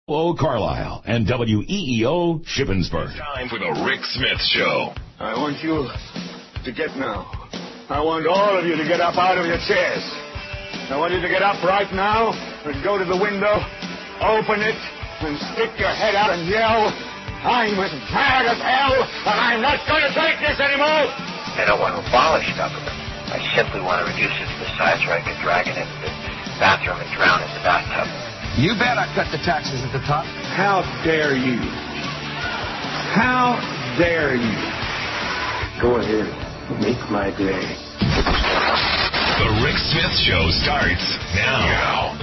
Carlisle and WEEO Shippensburg. It's time for the Rick Smith Show. I want you to get now. I want all of you to get up out of your chairs. I want you to get up right now and go to the window, open it, and stick your head out and yell, I'm as mad as hell, and I'm not going to take this anymore. I don't want to abolish government. I simply want to reduce it to the size where I can drag it into the bathroom and drown in the bathtub. You better cut the taxes at the top. How dare you? How dare you? Go ahead. Make my day. The Rick Smith Show starts now.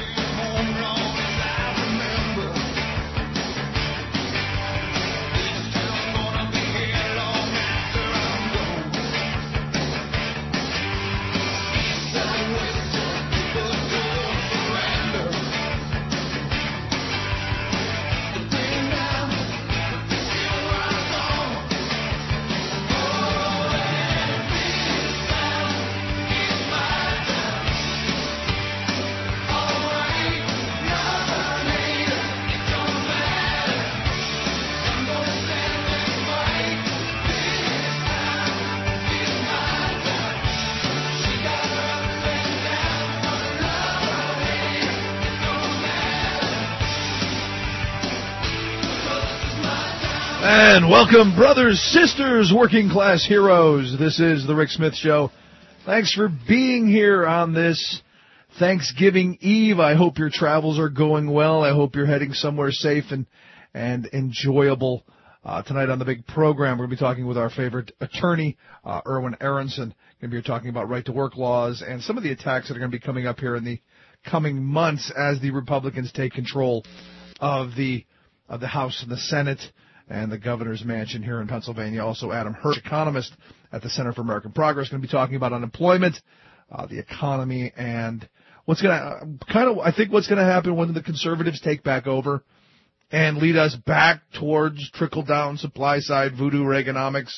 And welcome, brothers, sisters, working class heroes. This is the Rick Smith Show. Thanks for being here on this Thanksgiving Eve. I hope your travels are going well. I hope you're heading somewhere safe and enjoyable. Tonight on the big program, we're going to be talking with our favorite attorney, Erwin Aronson. Going to be talking about right-to-work laws and some of the attacks that are going to be coming up here in the coming months as the Republicans take control of the House and the Senate and the governor's mansion here in Pennsylvania. Also, Adam Hirsch, economist at the Center for American Progress, going to be talking about unemployment, the economy, and what's going to I think what's going to happen when the conservatives take back over and lead us back towards trickle-down supply-side voodoo Reaganomics,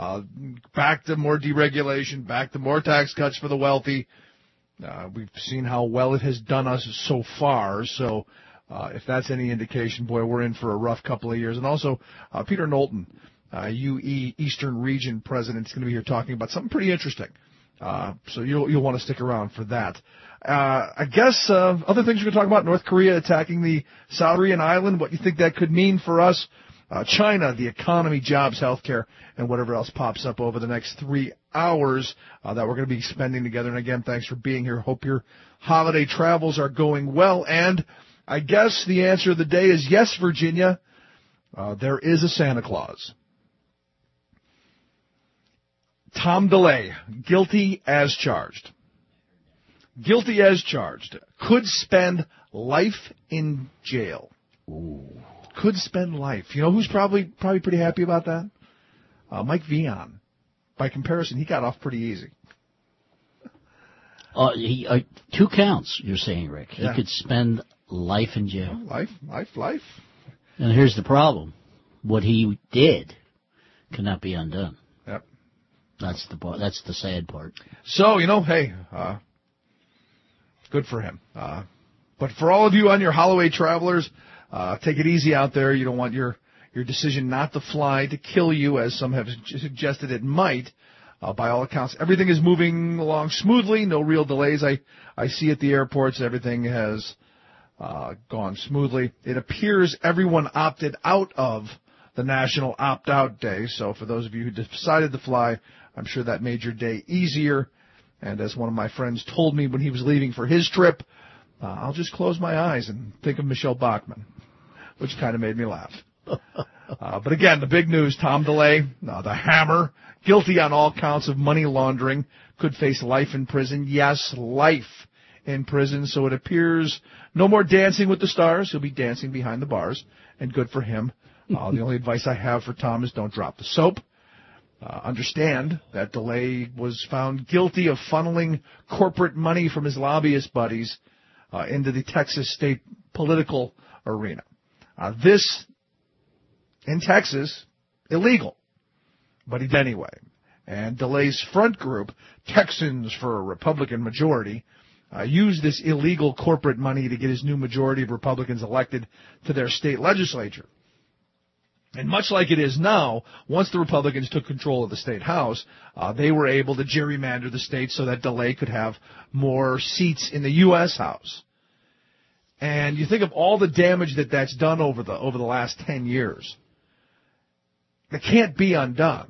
back to more deregulation, back to more tax cuts for the wealthy. We've seen how well it has done us so far, so if that's any indication, boy, we're in for a rough couple of years. And also, Peter Knowlton, UE Eastern Region President, is going to be here talking about something pretty interesting. So you'll want to stick around for that. I guess other things we're going to talk about, North Korea attacking the South Korean island, what you think that could mean for us. China, the economy, jobs, healthcare, and whatever else pops up over the next 3 hours that we're going to be spending together. And again, thanks for being here. Hope your holiday travels are going well. And I guess the answer of the day is yes, Virginia. There is a Santa Claus. Tom DeLay, guilty as charged. Guilty as charged. Could spend life in jail. Ooh. Could spend life. You know who's probably pretty happy about that? Mike Vion. By comparison, he got off pretty easy. 2 counts, you're saying, Rick. Yeah. He could spend life in jail. Life. And here's the problem. What he did cannot be undone. Yep. That's the sad part. So, hey, good for him. But for all of you on your holiday travelers, take it easy out there. You don't want your decision not to fly to kill you, as some have suggested it might. By all accounts, everything is moving along smoothly. No real delays. I see at the airports everything has gone smoothly. It appears everyone opted out of the National Opt-Out Day. So for those of you who decided to fly, I'm sure that made your day easier. And as one of my friends told me when he was leaving for his trip, I'll just close my eyes and think of Michelle Bachmann, which kind of made me laugh. But again, the big news, Tom DeLay, the hammer, guilty on all counts of money laundering, could face life in prison. Yes, life in prison. So it appears no more Dancing with the Stars. He'll be dancing behind the bars, and good for him. The only advice I have for Tom is don't drop the soap. Understand that DeLay was found guilty of funneling corporate money from his lobbyist buddies into the Texas state political arena. This, in Texas, illegal, but he did anyway. And DeLay's front group, Texans for a Republican Majority, used this illegal corporate money to get his new majority of Republicans elected to their state legislature. And much like it is now, once the Republicans took control of the state house, they were able to gerrymander the state so that DeLay could have more seats in the U.S. House. And you think of all the damage that's done over the last 10 years. It can't be undone.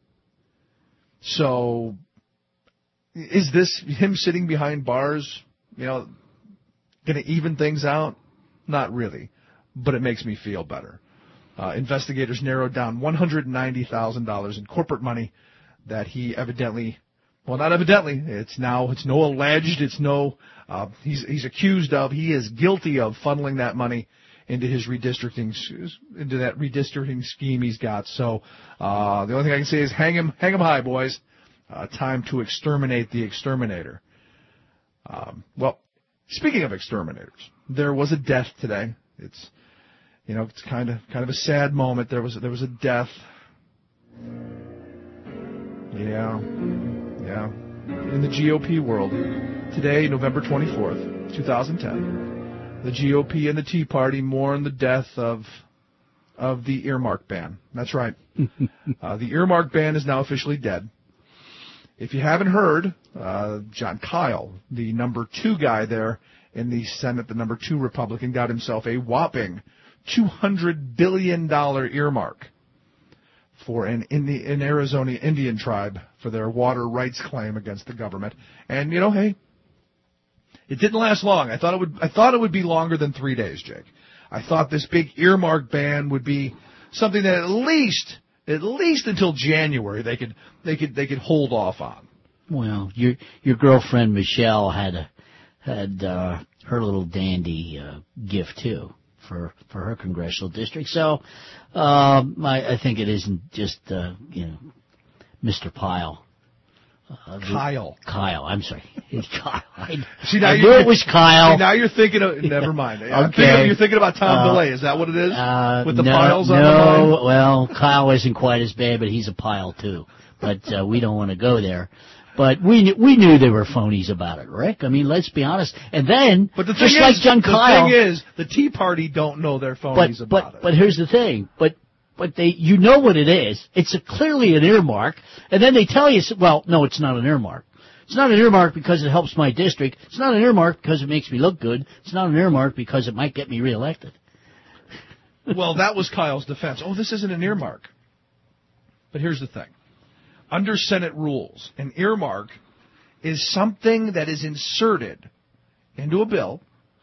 So, is this him sitting behind bars, going to even things out? Not really, but it makes me feel better. Investigators narrowed down $190,000 in corporate money that he evidently, well, not evidently, it's no alleged, he's accused of, he is guilty of funneling that money into his redistricting scheme he's got. So, the only thing I can say is hang him high, boys. Time to exterminate the exterminator. Well, speaking of exterminators, there was a death today. It's kind of a sad moment. There was a death. Yeah. In the GOP world. Today, November 24th, 2010, the GOP and the Tea Party mourn the death of the earmark ban. That's right. The earmark ban is now officially dead. If you haven't heard, Jon Kyl, the number 2 guy there in the Senate, the number 2 Republican, got himself a whopping $200 billion earmark for an Arizona Indian tribe for their water rights claim against the government. And, hey, it didn't last long. I thought it would be longer than 3 days, Jake. I thought this big earmark ban would be something that at least until January they could hold off on. Well, your girlfriend Michelle had her little dandy gift too for her congressional district. So I think it isn't just Mr. Pyle. Kyle. I'm sorry. It's Kyle. I knew it was Kyle. See, now you're thinking of... Never mind. Okay. You're thinking about Tom DeLay. Is that what it is? With the piles on the mind? No, well, Kyle isn't quite as bad, but he's a pile too. But we don't want to go there. But we knew there were phonies about it, Rick. I mean, let's be honest. And then, but the just thing like Jon Kyl... The thing is, the Tea Party don't know they're phonies about it. But here's the thing. But you know what it is. It's clearly an earmark. And then they tell you, well, no, it's not an earmark. It's not an earmark because it helps my district. It's not an earmark because it makes me look good. It's not an earmark because it might get me reelected. Well, that was Kyle's defense. Oh, this isn't an earmark. But here's the thing. Under Senate rules, an earmark is something that is inserted into a bill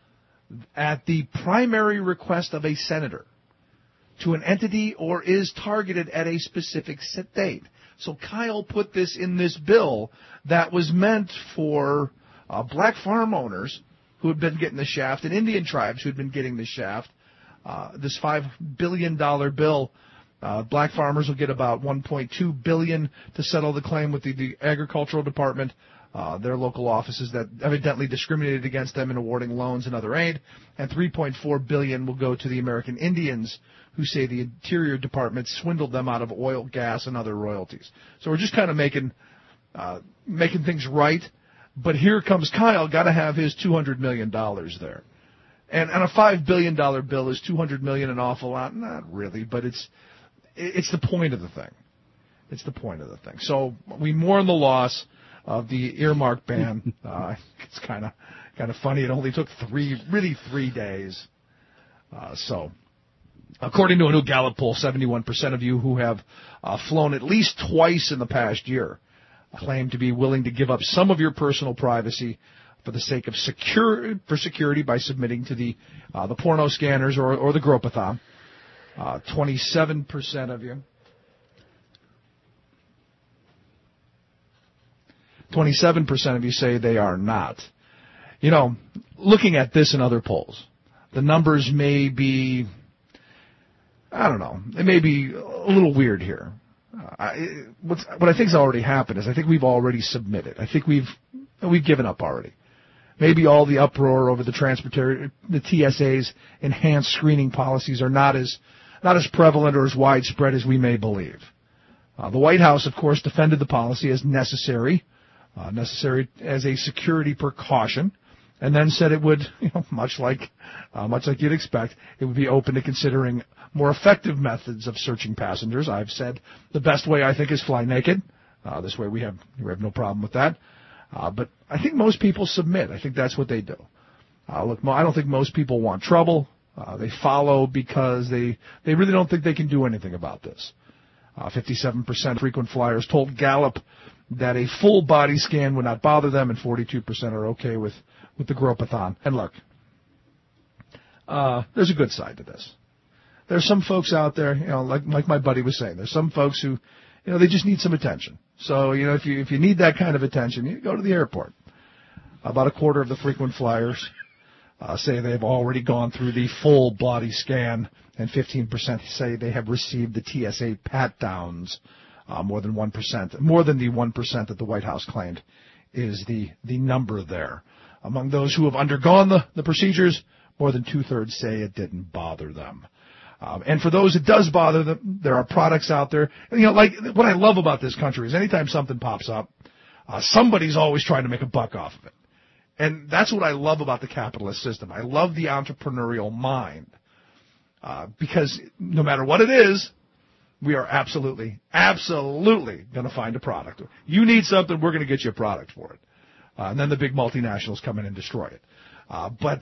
at the primary request of a senator to an entity or is targeted at a specific set date. So Kyle put this in this bill that was meant for black farm owners who had been getting the shaft and Indian tribes who had been getting the shaft. This $5 billion bill, black farmers will get about $1.2 billion to settle the claim with the Agricultural Department, their local offices that evidently discriminated against them in awarding loans and other aid, and $3.4 billion will go to the American Indians who say the Interior Department swindled them out of oil, gas, and other royalties. So we're just kind of making things right. But here comes Kyle, got to have his $200 million there. And a $5 billion bill is $200 million an awful lot? Not really, but it's the point of the thing. It's the point of the thing. So we mourn the loss of the earmark ban. It's kind of funny. It only took 3 days. So according to a new Gallup poll, 71% of you who have flown at least twice in the past year claim to be willing to give up some of your personal privacy for the sake of security by submitting to the porno scanners or the Gropathon. 27% of you. 27% of you say they are not. Looking at this and other polls, the numbers may be, I don't know, it may be a little weird here. What I think has already happened is I think we've already submitted. I think we've given up already. Maybe all the uproar over the TSA's enhanced screening policies are not as prevalent or as widespread as we may believe. The White House, of course, defended the policy as necessary as a security precaution. and then said it would, much like you'd expect, it would be open to considering more effective methods of searching passengers. I've said the best way I think is fly naked. This way we have no problem with that. But I think most people submit. I think that's what they do. Look, I don't think most people want trouble. They follow because they really don't think they can do anything about this. 57% frequent flyers told Gallup that a full body scan would not bother them, and 42% are okay with the Gropathon. And look, there's a good side to this. There's some folks out there, like my buddy was saying, there's some folks who, they just need some attention. So, if you need that kind of attention, you go to the airport. About a quarter of the frequent flyers say they've already gone through the full body scan, and 15% say they have received the TSA pat-downs. More than the 1% that the White House claimed is the number there. Among those who have undergone the procedures, more than two-thirds say it didn't bother them. And for those it does bother them, there are products out there. Like what I love about this country is anytime something pops up, somebody's always trying to make a buck off of it. And that's what I love about the capitalist system. I love the entrepreneurial mind. Because no matter what it is, we are absolutely going to find a product. You need something, we're going to get you a product for it. And then the big multinationals come in and destroy it. But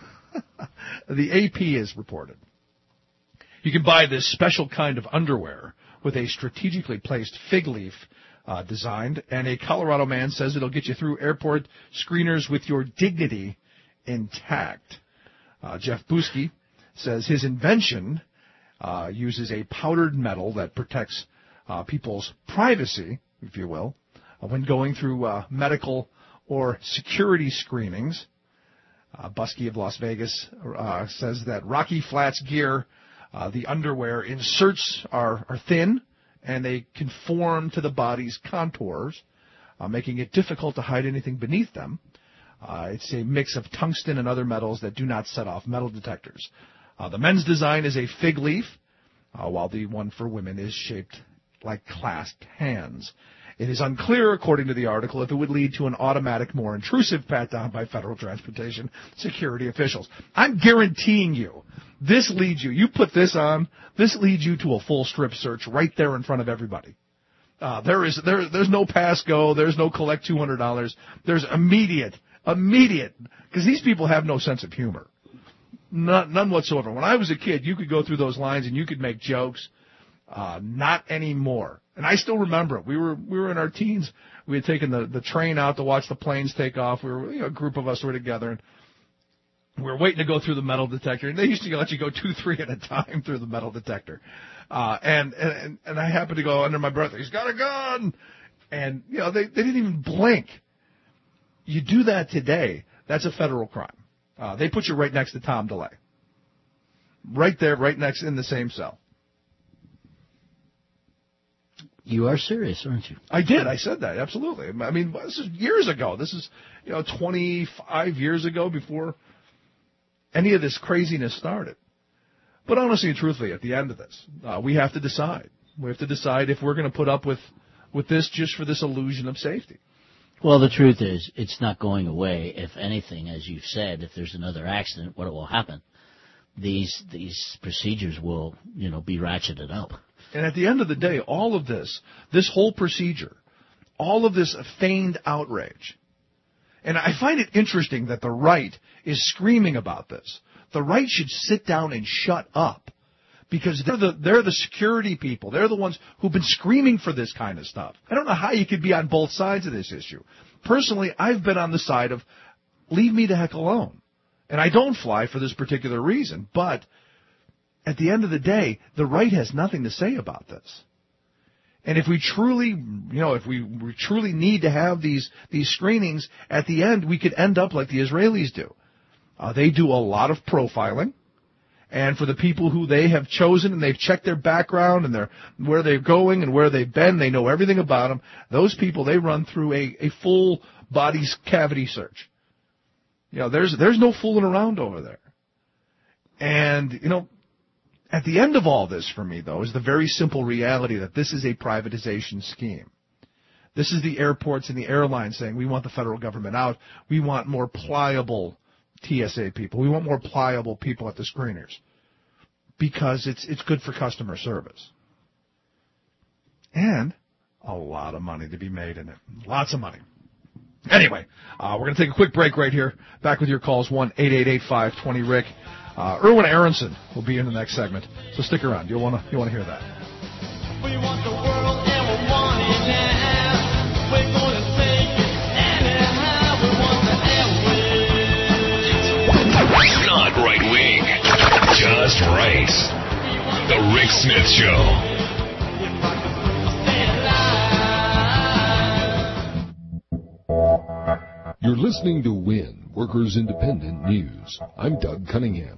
the AP has reported you can buy this special kind of underwear with a strategically placed fig leaf designed, and a Colorado man says it'll get you through airport screeners with your dignity intact. Jeff Buski says his invention uses a powdered metal that protects people's privacy, if you will, when going through medical or security screenings. Buski of Las Vegas says that Rocky Flats gear, the underwear inserts are thin, and they conform to the body's contours, making it difficult to hide anything beneath them. It's a mix of tungsten and other metals that do not set off metal detectors. The men's design is a fig leaf, while the one for women is shaped like clasped hands. It is unclear, according to the article, if it would lead to an automatic, more intrusive pat-down by Federal Transportation Security officials. I'm guaranteeing you, this leads you put this on, this leads you to a full strip search right there in front of everybody. There's no pass go, there's no collect $200, there's immediate, because these people have no sense of humor. None whatsoever. When I was a kid, you could go through those lines and you could make jokes. Not anymore. And I still remember it. We were in our teens. We had taken the train out to watch the planes take off. We were, a group of us were together, and we were waiting to go through the metal detector. And they used to let you go 2-3 at a time through the metal detector. And I happened to go under my breath, he's got a gun! And, they didn't even blink. You do that today, that's a federal crime. They put you right next to Tom DeLay. Right there, right next in the same cell. You are serious, aren't you? I did. I said that. Absolutely. I mean, this is years ago. This is, 25 years ago before any of this craziness started. But honestly and truthfully, at the end of this, we have to decide. We have to decide if we're going to put up with this just for this illusion of safety. Well, the truth is, it's not going away. If anything, as you've said, if there's another accident, what will happen? These procedures will, be ratcheted up. And at the end of the day, all of this whole procedure, all of this feigned outrage, and I find it interesting that the right is screaming about this. The right should sit down and shut up, because they're the security people. They're the ones who've been screaming for this kind of stuff. I don't know how you could be on both sides of this issue. Personally, I've been on the side of leave me the heck alone. And I don't fly for this particular reason, but at the end of the day, the right has nothing to say about this. And if we truly, if we truly need to have these screenings, at the end, we could end up like the Israelis do. They do a lot of profiling. And for the people who they have chosen and they've checked their background and where they're going and where they've been, they know everything about them. Those people, they run through a full body cavity search. There's no fooling around over there. And, at the end of all this for me, though, is the very simple reality that this is a privatization scheme. This is the airports and the airlines saying, we want the federal government out. We want more pliable TSA people. We want more pliable people at the screeners because it's good for customer service. And a lot of money to be made in it. Lots of money. Anyway, we're going to take a quick break right here. Back with your calls, 1-888-520-RICK. Erwin Aronson will be in the next segment, so stick around. You'll want to hear that. We want the world and we want it now. We're going to take it anyhow. We want the airwaves. Not right wing, just right. The Rick Smith Show. You're listening to WIN, Workers Independent News. I'm Doug Cunningham.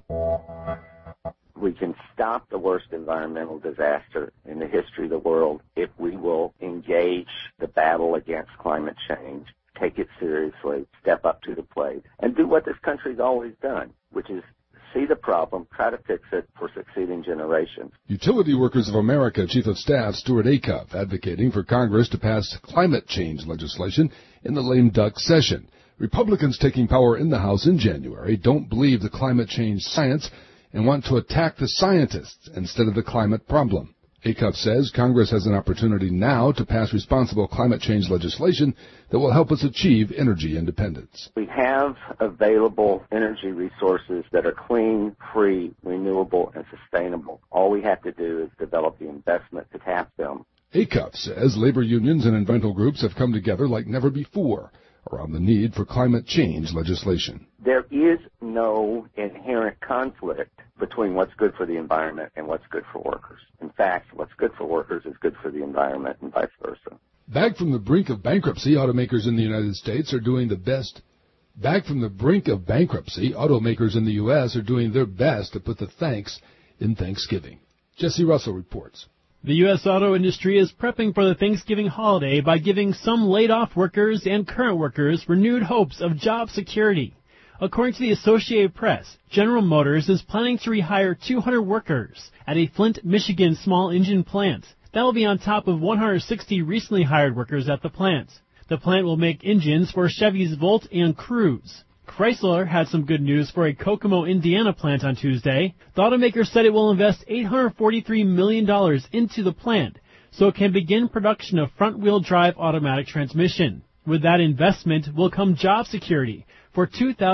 We can stop the worst environmental disaster in the history of the world if we will engage the battle against climate change, take it seriously, step up to the plate, and do what this country's always done, which is see the problem, try to fix it for succeeding generations. Utility Workers of America Chief of Staff Stuart Acuff advocating for Congress to pass climate change legislation in the lame duck session. Republicans taking power in the House in January don't believe the climate change science and want to attack the scientists instead of the climate problem. Acuff says Congress has an opportunity now to pass responsible climate change legislation that will help us achieve energy independence. We have available energy resources that are clean, free, renewable, and sustainable. All we have to do is develop the investment to tap them. Acuff says labor unions and environmental groups have come together like never before around the need for climate change legislation. There is no inherent conflict between what's good for the environment and what's good for workers. In fact, what's good for workers is good for the environment and vice versa. Back from the brink of bankruptcy, automakers in the United States are doing the best. Back from the brink of bankruptcy, automakers in the U.S. are doing their best to put the thanks in Thanksgiving. Jesse Russell reports. The U.S. auto industry is prepping for the Thanksgiving holiday by giving some laid-off workers and current workers renewed hopes of job security. According to the Associated Press, General Motors is planning to rehire 200 workers at a Flint, Michigan small engine plant. That will be on top of 160 recently hired workers at the plant. The plant will make engines for Chevy's Volt and Cruze. Chrysler had some good news for a Kokomo, Indiana plant on Tuesday. The automaker said it will invest $843 million into the plant so it can begin production of front-wheel drive automatic transmission. With that investment will come job security for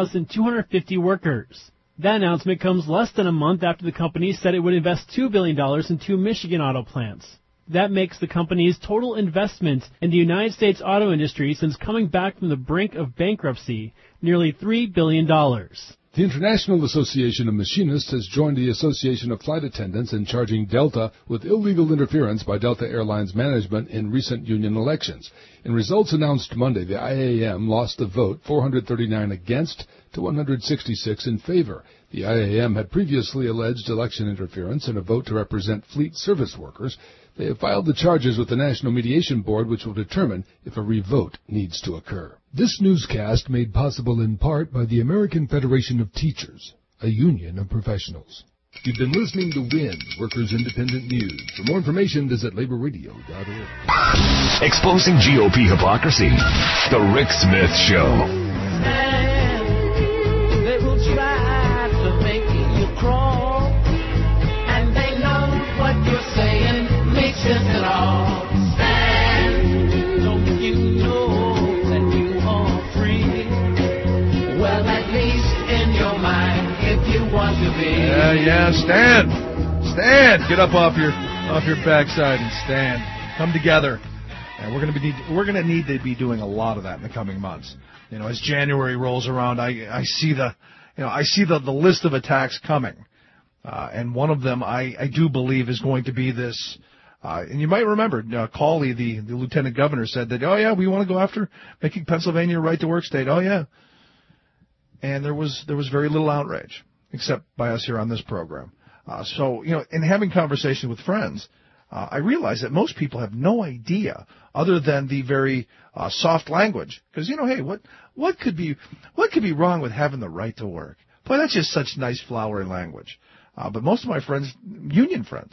2,250 workers. That announcement comes less than a month after the company said it would invest $2 billion in 2 Michigan auto plants. That makes the company's total investment in the United States auto industry since coming back from the brink of bankruptcy nearly $3 billion. The International Association of Machinists has joined the Association of Flight Attendants in charging Delta with illegal interference by Delta Airlines management in recent union elections. In results announced Monday, the IAM lost the vote 439 against to 166 in favor. The IAM had previously alleged election interference in a vote to represent fleet service workers. They have filed the charges with the National Mediation Board, which will determine if a revote needs to occur. This newscast made possible in part by the American Federation of Teachers, a union of professionals. You've been listening to WIN, Workers Independent News. For more information, visit laborradio.org. Exposing GOP hypocrisy. The Rick Smith Show. They will try to make you crawl, and they know what you're saying makes sense at all. Stand, don't you know that you are free? Well, at least in your mind, if you want to be. Yeah, stand. Get up off your backside and stand. Come together. And we're going to need to be doing a lot of that in the coming months. You know, as January rolls around, I see the list of attacks coming. And one of them I do believe is going to be this. And you might remember, Cawley, the lieutenant governor, said that, oh yeah, we want to go after making Pennsylvania a right-to-work state. Oh yeah. And there was very little outrage, except by us here on this program. So, you know, in having conversations with friends, I realize that most people have no idea, other than the very soft language. Because, you know, hey, what could be wrong with having the right to work? Boy, that's just such nice flowery language. But most of my friends, union friends,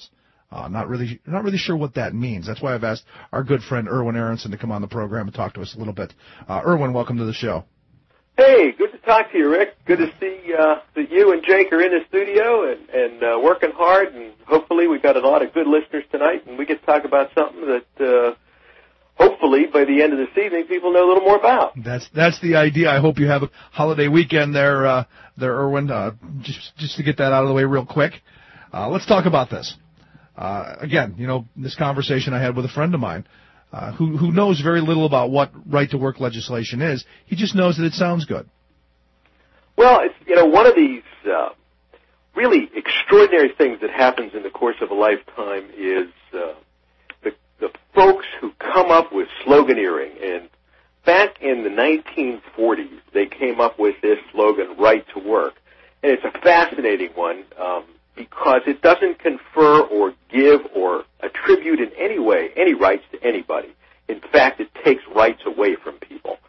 Not really sure what that means. That's why I've asked our good friend Erwin Aronson to come on the program and talk to us a little bit. Erwin, welcome to the show. Hey, good to talk to you, Rick. Good to see that you and Jake are in the studio and working hard, and hopefully we've got a lot of good listeners tonight, and we get to talk about something that hopefully by the end of this evening people know a little more about. That's the idea. I hope you have a holiday weekend there, Erwin. Just to get that out of the way real quick. Let's talk about this. Again, this conversation I had with a friend of mine who knows very little about what right-to-work legislation is. He just knows that it sounds good. Well, it's, one of these really extraordinary things that happens in the course of a lifetime is the folks who come up with sloganeering. And back in the 1940s, they came up with this slogan, right to work. And it's a fascinating one because it doesn't confer or give or attribute in any way any rights to anybody. In fact, it takes rights away from people.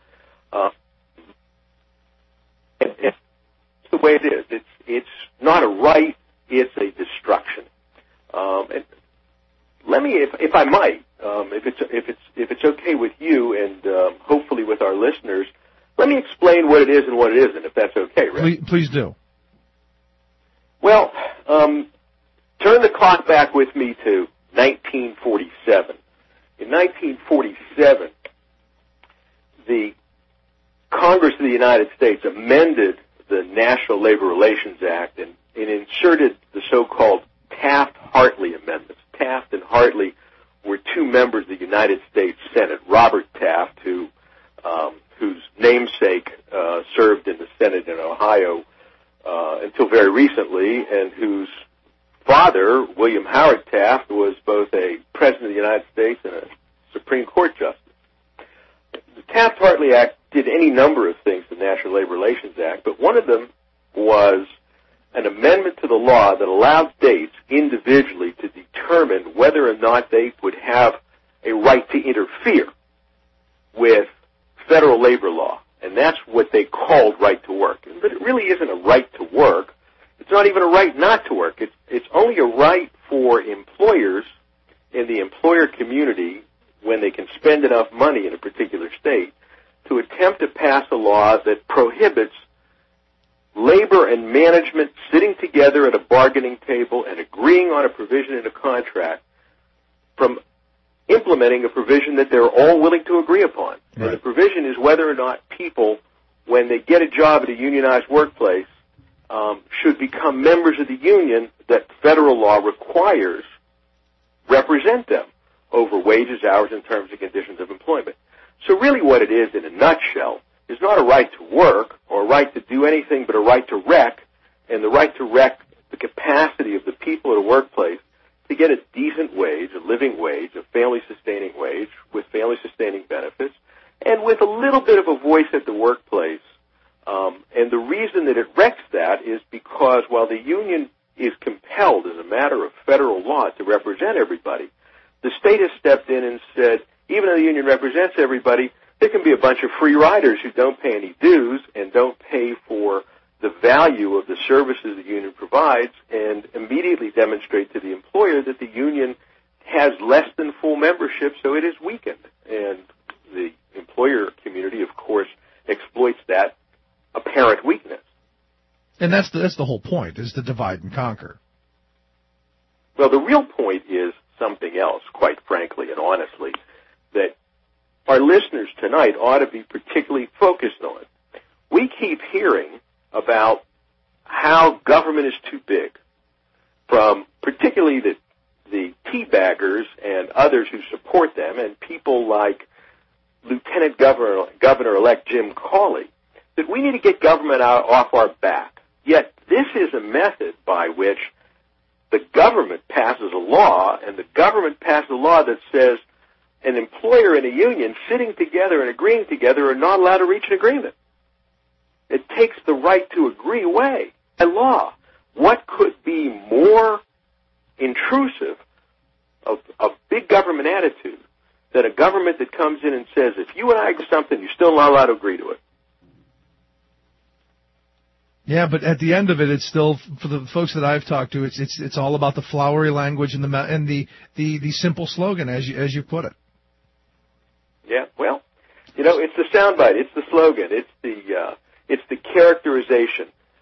It's the way it is. It's not a right, it's a destruction. And let me, if I might, if it's okay with you and hopefully with our listeners, let me explain what it is and what it isn't, if that's okay, Rick. Please do. Well, turn the clock back with me to 1947. In 1947, the Congress of the United States amended the National Labor Relations Act and inserted the so-called Taft-Hartley amendments. Taft and Hartley were two members of the United States Senate. Robert Taft, whose namesake served in the Senate in Ohio until very recently, and whose father, William Howard Taft, was both a President of the United States and a Supreme Court Justice. The Taft-Hartley Act did any number of things, the National Labor Relations Act, but one of them was an amendment to the law that allowed states individually to determine whether or not they would have a right to interfere with federal labor law. And that's what they called right to work. But it really isn't a right to work. It's not even a right not to work. It's only a right for employers in the employer community, when they can spend enough money in a particular state, to attempt to pass a law that prohibits labor and management sitting together at a bargaining table and agreeing on a provision in a contract from implementing a provision that they're all willing to agree upon. Right. And the provision is whether or not people, when they get a job at a unionized workplace, should become members of the union that federal law requires represent them over wages, hours, and terms and conditions of employment. So really what it is in a nutshell is not a right to work or a right to do anything but a right to wreck, and the right to wreck the capacity of the people at a workplace to get a decent wage, a living wage, a family-sustaining wage with family-sustaining benefits, and with a little bit of a voice at the workplace. And the reason that it wrecks that is because while the union is compelled as a matter of federal law to represent everybody, the state has stepped in and said, even though the union represents everybody, there can be a bunch of free riders who don't pay any dues and don't pay for the value of the services the union provides, and immediately demonstrate to the employer that the union has less than full membership, so it is weakened. And the employer community, of course, exploits that apparent weakness. And that's the whole point, is to divide and conquer. Well, the real point is something else, quite frankly and honestly, that our listeners tonight ought to be particularly focused on. We keep hearing about how government is too big, from particularly the teabaggers and others who support them, and people like Lieutenant Governor-elect Jim Cawley, that we need to get government off our back. Yet this is a method by which the government passes a law, and the government passes a law that says an employer and a union sitting together and agreeing together are not allowed to reach an agreement. It takes the right to agree away by law. What could be more intrusive of big government attitude than a government that comes in and says, if you and I agree something, you're still not allowed to agree to it? Yeah, but at the end of it, it's still, for the folks that I've talked to, it's all about the flowery language and the simple slogan, as you put it. Yeah, well, it's the soundbite, it's the slogan, it's the characterization.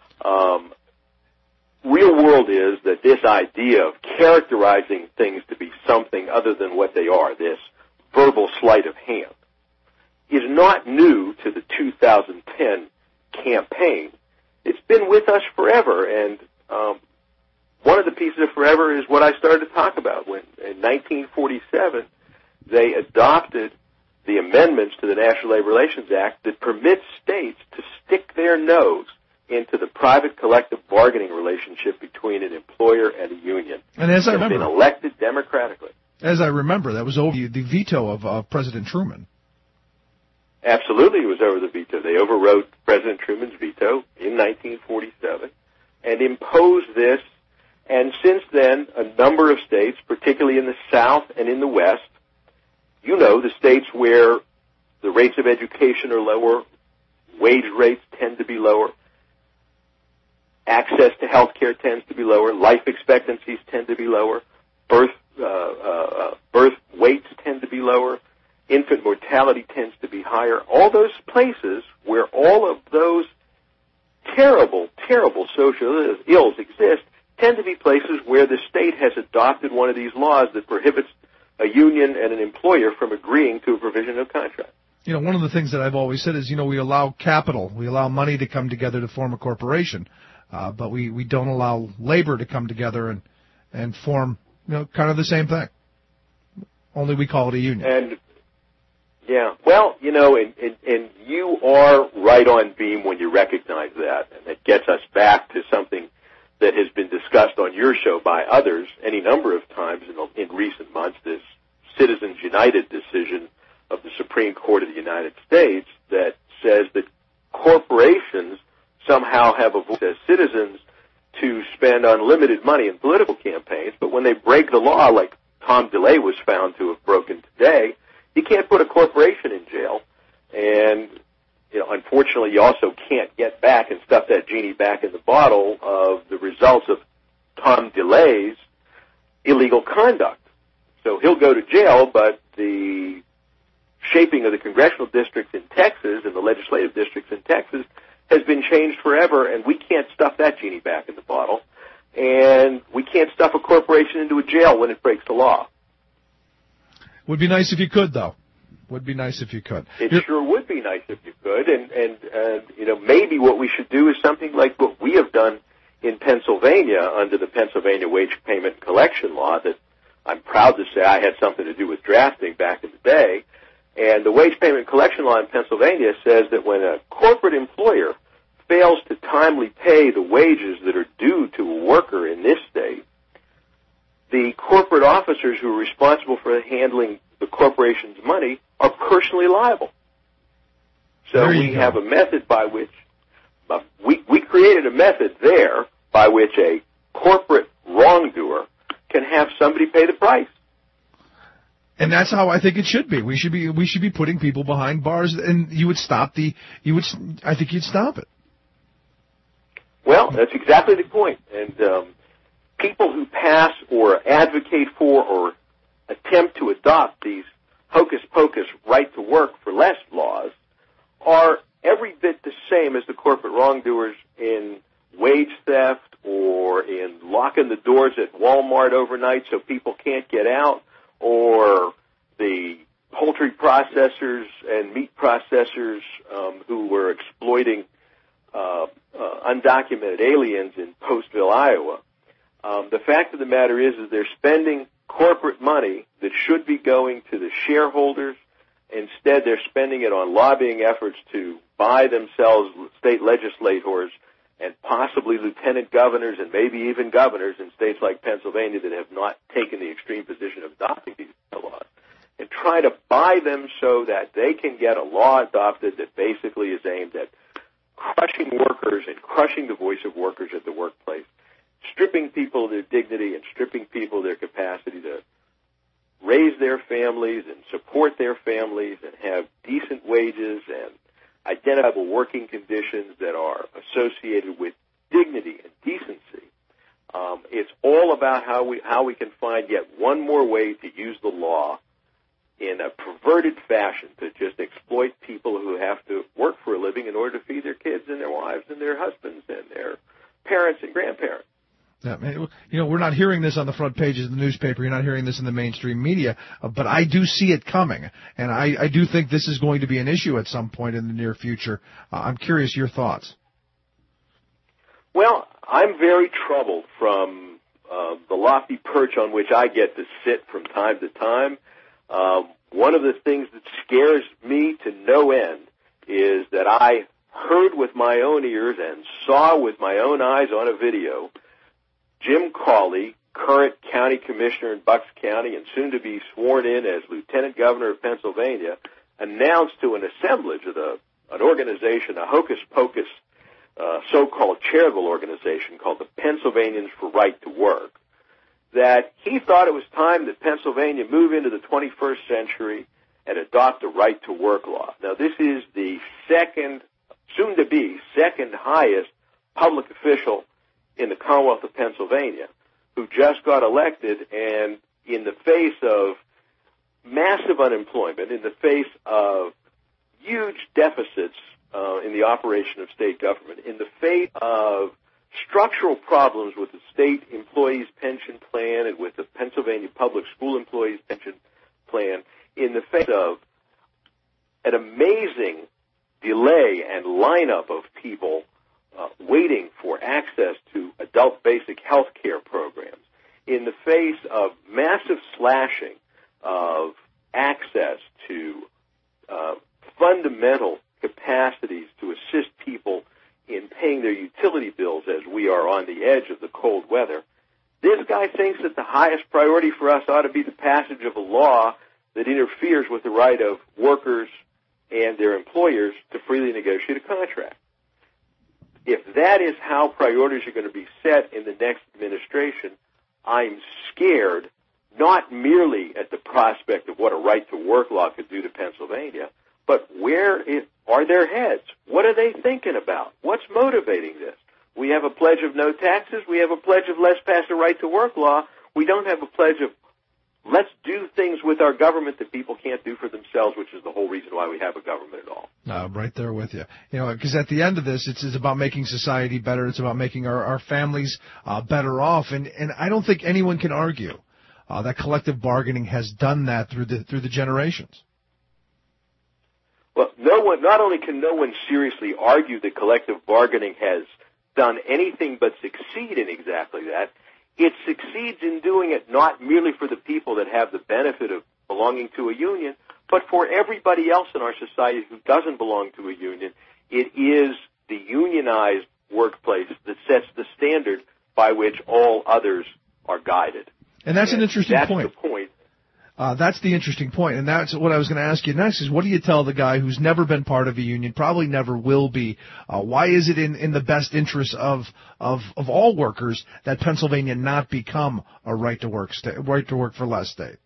Real world is that this idea of characterizing things to be something other than what they are, this verbal sleight of hand, is not new to the 2010 campaign. It's been with us forever, and one of the pieces of forever is what I started to talk about. When in 1947, they adopted the amendments to the National Labor Relations Act that permits states to stick their nose into the private collective bargaining relationship between an employer and a union. And as I remember, been elected democratically. As I remember, that was over the veto of President Truman. Absolutely, it was over the veto. They overrode President Truman's veto in 1947 and imposed this. And since then, a number of states, particularly in the South and in the West, the states where the rates of education are lower, wage rates tend to be lower, access to health care tends to be lower, life expectancies tend to be lower, birth weights tend to be lower, infant mortality tends to be higher. All those places where all of those terrible, terrible social ills exist tend to be places where the state has adopted one of these laws that prohibits a union and an employer from agreeing to a provision of contract. One of the things that I've always said is, we allow capital, we allow money to come together to form a corporation, but we don't allow labor to come together and form, kind of the same thing. Only we call it a union. And and you are right on beam when you recognize that, and it gets us back to something that has been discussed on your show by others any number of times in recent months, this Citizens United decision of the Supreme Court of the United States that says that corporations somehow have a voice as citizens to spend unlimited money in political campaigns, but when they break the law, like Tom DeLay was found to have broken today, you can't put a corporation in jail. And, unfortunately, you also can't get back and stuff that genie back in the bottle of the results of Tom DeLay's illegal conduct. So he'll go to jail, but the shaping of the congressional districts in Texas and the legislative districts in Texas has been changed forever, and we can't stuff that genie back in the bottle. And we can't stuff a corporation into a jail when it breaks the law. Would be nice if you could, though. Would be nice if you could. It sure would be nice if you could, and maybe what we should do is something like what we have done in Pennsylvania under the Pennsylvania Wage Payment Collection Law that I'm proud to say I had something to do with drafting back in the day. And the Wage Payment Collection Law in Pennsylvania says that when a corporate employer fails to timely pay the wages that are due to a worker in this state, the corporate officers who are responsible for handling the corporation's money are personally liable. So we have a method by which we created a method there by which a corporate wrongdoer can have somebody pay the price. And that's how I think it should be. We should be putting people behind bars, and I think you'd stop it. Well, that's exactly the point. And people who pass or advocate for or attempt to adopt these hocus-pocus right-to-work for less laws are every bit the same as the corporate wrongdoers in wage theft or in locking the doors at Walmart overnight so people can't get out, or the poultry processors and meat processors who were exploiting undocumented aliens in Postville, Iowa. The fact of the matter is they're spending corporate money that should be going to the shareholders. Instead, they're spending it on lobbying efforts to buy themselves state legislators and possibly lieutenant governors and maybe even governors in states like Pennsylvania that have not taken the extreme position of adopting these laws, and try to buy them so that they can get a law adopted that basically is aimed at crushing workers and crushing the voice of workers at the workplace, stripping people of their dignity and stripping people of their capacity to raise their families and support their families and have decent wages and identifiable working conditions that are associated with how we can find yet one more way to use the law in a perverted fashion to just exploit people who have to work for a living in order to feed their kids and their wives and their husbands and their parents and grandparents. Yeah, we're not hearing this on the front pages of the newspaper. You're not hearing this in the mainstream media, but I do see it coming, and I do think this is going to be an issue at some point in the near future. I'm curious your thoughts. Well, I'm very troubled from the lofty perch on which I get to sit from time to time. One of the things that scares me to no end is that I heard with my own ears and saw with my own eyes on a video Jim Cawley, current county commissioner in Bucks County and soon to be sworn in as lieutenant governor of Pennsylvania, announced to an assemblage of an organization, a hocus-pocus so-called charitable organization called the Pennsylvanians for Right to Work, that he thought it was time that Pennsylvania move into the 21st century and adopt a right-to-work law. Now, this is the soon-to-be second highest public official in the Commonwealth of Pennsylvania who just got elected, and in the face of massive unemployment, in the face of huge deficits in the operation of state government, in the face of structural problems with the state employees' pension plan and with the Pennsylvania public school employees' pension plan, in the face of an amazing delay and lineup of people waiting for access to adult basic health care programs, in the face of massive slashing of access to fundamental capacities to assist people in paying their utility bills as we are on the edge of the cold weather, this guy thinks that the highest priority for us ought to be the passage of a law that interferes with the right of workers and their employers to freely negotiate a contract. If that is how priorities are going to be set in the next administration, I'm scared, not merely at the prospect of what a right-to-work law could do to Pennsylvania, but where are their heads? What are they thinking about? What's motivating this? We have a pledge of no taxes. We have a pledge of let's pass a right-to-work law. We don't have a pledge of let's do things with our government that people can't do for themselves, which is the whole reason why we have a government at all. I'm right there with you. Because at the end of this, it's about making society better. It's about making our families better off. And I don't think anyone can argue that collective bargaining has done that through the generations. Well, not only can no one seriously argue that collective bargaining has done anything but succeed in exactly that, it succeeds in doing it not merely for the people that have the benefit of belonging to a union, but for everybody else in our society who doesn't belong to a union. It is the unionized workplace that sets the standard by which all others are guided. And that's an interesting point. That's the point. That's the interesting point, and that's what I was going to ask you next, is what do you tell the guy who's never been part of a union, probably never will be? Why is it in the best interest of all workers that Pennsylvania not become a right-to-work for less state?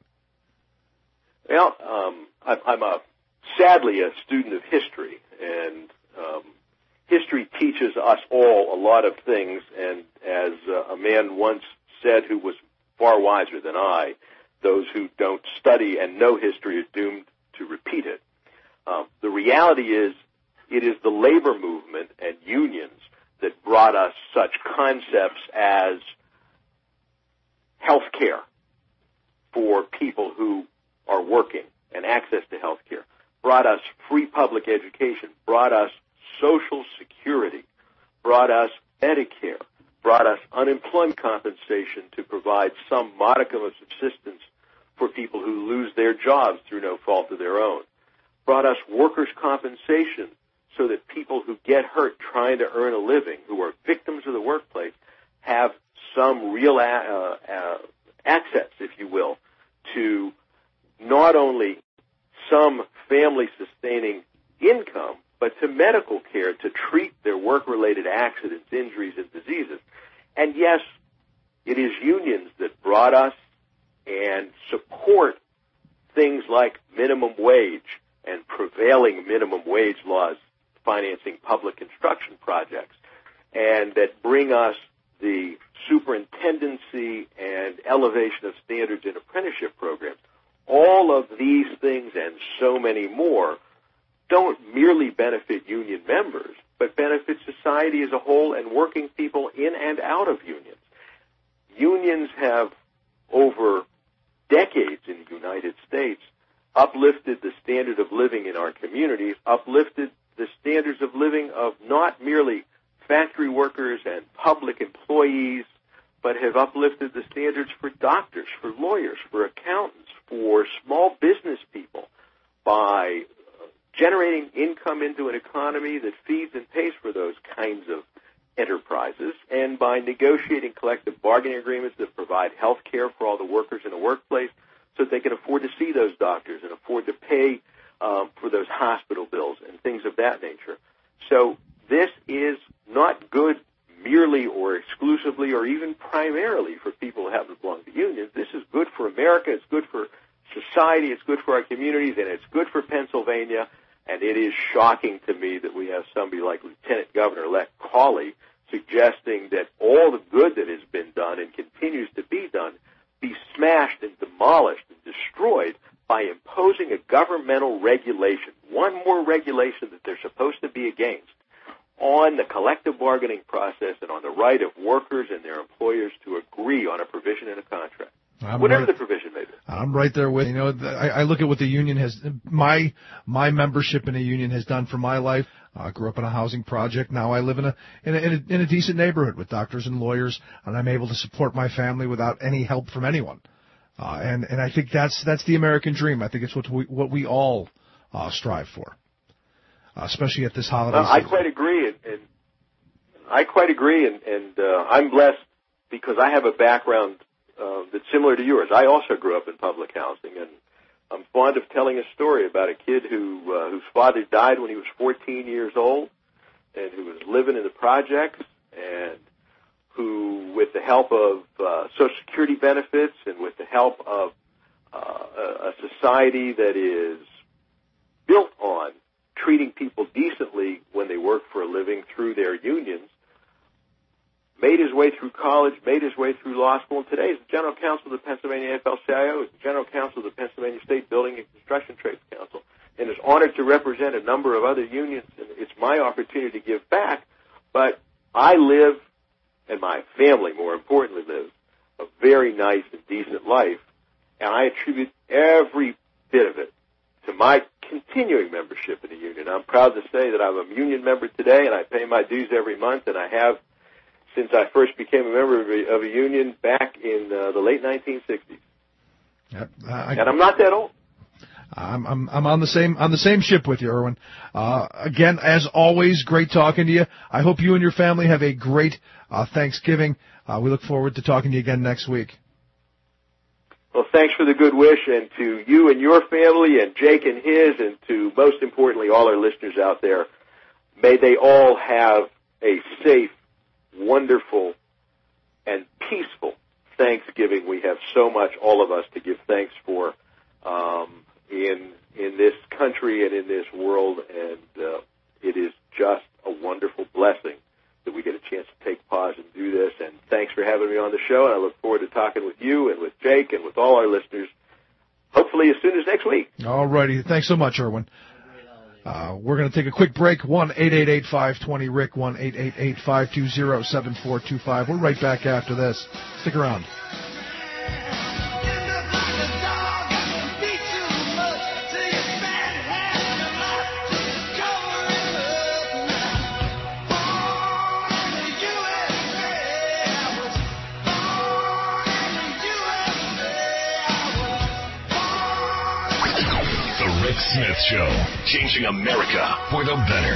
Well, I'm sadly a student of history, and history teaches us all a lot of things, and as a man once said who was far wiser than I, those who don't study and know history are doomed to repeat it. The reality is, it is the labor movement and unions that brought us such concepts as health care for people who are working and access to health care, brought us free public education, brought us Social Security, brought us Medicare, brought us unemployment compensation to provide some modicum of subsistence for people who lose their jobs through no fault of their own, brought us workers' compensation so that people who get hurt trying to earn a living, who are victims of the workplace, have some real access, if you will, to not only some family-sustaining income, but to medical care to treat their work-related accidents, injuries, and diseases. And yes, it is unions that brought us and support things like minimum wage and prevailing minimum wage laws financing public construction projects, and that bring us the superintendency and elevation of standards in apprenticeship programs. All of these things and so many more don't merely benefit union members, but benefit society as a whole and working people in and out of unions. Unions have, over decades in the United States, uplifted the standard of living in our communities, uplifted the standards of living of not merely factory workers and public employees, but have uplifted the standards for doctors, for lawyers, for accountants, for small business people by generating income into an economy that feeds and pays for those kinds of enterprises, and by negotiating collective bargaining agreements that provide health care for all the workers in the workplace so that they can afford to see those doctors and afford to pay for those hospital bills and things of that nature. So this is not good merely or exclusively or even primarily for people who happen to belong to unions. This is good for America, it's good for society, it's good for our communities, and it's good for Pennsylvania. And it is shocking to me that we have somebody like Lieutenant Governor-elect Cawley suggesting that all the good that has been done and continues to be done be smashed and demolished and destroyed by imposing a governmental regulation, one more regulation that they're supposed to be against, on the collective bargaining process and on the right of workers and their employers to agree on a provision in a contract. Whatever the provision may be. I'm right there with you. Know, I look at what the union has, my membership in a union has done for my life. I grew up in a housing project. Now I live in a decent neighborhood with doctors and lawyers, and I'm able to support my family without any help from anyone. And I think that's the American dream. I think it's what we all strive for, especially at this holiday season. I quite agree, and I'm blessed because I have a background that's similar to yours. I also grew up in public housing, and I'm fond of telling a story about a kid whose father died when he was 14 years old, and who was living in the projects, and who, with the help of Social Security benefits and with the help of a society that is built on treating people decently when they work for a living through their unions, made his way through college, made his way through law school, and today is the General Counsel of the Pennsylvania AFL-CIO, is the General Counsel of the Pennsylvania State Building and Construction Trades Council, and is honored to represent a number of other unions, and it's my opportunity to give back. But I live, and my family, more importantly, lives a very nice and decent life, and I attribute every bit of it to my continuing membership in the union. I'm proud to say that I'm a union member today, and I pay my dues every month, and I have since I first became a member of a union back in the late 1960s. Yep, and I'm not that old. I'm on the same ship with you, Erwin. Again, as always, great talking to you. I hope you and your family have a great Thanksgiving. We look forward to talking to you again next week. Well, thanks for the good wish, and to you and your family, and Jake and his, and to, most importantly, all our listeners out there, may they all have a safe, wonderful, and peaceful Thanksgiving. We have so much, all of us, to give thanks for in this country and in this world, and it is just a wonderful blessing that we get a chance to take pause and do this. And thanks for having me on the show, and I look forward to talking with you and with Jake and with all our listeners, hopefully as soon as next week. All righty. Thanks so much, Erwin. We're going to take a quick break. 1-888-520-RICK, 1-888-520-7425. We're right back after this. Stick around. Smith Show, changing America for the better.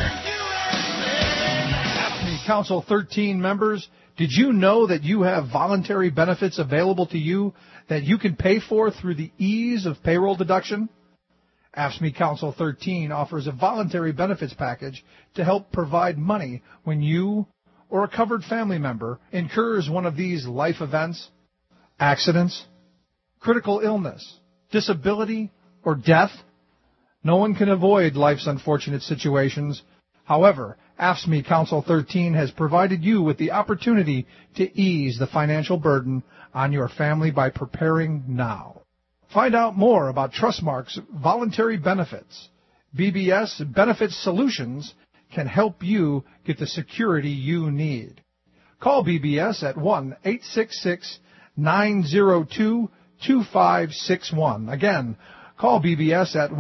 AFSCME Council 13 members, did you know that you have voluntary benefits available to you that you can pay for through the ease of payroll deduction? AFSCME Council 13 offers a voluntary benefits package to help provide money when you or a covered family member incurs one of these life events, accidents, critical illness, disability, or death. No one can avoid life's unfortunate situations. However, AFSCME Council 13 has provided you with the opportunity to ease the financial burden on your family by preparing now. Find out more about Trustmark's voluntary benefits. BBS Benefits Solutions can help you get the security you need. Call BBS at 1-866-902-2561. Again, call BBS at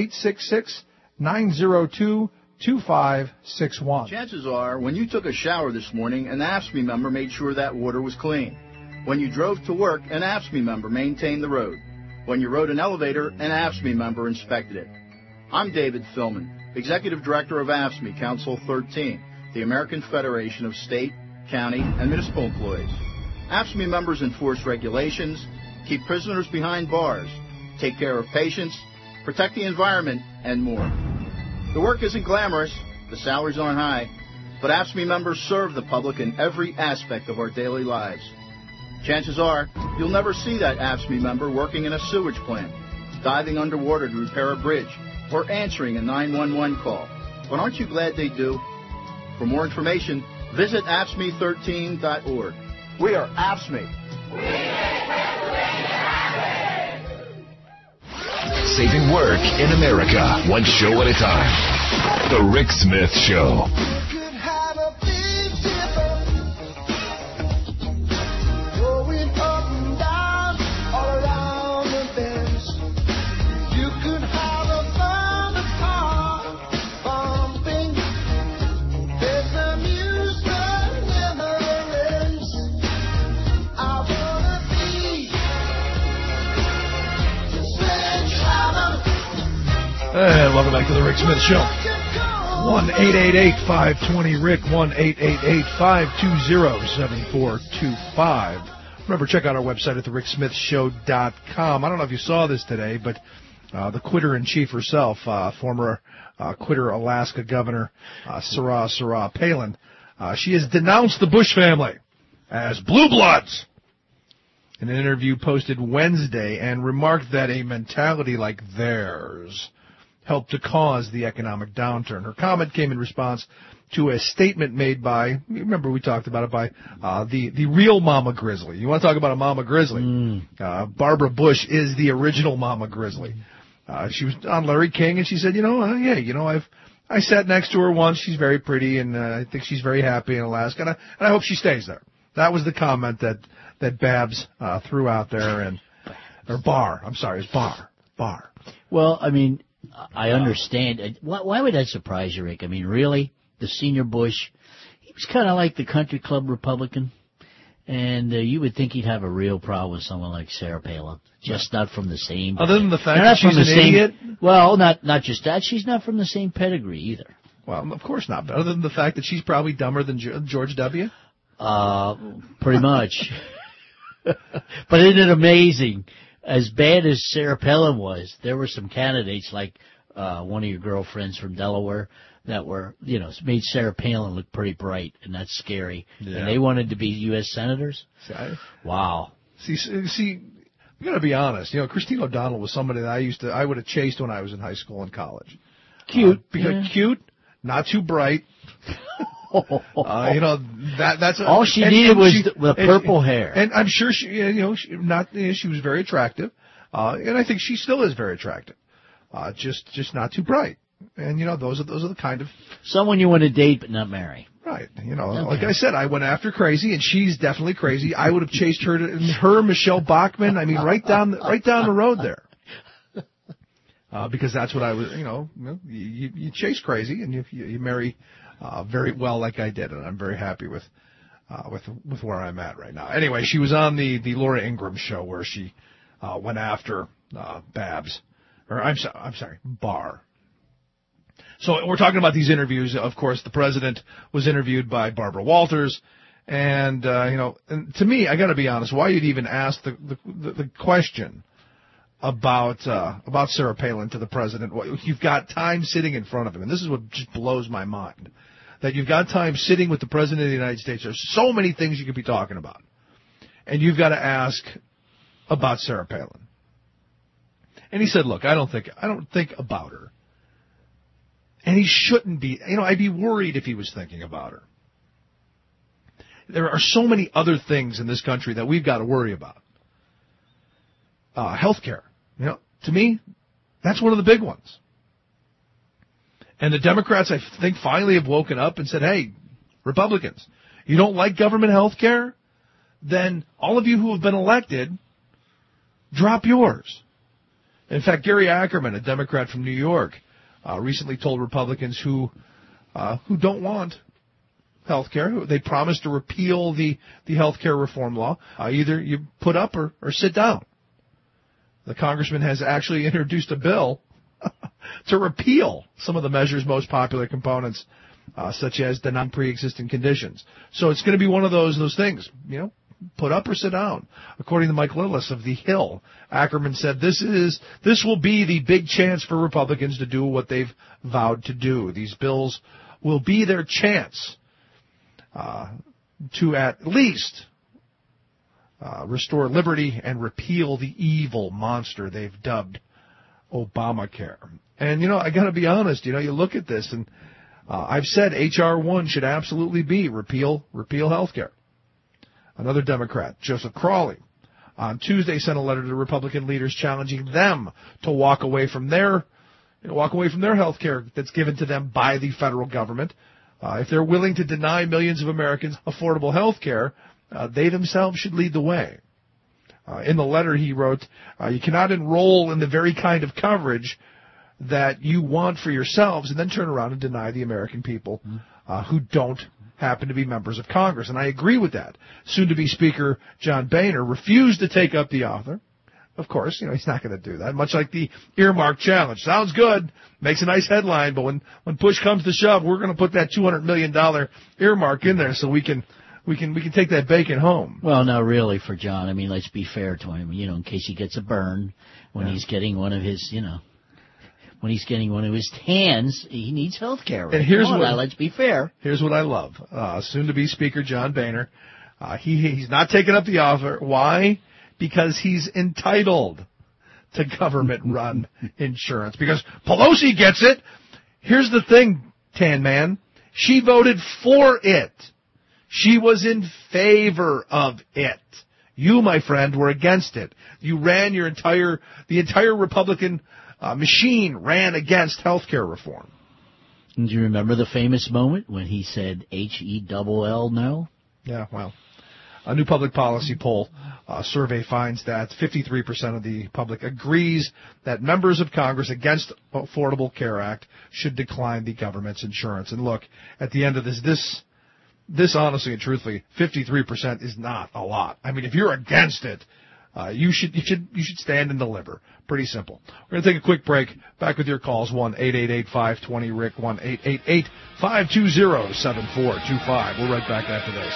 1-866-902-2561. Chances are, when you took a shower this morning, an AFSCME member made sure that water was clean. When you drove to work, an AFSCME member maintained the road. When you rode an elevator, an AFSCME member inspected it. I'm David Philman, Executive Director of AFSCME Council 13, the American Federation of State, County, and Municipal Employees. AFSCME members enforce regulations, keep prisoners behind bars, take care of patients, protect the environment, and more. The work isn't glamorous, the salaries aren't high, but AFSCME members serve the public in every aspect of our daily lives. Chances are, you'll never see that AFSCME member working in a sewage plant, diving underwater to repair a bridge, or answering a 911 call. But aren't you glad they do? For more information, visit AFSCME13.org. We are AFSCME. Saving work in America, one show at a time. The Rick Smith Show. And welcome back to the Rick Smith Show. 1-888-520-RICK, 1-888-520-7425. Remember, check out our website at thericksmithshow.com. I don't know if you saw this today, but the quitter-in-chief herself, former quitter Alaska Governor Sarah Palin, she has denounced the Bush family as blue bloods in an interview posted Wednesday and remarked that a mentality like theirs helped to cause the economic downturn. Her comment came in response to a statement made by, remember we talked about it, by the real Mama Grizzly. You want to talk about a Mama Grizzly? Barbara Bush is the original Mama Grizzly. She was on Larry King, and she said, I sat next to her once. She's very pretty, and I think she's very happy in Alaska, and I hope she stays there. That was the comment that Babs threw out there, or Barr. I'm sorry, it's Barr. Well, I mean, I understand. Why would that surprise you, Rick? I mean, really? The senior Bush, he was kind of like the country club Republican, and you would think he'd have a real problem with someone like Sarah Palin, just not from the same. Other than the fact that she's an idiot? Well, not just that. She's not from the same pedigree either. Well, of course not. But other than the fact that she's probably dumber than George W.? Pretty much. But isn't it amazing? As bad as Sarah Palin was, there were some candidates like one of your girlfriends from Delaware that were, made Sarah Palin look pretty bright, and that's scary. Yeah. And they wanted to be U.S. senators? Wow. See, I'm going to be honest. Christine O'Donnell was somebody that I would have chased when I was in high school and college. Cute. Cute, not too bright. That's all she needed was the purple hair. And I'm sure she was very attractive, and I think she still is very attractive. Just not too bright. And those are the kind of someone you want to date but not marry. Right. Like I said, I went after crazy, and she's definitely crazy. I would have chased her, Michelle Bachmann. I mean, right down the road there. Because that's what I was. You chase crazy, and you marry. Very well, like I did, and I'm very happy with where I'm at right now. Anyway, she was on the Laura Ingraham show where she went after Babs, or I'm sorry, Barr. So we're talking about these interviews. Of course, the president was interviewed by Barbara Walters, and and to me, I got to be honest, why you'd even ask the question about Sarah Palin to the president? You've got time sitting in front of him, and this is what just blows my mind. That you've got time sitting with the President of the United States. There's so many things you could be talking about. And you've got to ask about Sarah Palin. And he said, look, I don't think about her. And he shouldn't be. I'd be worried if he was thinking about her. There are so many other things in this country that we've got to worry about. Healthcare. To me, that's one of the big ones. And the Democrats, I think, finally have woken up and said, hey, Republicans, you don't like government health care? Then all of you who have been elected, drop yours. In fact, Gary Ackerman, a Democrat from New York, recently told Republicans who don't want health care, they promised to repeal the health care reform law, either you put up or sit down. The congressman has actually introduced a bill to repeal some of the measure's most popular components, such as the non-pre-existing conditions. So it's going to be one of those things, put up or sit down. According to Mike Lillis of The Hill, Ackerman said this will be the big chance for Republicans to do what they've vowed to do. These bills will be their chance to at least restore liberty and repeal the evil monster they've dubbed Obamacare. And, I got to be honest, you look at this, and I've said H.R. 1 should absolutely be repeal health care. Another Democrat, Joseph Crawley, on Tuesday sent a letter to Republican leaders challenging them to walk away from their health care that's given to them by the federal government. If they're willing to deny millions of Americans affordable health care, they themselves should lead the way. In the letter he wrote, you cannot enroll in the very kind of coverage that you want for yourselves and then turn around and deny the American people who don't happen to be members of Congress. And I agree with that. Soon-to-be Speaker John Boehner refused to take up the offer. Of course, he's not going to do that, much like the earmark challenge. Sounds good, makes a nice headline, but when push comes to shove, we're going to put that $200 million earmark in there so we can take that bacon home. Well, no, really, for John. I mean, let's be fair to him. In case he gets a burn when he's getting one of his, when he's getting one of his tans, he needs health care. Right? And let's be fair. Here's what I love. Soon-to-be Speaker John Boehner, he's not taking up the offer. Why? Because he's entitled to government-run insurance. Because Pelosi gets it. Here's the thing, Tan Man. She voted for it. She was in favor of it. You, my friend, were against it. You ran the entire Republican machine ran against health care reform. Do you remember the famous moment when he said H-E-double-L no? Yeah, well, a new public policy poll survey finds that 53% of the public agrees that members of Congress against Affordable Care Act should decline the government's insurance. And look, at the end of this honestly and truthfully, 53% is not a lot. I mean, if you're against it, you should stand and deliver. Pretty simple. We're going to take a quick break. Back with your calls, 1-888-520-RICK, 1-888-520-7425. We're right back after this.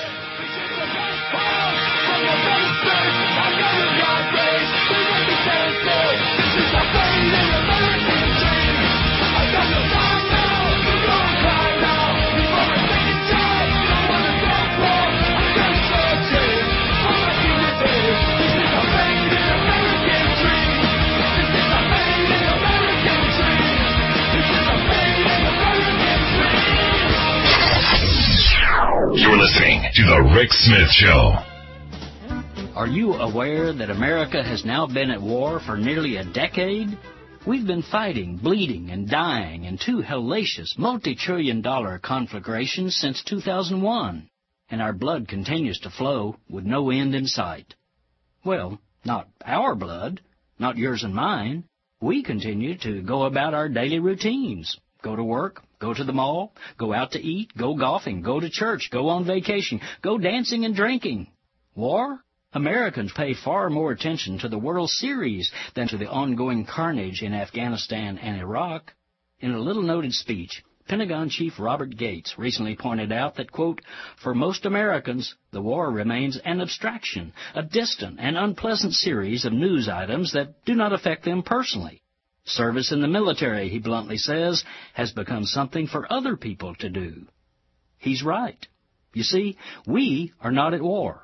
You're listening to The Rick Smith Show. Are you aware that America has now been at war for nearly a decade? We've been fighting, bleeding, and dying in two hellacious, multi-trillion-dollar conflagrations since 2001, and our blood continues to flow with no end in sight. Well, not our blood, not yours and mine. We continue to go about our daily routines. Go to work, go to the mall, go out to eat, go golfing, go to church, go on vacation, go dancing and drinking. War? Americans pay far more attention to the World Series than to the ongoing carnage in Afghanistan and Iraq. In a little-noted speech, Pentagon Chief Robert Gates recently pointed out that, quote, for most Americans, the war remains an abstraction, a distant and unpleasant series of news items that do not affect them personally. Service in the military, he bluntly says, has become something for other people to do. He's right. You see, we are not at war.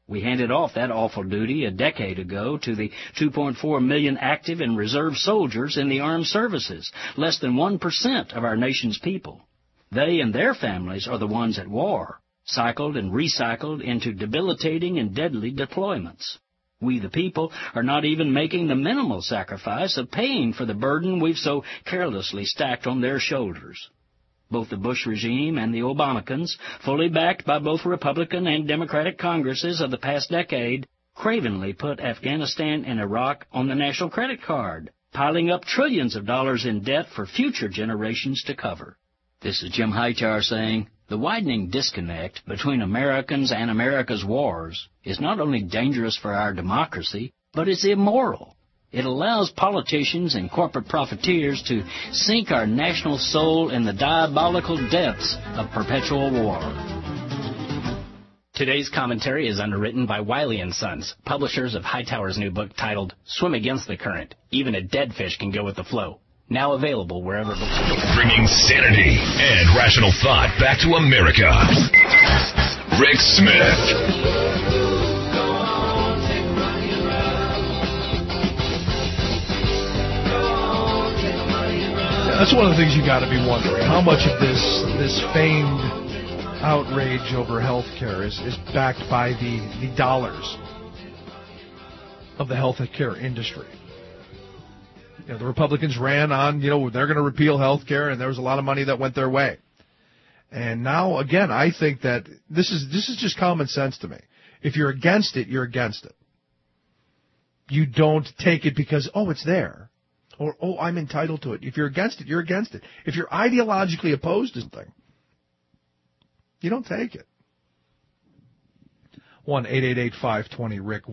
We handed off that awful duty a decade ago to the 2.4 million active and reserve soldiers in the armed services, less than 1% of our nation's people. They and their families are the ones at war, cycled and recycled into debilitating and deadly deployments. We, the people, are not even making the minimal sacrifice of paying for the burden we've so carelessly stacked on their shoulders. Both the Bush regime and the Obamacans, fully backed by both Republican and Democratic Congresses of the past decade, cravenly put Afghanistan and Iraq on the national credit card, piling up trillions of dollars in debt for future generations to cover. This is Jim Hightower saying, the widening disconnect between Americans and America's wars is not only dangerous for our democracy, but it's immoral. It allows politicians and corporate profiteers to sink our national soul in the diabolical depths of perpetual war. Today's commentary is underwritten by Wiley & Sons, publishers of Hightower's new book titled Swim Against the Current. Even a dead fish can go with the flow. Now available wherever books are sold. Bringing sanity and rational thought back to America. Rick Smith. That's one of the things you got to be wondering. How much of this famed outrage over health care is backed by the dollars of the health care industry? You know, the Republicans ran on, they're going to repeal health care, and there was a lot of money that went their way. And now, again, I think that this is just common sense to me. If you're against it, you're against it. You don't take it because, it's there. Or, I'm entitled to it. If you're against it, you're against it. If you're ideologically opposed to something, you don't take it. 1-888-520-RICK,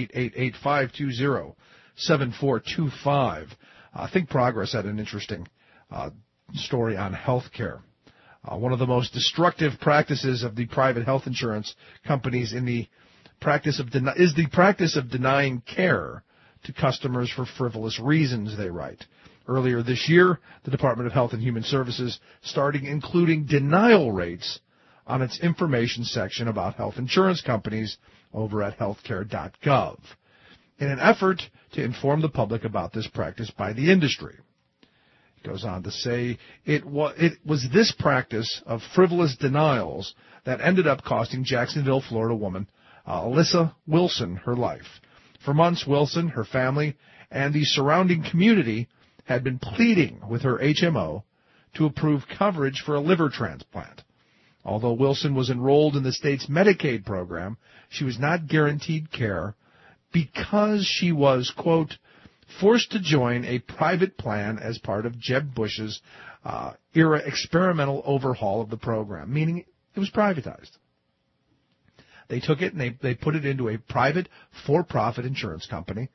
1-888-520-7425. Think Progress had an interesting story on health care. One of the most destructive practices of the private health insurance companies is the practice of denying care to customers for frivolous reasons, they write. Earlier this year, the Department of Health and Human Services started including denial rates on its information section about health insurance companies over at healthcare.gov in an effort to inform the public about this practice by the industry. It goes on to say it was this practice of frivolous denials that ended up costing Jacksonville, Florida woman Alyssa Wilson her life. For months, Wilson, her family, and the surrounding community had been pleading with her HMO to approve coverage for a liver transplant. Although Wilson was enrolled in the state's Medicaid program, she was not guaranteed care because she was, quote, forced to join a private plan as part of Jeb Bush's era experimental overhaul of the program, meaning it was privatized. They took it and they put it into a private, for-profit insurance company,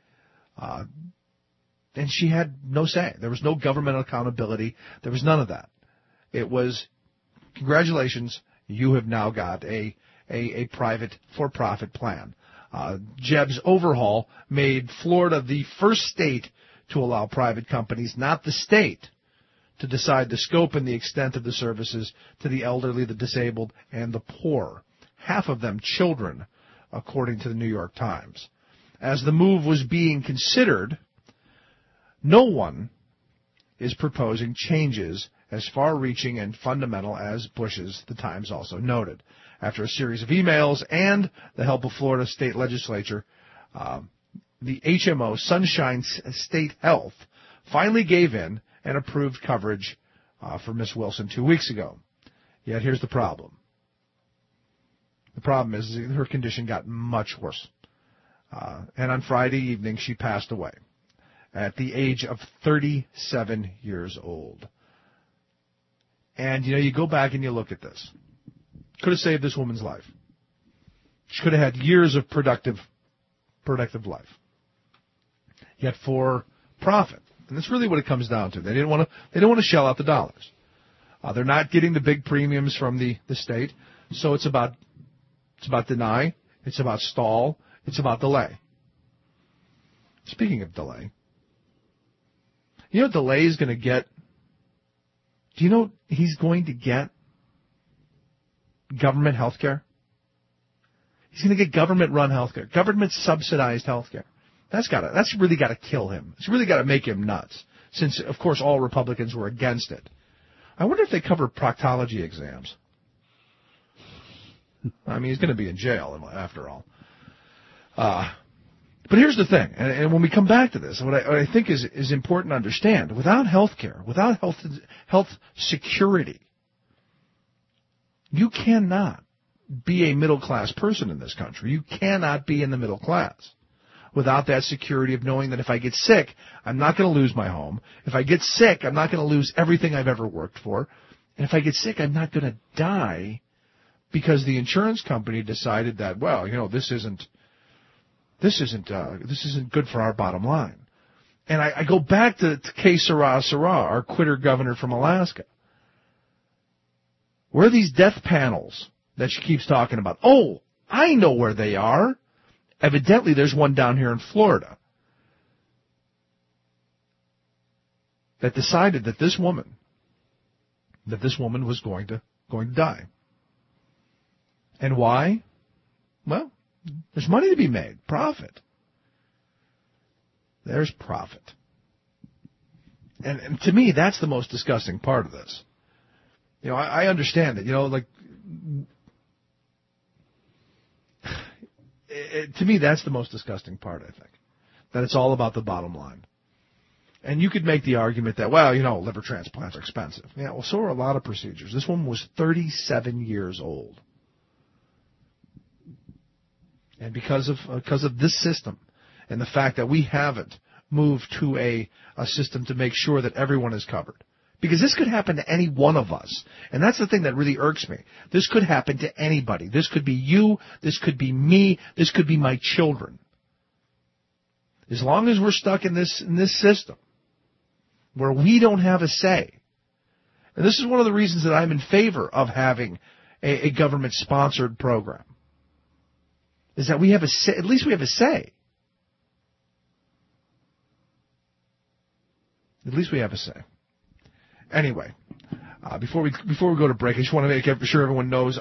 and she had no say. There was no governmental accountability. There was none of that. It was, congratulations, you have now got a private, for-profit plan. Jeb's overhaul made Florida the first state to allow private companies, not the state, to decide the scope and the extent of the services to the elderly, the disabled, and the poor. Half of them children, according to the New York Times. As the move was being considered, no one is proposing changes as far-reaching and fundamental as Bush's, the Times also noted. After a series of emails and the help of Florida state legislature, the HMO, Sunshine State Health, finally gave in and approved coverage for Miss Wilson 2 weeks ago. Yet here's the problem. The problem is her condition got much worse. And on Friday evening, she passed away at the age of 37 years old. And, you go back and you look at this. Could have saved this woman's life. She could have had years of productive life. Yet for profit. And that's really what it comes down to. They don't want to shell out the dollars. They're not getting the big premiums from the state. So it's about deny, it's about stall, it's about delay. Speaking of delay, you know what delay is going to get? Do you know he's going to get government health care? He's going to get government-run health care, government-subsidized health care. That's really got to kill him. It's really got to make him nuts, since, of course, all Republicans were against it. I wonder if they cover proctology exams. I mean, he's going to be in jail after all. But here's the thing, and when we come back to this, what I think is important to understand, without health care, without health security, you cannot be a middle-class person in this country. You cannot be in the middle class without that security of knowing that if I get sick, I'm not going to lose my home. If I get sick, I'm not going to lose everything I've ever worked for. And if I get sick, I'm not going to die because the insurance company decided that, well, you know, this isn't good for our bottom line. And I go back to K. Sarah, our quitter governor from Alaska. Where are these death panels that she keeps talking about? Oh, I know where they are. Evidently, there's one down here in Florida that decided that this woman was going to die. And why? Well, there's money to be made. Profit. There's profit. And to me, that's the most disgusting part of this. You know, I understand it. You know, like, to me, that's the most disgusting part, I think. That it's all about the bottom line. And you could make the argument that, well, you know, liver transplants are expensive. Yeah, well, so are a lot of procedures. This woman was 37 years old. And because of this system and the fact that we haven't moved to a system to make sure that everyone is covered. Because this could happen to any one of us. And that's the thing that really irks me. This could happen to anybody. This could be you. This could be me. This could be my children. As long as we're stuck in this system where we don't have a say. And this is one of the reasons that I'm in favor of having a government-sponsored program. Is that we have a say, at least we have a say. At least we have a say. Anyway, before we go to break, I just want to make sure everyone knows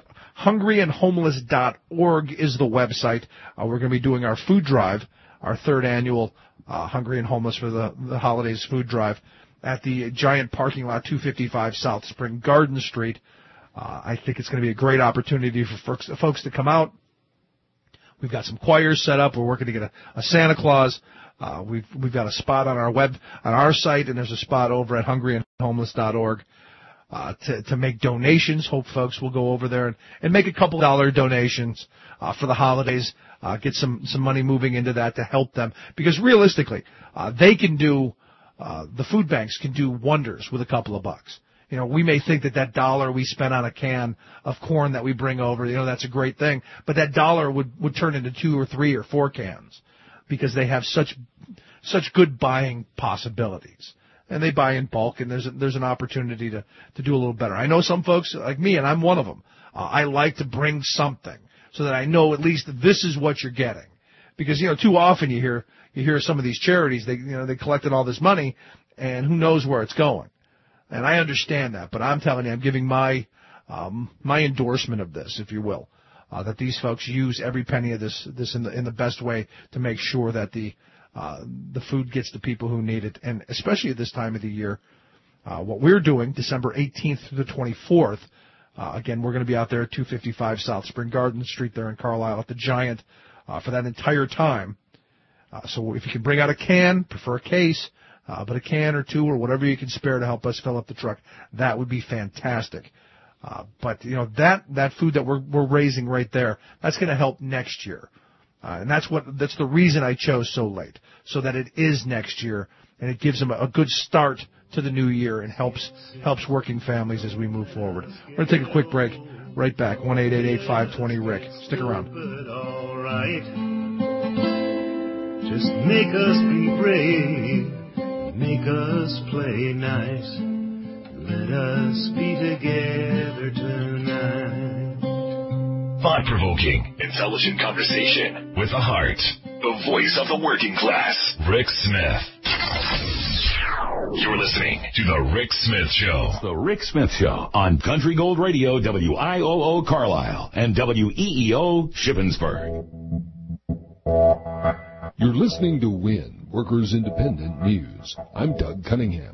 hungryandhomeless.org is the website. We're going to be doing our food drive, our third annual Hungry and Homeless for the Holidays food drive at the giant parking lot, 255 South Spring Garden Street. I think it's going to be a great opportunity for folks to come out. We've got some choirs set up. We're working to get a Santa Claus. We've got a spot on our site, and there's a spot over at hungryandhomeless.org to make donations. Hope folks will go over there and make a couple $1 donations for the holidays. Get some money moving into that to help them, because realistically, they can do the food banks can do wonders with a couple of bucks. You know, we may think that $1 we spent on a can of corn that we bring over, you know, that's a great thing. But that $1 would turn into 2 or 3 or 4 cans because they have such good buying possibilities. And they buy in bulk, and there's an opportunity to do a little better. I know some folks like me, and I'm one of them. I like to bring something so that I know at least this is what you're getting. Because, you know, too often you hear some of these charities, they collected all this money, and who knows where it's going. And I understand that, but I'm telling you, I'm giving my endorsement of this, if you will, that these folks use every penny of this in the best way to make sure that the food gets to people who need it, and especially at this time of the year. What we're doing, December 18th through the 24th, again, we're going to be out there at 255 South Spring Garden Street there in Carlisle at the Giant for that entire time. So if you can bring out a can, prefer a case. But a can or two or whatever you can spare to help us fill up the truck, that would be fantastic. But, you know, that food that we're raising right there, that's going to help next year. And that's the reason I chose so late, so that it is next year, and it gives them a good start to the new year and helps working families as we move forward. We're going to take a quick break. Right back, 1-888-520-RICK. Stick around. All right. Just make us be brave. Make us play nice. Let us be together tonight. Thought-provoking, intelligent conversation with a heart. The voice of the working class. Rick Smith. You're listening to The Rick Smith Show. It's The Rick Smith Show on Country Gold Radio, WIOO Carlisle, and WEEO Shippensburg. You're listening to WIN, Workers Independent News. I'm Doug Cunningham.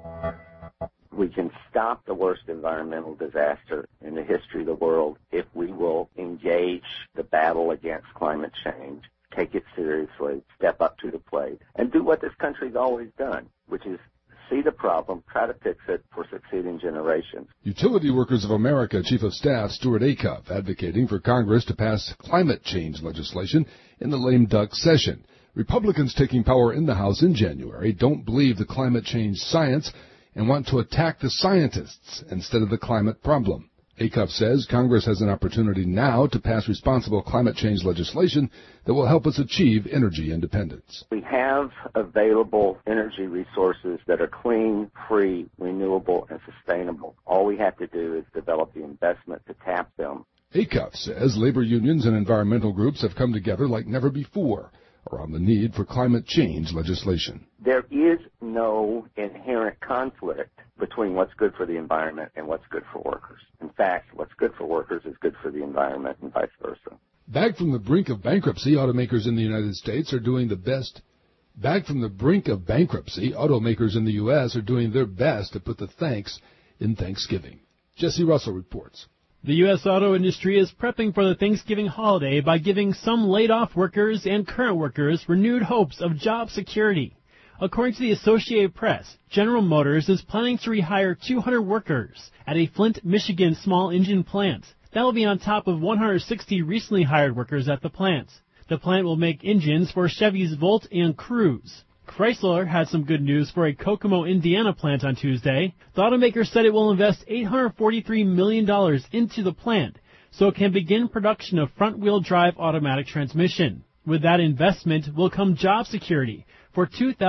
We can stop the worst environmental disaster in the history of the world if we will engage the battle against climate change, take it seriously, step up to the plate, and do what this country's always done, which is see the problem, try to fix it for succeeding generations. Utility Workers of America Chief of Staff Stuart Acuff advocating for Congress to pass climate change legislation in the lame duck session. Republicans taking power in the House in January don't believe the climate change science and want to attack the scientists instead of the climate problem. Acuff says Congress has an opportunity now to pass responsible climate change legislation that will help us achieve energy independence. We have available energy resources that are clean, free, renewable, and sustainable. All we have to do is develop the investment to tap them. Acuff says labor unions and environmental groups have come together like never before around the need for climate change legislation. There is no inherent conflict between what's good for the environment and what's good for workers. In fact, what's good for workers is good for the environment and vice versa. Back from the brink of bankruptcy, automakers in the United States are doing the best. Back from the brink of bankruptcy, automakers in the U.S. are doing their best to put the thanks in Thanksgiving. Jesse Russell reports. The U.S. auto industry is prepping for the Thanksgiving holiday by giving some laid-off workers and current workers renewed hopes of job security. According to the Associated Press, General Motors is planning to rehire 200 workers at a Flint, Michigan small engine plant. That will be on top of 160 recently hired workers at the plant. The plant will make engines for Chevy's Volt and Cruze. Chrysler had some good news for a Kokomo, Indiana plant on Tuesday. The automaker said it will invest $843 million into the plant so it can begin production of front-wheel drive automatic transmission. With that investment will come job security for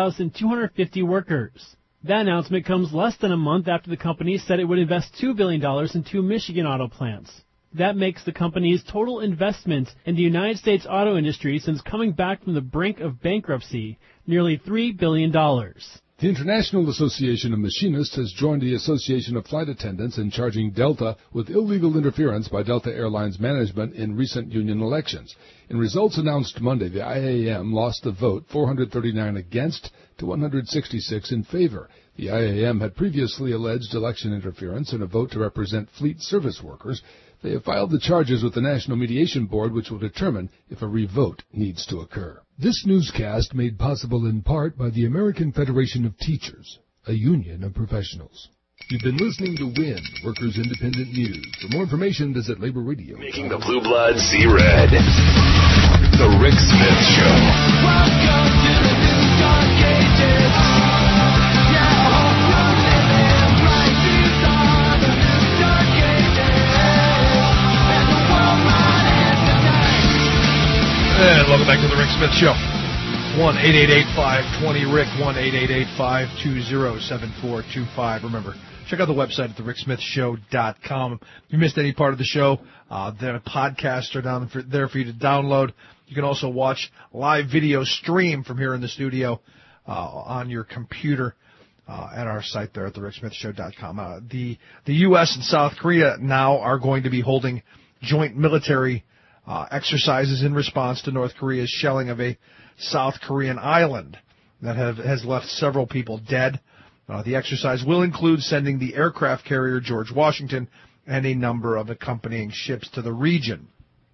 2,250 workers. That announcement comes less than a month after the company said it would invest $2 billion in 2 Michigan auto plants. That makes the company's total investment in the United States auto industry since coming back from the brink of bankruptcy nearly $3 billion. The International Association of Machinists has joined the Association of Flight Attendants in charging Delta with illegal interference by Delta Airlines management in recent union elections. In results announced Monday, the IAM lost the vote 439 against to 166 in favor. The IAM had previously alleged election interference in a vote to represent fleet service workers. They have filed the charges with the National Mediation Board, which will determine if a revote needs to occur. This newscast made possible in part by the American Federation of Teachers, a union of professionals. You've been listening to WIN, Workers Independent News. For more information, visit Labor Radio. Making the blue bloods see red. The Rick Smith Show. Welcome to the new dark ages. And welcome back to the Rick Smith Show. 1-888-520-RICK, 1-888-520-7425. Remember, check out the website at thericksmithshow.com. If you missed any part of the show, the podcasts are down there for you to download. You can also watch live video stream from here in the studio on your computer at our site there at thericksmithshow.com. The U.S. and South Korea now are going to be holding joint military exercises in response to North Korea's shelling of a South Korean island that has left several people dead. The exercise will include sending the aircraft carrier George Washington and a number of accompanying ships to the region.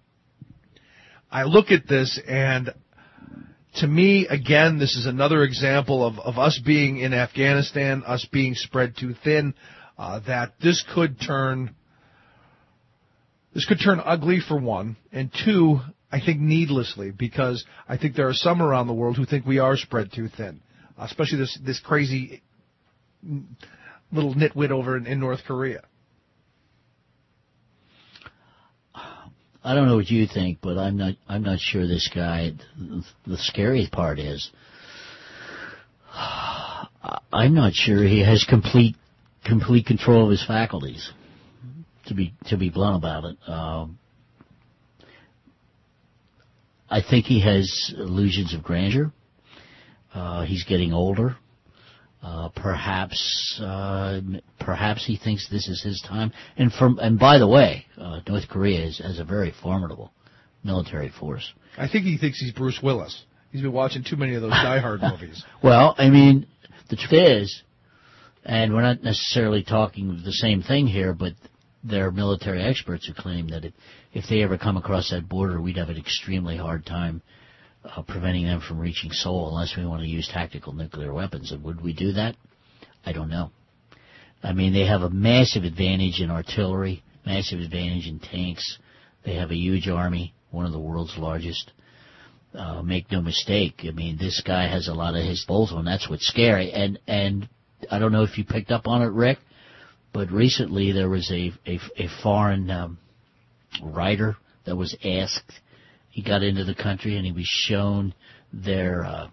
I look at this, and to me, again, this is another example of us being in Afghanistan, us being spread too thin, that this could turn ugly, for one, and two, I think needlessly, because I think there are some around the world who think we are spread too thin, especially this crazy little nitwit over in North Korea. I don't know what you think, but I'm not sure this guy. The scariest part is I'm not sure he has complete control of his faculties. To be blunt about it, I think he has illusions of grandeur. He's getting older. Perhaps he thinks this is his time. And by the way, North Korea has a very formidable military force. I think he thinks he's Bruce Willis. He's been watching too many of those Die Hard movies. Well, I mean, the truth is, and we're not necessarily talking the same thing here, but there are military experts who claim that if they ever come across that border, we'd have an extremely hard time preventing them from reaching Seoul unless we want to use tactical nuclear weapons. And would we do that? I don't know. I mean, they have a massive advantage in artillery, massive advantage in tanks. They have a huge army, one of the world's largest. Make no mistake. I mean, this guy has a lot of his balls on. That's what's scary. And I don't know if you picked up on it, Rick, but recently there was a foreign writer that was asked. He got into the country and he was shown their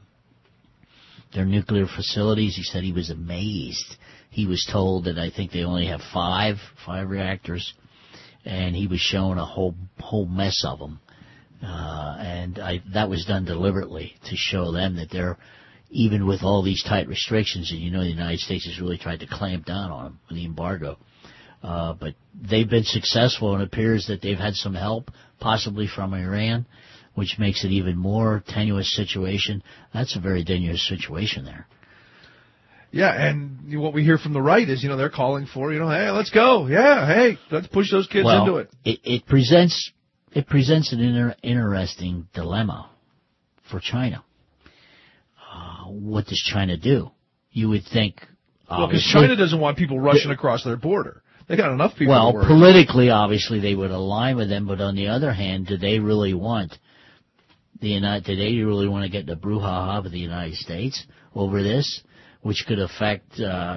nuclear facilities. He said he was amazed. He was told that I think they only have five reactors, and he was shown a whole mess of them. And that was done deliberately to show them that they're, even with all these tight restrictions, and the United States has really tried to clamp down on them with the embargo. But they've been successful, and it appears that they've had some help, possibly from Iran, which makes it even more tenuous situation. That's a very dangerous situation there. Yeah, and what we hear from the right is, they're calling for, hey, let's go. Yeah, hey, let's push those kids into it. It presents an interesting dilemma for China. What does China do? You would think... Well, because China doesn't want people rushing across their border. They got enough people to worry. Well, politically, obviously, they would align with them, but on the other hand, do they really want to get the brouhaha with the United States over this, which could affect, their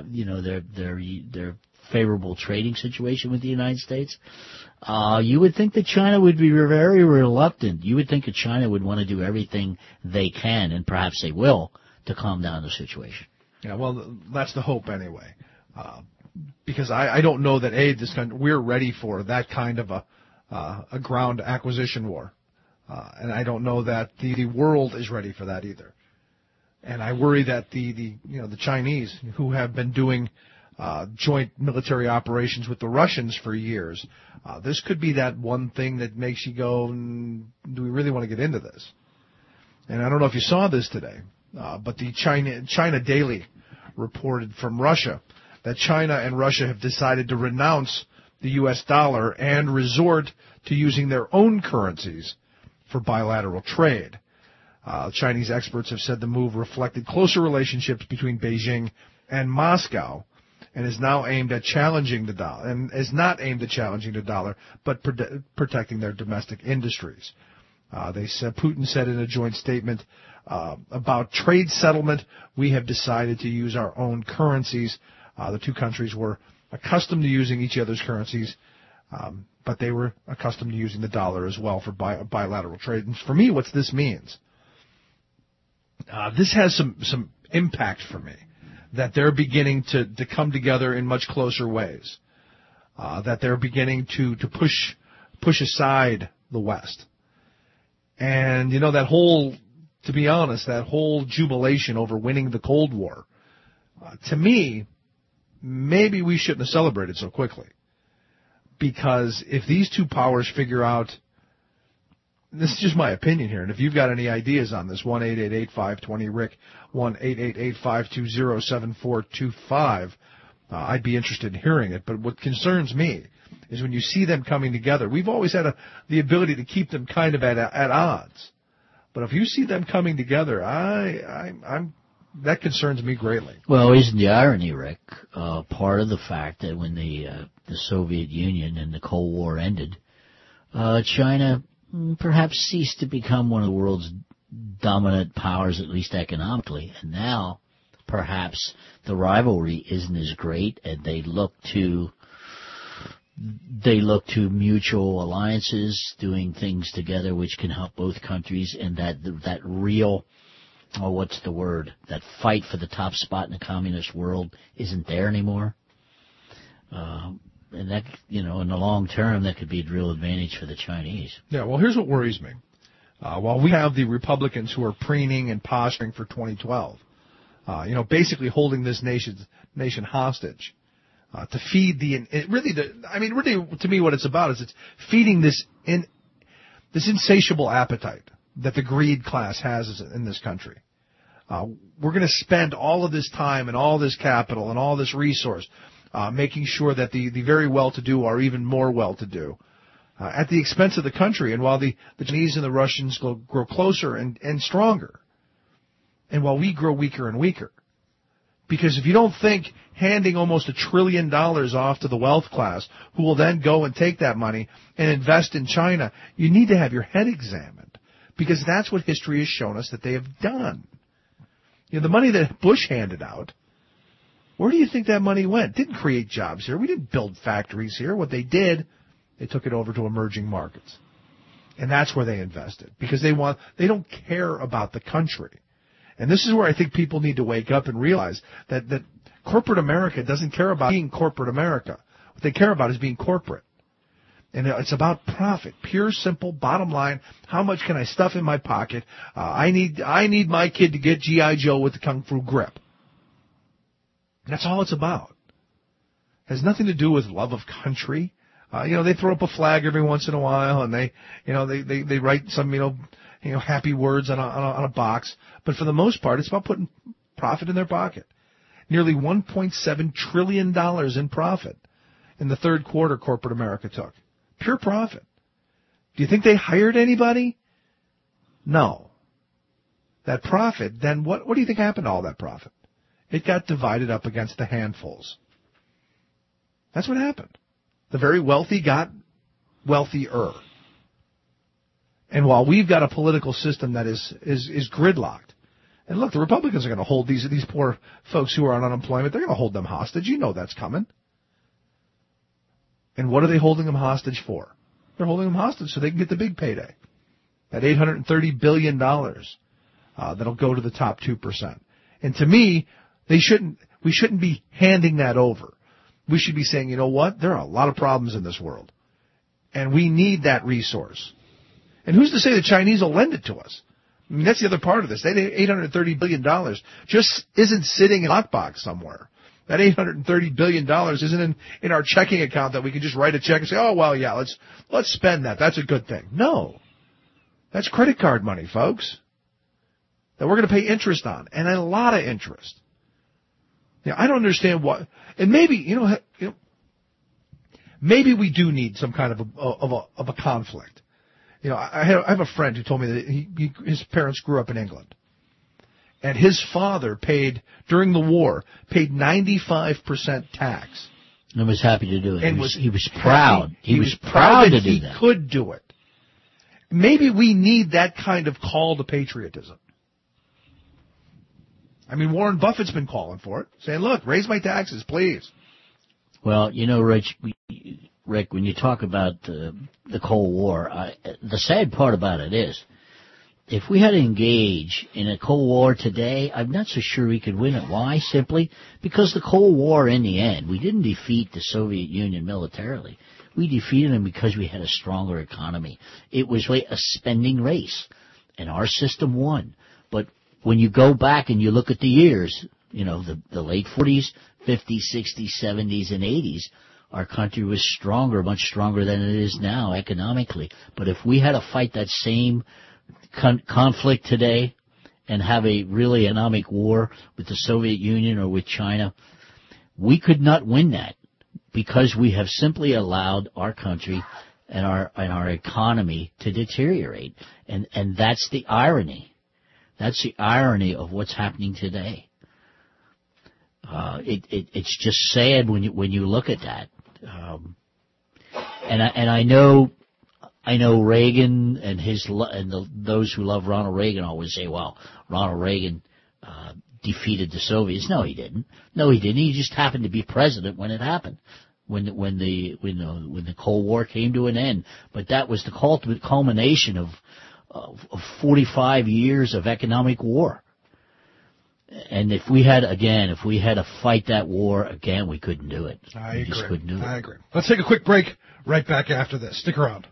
favorable trading situation with the United States? You would think that China would be very reluctant. You would think that China would want to do everything they can, and perhaps they will, to calm down the situation. Yeah, well, that's the hope anyway. Because I don't know that we're ready for that kind of a ground acquisition war, and I don't know that the world is ready for that either. And I worry that the Chinese, who have been doing joint military operations with the Russians for years, this could be that one thing that makes you go, do we really want to get into this? And I don't know if you saw this today, but the China Daily reported from Russia that China and Russia have decided to renounce the U.S. dollar and resort to using their own currencies for bilateral trade. Chinese experts have said the move reflected closer relationships between Beijing and Moscow, and is now aimed at challenging the dollar, and is not aimed at challenging the dollar, but protecting their domestic industries. Putin said in a joint statement about trade settlement, we have decided to use our own currencies. The two countries were accustomed to using each other's currencies, but they were accustomed to using the dollar as well for bilateral trade. And for me, what this means, this has some impact for me, that they're beginning to come together in much closer ways, that they're beginning to push aside the West. And, to be honest, that whole jubilation over winning the Cold War, to me, maybe we shouldn't have celebrated so quickly. Because if these two powers figure out, this is just my opinion here, and if you've got any ideas on this, 1-888-520-RICK, 1-888-520-7425, I'd be interested in hearing it. But what concerns me is when you see them coming together. We've always had the ability to keep them kind of at odds. But if you see them coming together, that concerns me greatly. Well, isn't the irony, Rick, part of the fact that when the Soviet Union and the Cold War ended, China perhaps ceased to become one of the world's dominant powers, at least economically, and now perhaps the rivalry isn't as great, and they look to mutual alliances, doing things together which can help both countries, and that real, what's the word, that fight for the top spot in the communist world isn't there anymore. And that, in the long term, that could be a real advantage for the Chinese. Yeah, well, here's what worries me. While we have the Republicans who are preening and posturing for 2012, basically holding this nation hostage to feed really to me what it's about is it's feeding this insatiable appetite that the greed class has in this country. We're going to spend all of this time and all this capital and all this resource making sure that the very well-to-do are even more well-to-do at the expense of the country, and while the Chinese and the Russians grow closer and stronger, and while we grow weaker and weaker. Because if you don't think handing almost $1 trillion off to the wealth class, who will then go and take that money and invest in China, you need to have your head examined. Because that's what history has shown us that they have done. The money that Bush handed out, where do you think that money went? Didn't create jobs here. We didn't build factories here. What they did, they took it over to emerging markets. And that's where they invested. Because they don't care about the country. And this is where I think people need to wake up and realize that corporate America doesn't care about being corporate America. What they care about is being corporate. And it's about profit, pure, simple, bottom line. How much can I stuff in my pocket? I need my kid to get G.I. Joe with the Kung Fu grip. That's all it's about. It has nothing to do with love of country. They throw up a flag every once in a while, and they write some happy words on a box. But for the most part, it's about putting profit in their pocket. Nearly $1.7 trillion in profit in the third quarter corporate America took. Pure profit. Do you think they hired anybody? No. That profit, then what do you think happened to all that profit? It got divided up against the handfuls. That's what happened. The very wealthy got wealthier. And while we've got a political system that is gridlocked, and look, the Republicans are going to hold these poor folks who are on unemployment, they're going to hold them hostage. You know that's coming. And what are they holding them hostage for? They're holding them hostage so they can get the big payday. That $830 billion that'll go to the top 2%. And to me, we shouldn't be handing that over. We should be saying, you know what? There are a lot of problems in this world. And we need that resource. And who's to say the Chinese will lend it to us? I mean, that's the other part of this. That $830 billion just isn't sitting in a lockbox somewhere. That $830 billion isn't in our checking account that we can just write a check and say, oh, well, yeah, let's spend that. That's a good thing. No. That's credit card money, folks, that we're going to pay interest on, and a lot of interest. I don't understand what, and maybe, maybe we do need some kind of a conflict. I have a friend who told me that his parents grew up in England. And his father during the war, paid 95% tax. And was happy to do it. And he was proud. He was proud to do that. He could do it. Maybe we need that kind of call to patriotism. I mean, Warren Buffett's been calling for it, saying, look, raise my taxes, please. Well, Rick, when you talk about the Cold War, the sad part about it is, if we had to engage in a Cold War today, I'm not so sure we could win it. Why? Simply because the Cold War, in the end, we didn't defeat the Soviet Union militarily. We defeated them because we had a stronger economy. It was a spending race, and our system won. But when you go back and you look at the years, the late 40s, 50s, 60s, 70s, and 80s, our country was stronger, much stronger than it is now economically. But if we had to fight that same conflict today and have a really economic war with the Soviet Union or with China, we could not win that because we have simply allowed our country and our economy to deteriorate. And that's the irony. That's the irony of what's happening today. It's just sad when you look at that. And I know Reagan and those who love Ronald Reagan always say, well, Ronald Reagan defeated the Soviets. No, he didn't. He just happened to be president when it happened, when the Cold War came to an end. But that was the culmination of 45 years of economic war. And if we had to fight that war again, we couldn't do it. I agree. Let's take a quick break. Right back after this. Stick around.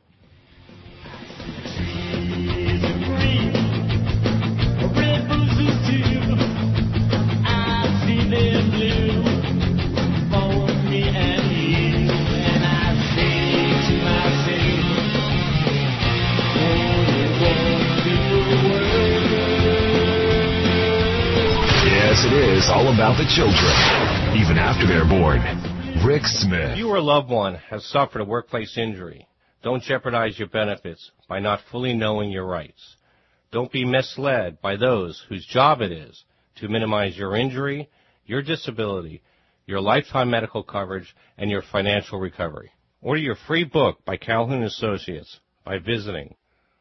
is all about the children, even after they're born. Rick Smith. If you or a loved one has suffered a workplace injury, don't jeopardize your benefits by not fully knowing your rights. Don't be misled by those whose job it is to minimize your injury, your disability, your lifetime medical coverage, and your financial recovery. Order your free book by Calhoun Associates by visiting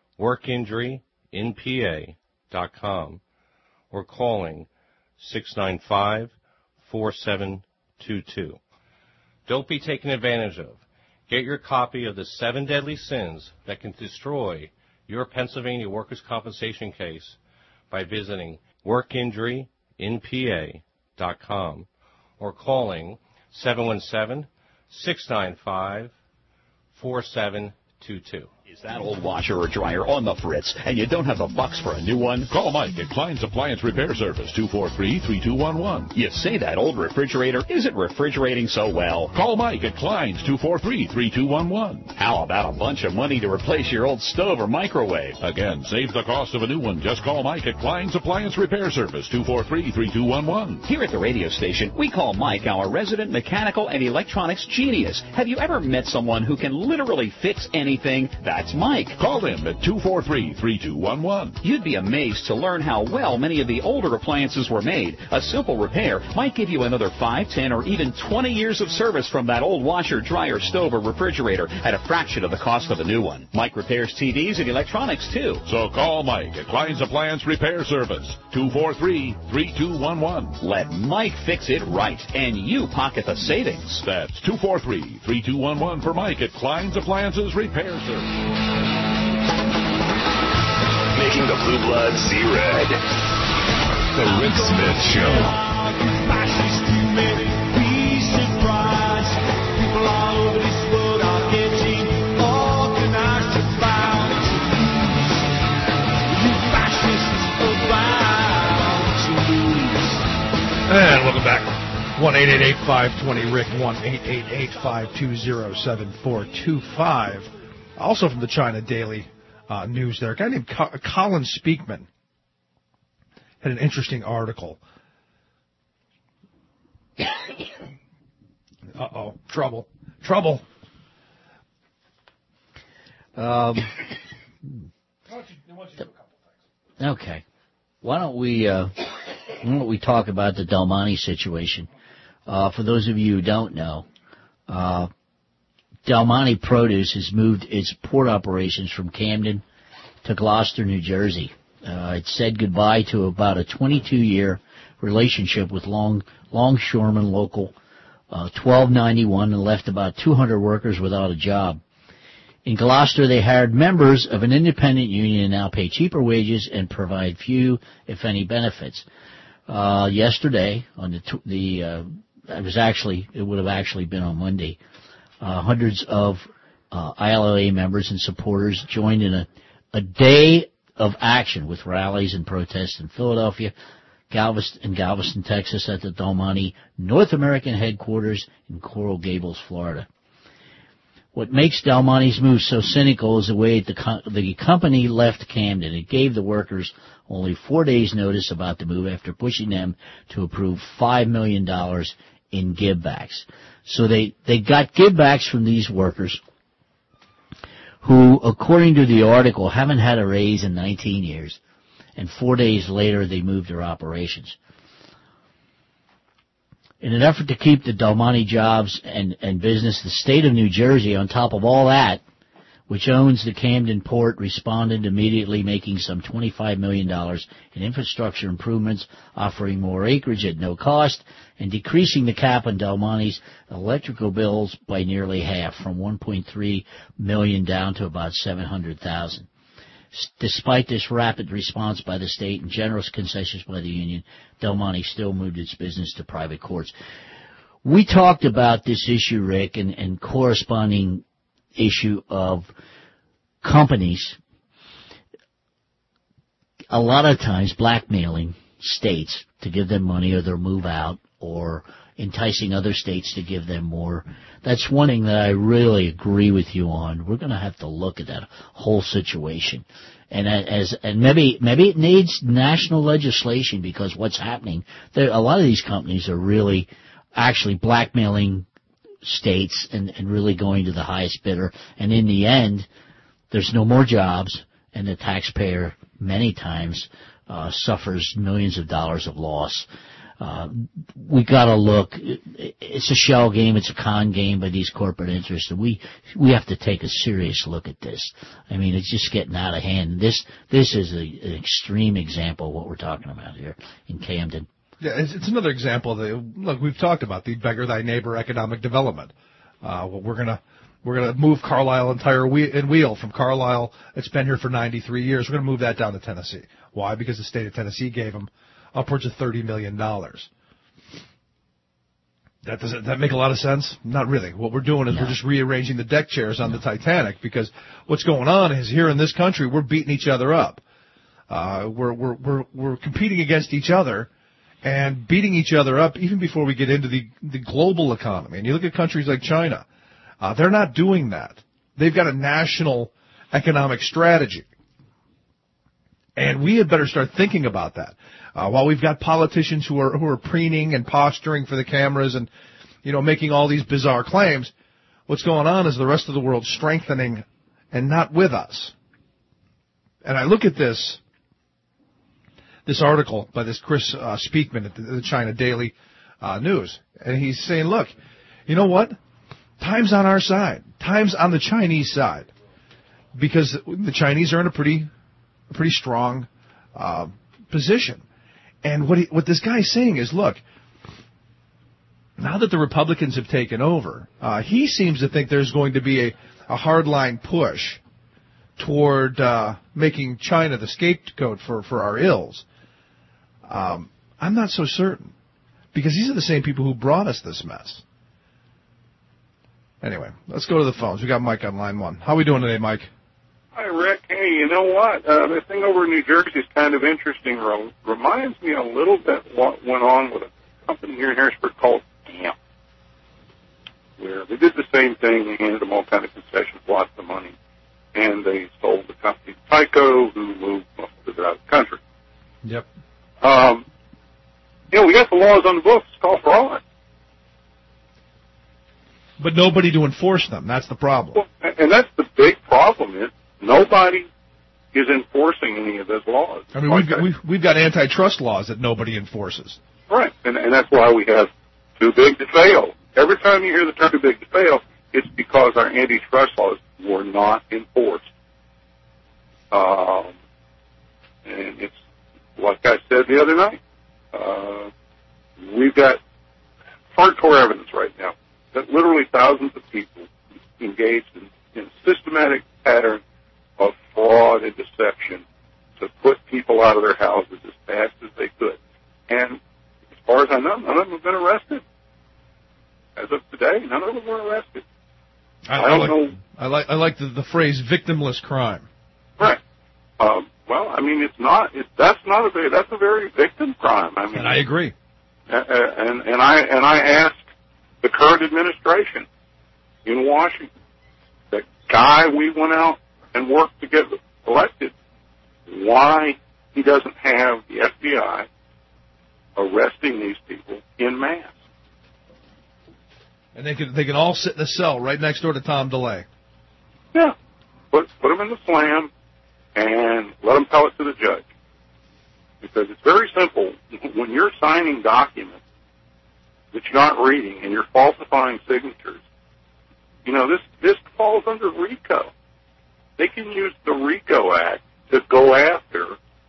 workinjuryinpa.com or calling 695-4722. Don't be taken advantage of. Get your copy of the 7 Deadly Sins that can destroy your Pennsylvania workers' compensation case by visiting workinjuryinpa.com or calling 717-695-4722. Is that old washer or dryer on the fritz and you don't have the bucks for a new one? Call Mike at Klein's Appliance Repair Service, 243-3211. You say that old refrigerator isn't refrigerating so well. Call Mike at Klein's, 243-3211. How about a bunch of money to replace your old stove or microwave? Again, save the cost of a new one. Just call Mike at Klein's Appliance Repair Service, 243-3211. Here at the radio station, we call Mike our resident mechanical and electronics genius. Have you ever met someone who can literally fix anything? That's Mike. Call him at 243-3211. You'd be amazed to learn how well many of the older appliances were made. A simple repair might give you another 5, 10, or even 20 years of service from that old washer, dryer, stove, or refrigerator at a fraction of the cost of a new one. Mike repairs TVs and electronics, too. So call Mike at Klein's Appliance Repair Service, 243-3211. Let Mike fix it right, and you pocket the savings. That's 243-3211 for Mike at Klein's Appliances Repair Service. Making the blue blood see red. The Rick Smith Show. And welcome back. 1-888-520-RICK, 1-888-520-7425. Also from the China Daily News there, a guy named Colin Speakman had an interesting article. Uh-oh, trouble. Okay. Why don't we talk about the Del Monte situation? For those of you who don't know, Del Monte Produce has moved its port operations from Camden to Gloucester, New Jersey. It said goodbye to about a 22-year relationship with Longshoreman Local 1291 and left about 200 workers without a job. In Gloucester, they hired members of an independent union and now pay cheaper wages and provide few, if any, benefits. Yesterday, on it would have actually been on Monday. Hundreds of ILA members and supporters joined in a day of action with rallies and protests in Philadelphia, Galveston, Texas, at the Del Monte North American headquarters in Coral Gables, Florida. What makes Del Monte's move so cynical is the way the company left Camden. It gave the workers only 4 days' notice about the move after pushing them to approve $5 million in givebacks. So they got givebacks from these workers who, according to the article, haven't had a raise in 19 years. And 4 days later, they moved their operations. In an effort to keep the Del Monte jobs and business, the state of New Jersey, on top of all that, which owns the Camden Port, responded immediately, making some $25 million in infrastructure improvements, offering more acreage at no cost, and decreasing the cap on Del Monte's electrical bills by nearly half, from $1.3 million down to about $700,000. Despite this rapid response by the state and generous concessions by the union, Del Monte still moved its business to private courts. We talked about this issue, Rick, and corresponding issue of companies a lot of times blackmailing states to give them money or they'll move out, or enticing other states to give them more. That's one thing that I really agree with you on. We're going to have to look at that whole situation. And maybe it needs national legislation, because what's happening, a lot of these companies are really actually blackmailing states and really going to the highest bidder. And in the end, there's no more jobs, and the taxpayer many times suffers millions of dollars of loss. We got to look. It's a shell game. It's a con game by these corporate interests, and we have to take a serious look at this. I mean, it's just getting out of hand. This is an extreme example of what we're talking about here in Camden. Yeah, it's another example. Look, we've talked about the beggar thy neighbor economic development. We're gonna move Carlisle entire wheel from Carlisle. It's been here for 93 years. We're gonna move that down to Tennessee. Why? Because the state of Tennessee gave them upwards of $30 million. Does that make a lot of sense? Not really. What we're doing is we're just rearranging the deck chairs on the Titanic, because what's going on is here in this country we're beating each other up. We're competing against each other and beating each other up even before we get into the global economy. And you look at countries like China, they're not doing that. They've got a national economic strategy. And we had better start thinking about that. While we've got politicians who are preening and posturing for the cameras and, making all these bizarre claims, what's going on is the rest of the world strengthening and not with us. And I look at this article by this Chris Speakman at the China Daily News, and he's saying, look, you know what? Time's on our side. Time's on the Chinese side, because the Chinese are in a pretty strong position. And what this guy's saying is, look, now that the Republicans have taken over, he seems to think there's going to be a hardline push toward making China the scapegoat for our ills. I'm not so certain, because these are the same people who brought us this mess. Anyway, let's go to the phones. We got Mike on line one. How are we doing today, Mike? Hi, Rick. Hey, you know what? The thing over in New Jersey is kind of interesting. Reminds me a little bit what went on with a company here in Harrisburg called AMP, where they did the same thing. They handed them all kind of concessions, lots of money, and they sold the company to Tyco, who moved most of it out of the country. Yep. We got the laws on the books. It's called fraud. But nobody to enforce them. That's the problem. Well, and that's the big problem is nobody is enforcing any of those laws. I mean, we've got antitrust laws that nobody enforces. Right, and that's why we have too big to fail. Every time you hear the term too big to fail, it's because our antitrust laws were not enforced. And it's like I said the other night, we've got hardcore evidence right now that literally thousands of people engaged in a systematic pattern of fraud and deception to put people out of their houses as fast as they could. And as far as I know, none of them have been arrested. As of today, none of them were arrested. I like the phrase victimless crime. Right. Well, I mean, that's a very victim crime. I mean, and I agree. And I asked the current administration in Washington, the guy we went out and worked to get elected, why he doesn't have the FBI arresting these people en masse. And they can all sit in a cell right next door to Tom DeLay. Yeah. Put them in the slam and let them tell it to the judge. Because it's very simple. When you're signing documents that you're not reading and you're falsifying signatures, this falls under RICO. They can use the RICO Act to go after,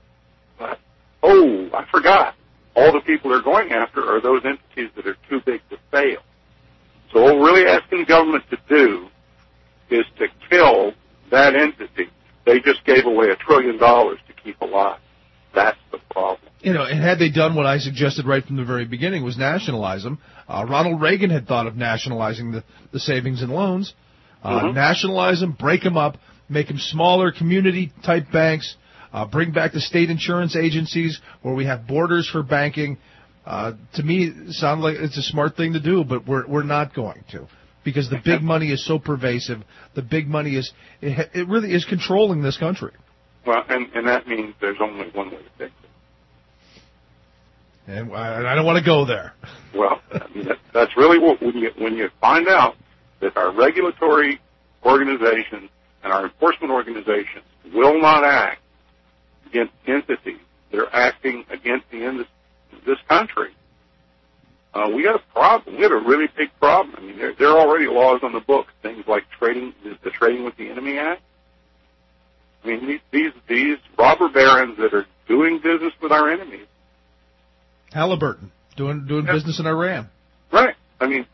I forgot. All the people they're going after are those entities that are too big to fail. So what we're really asking the government to do is to kill that entity. They just gave away $1 trillion to keep alive. That's the problem. And had they done what I suggested right from the very beginning, was nationalize them. Ronald Reagan had thought of nationalizing the savings and loans. Nationalize them, break them up, make them smaller community-type banks, bring back the state insurance agencies where we have borders for banking, to me, sound like it's a smart thing to do, but we're not going to, because the big money is so pervasive. The big money it really is controlling this country. Well, and that means there's only one way to fix it. And I don't want to go there. Well, I mean, that's really what when you find out that our regulatory organizations and our enforcement organizations will not act against entities that are acting against this country. We got a problem. We got a really big problem. I mean, there are already laws on the books, things like the Trading with the Enemy Act. I mean, these robber barons that are doing business with our enemies. Halliburton doing business in Iran. Right. I mean,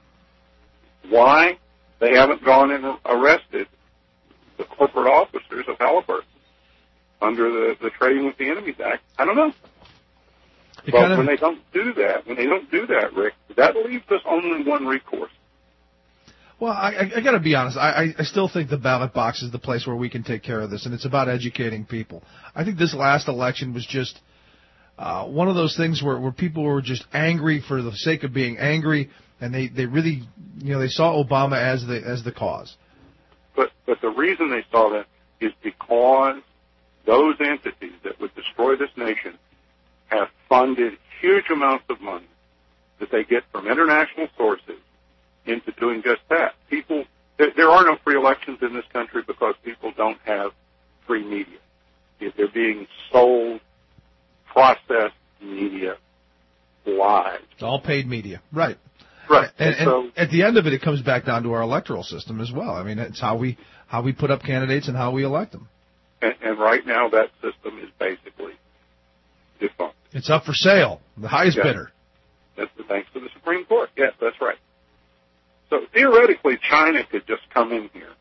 why they haven't gone and arrested the corporate officers of Halliburton under the Trading with the Enemies Act? I don't know. But when they don't do that, Rick, that leaves us only one recourse. Well, I got to be honest. I still think the ballot box is the place where we can take care of this, and it's about educating people. I think this last election was just one of those things where people were just angry for the sake of being angry, and they really, they saw Obama as the cause. But the reason they saw that is because those entities that would destroy this nation have funded huge amounts of money that they get from international sources into doing just that. There are no free elections in this country because people don't have free media. They're being sold, processed media, lies. It's all paid media. Right. Right. And so, at the end of it, it comes back down to our electoral system as well. I mean, it's how we put up candidates and how we elect them. And right now, that system is basically defunct. It's up for sale. The highest bidder. That's thanks to the Supreme Court. Yes, that's right. So theoretically, China could just come in here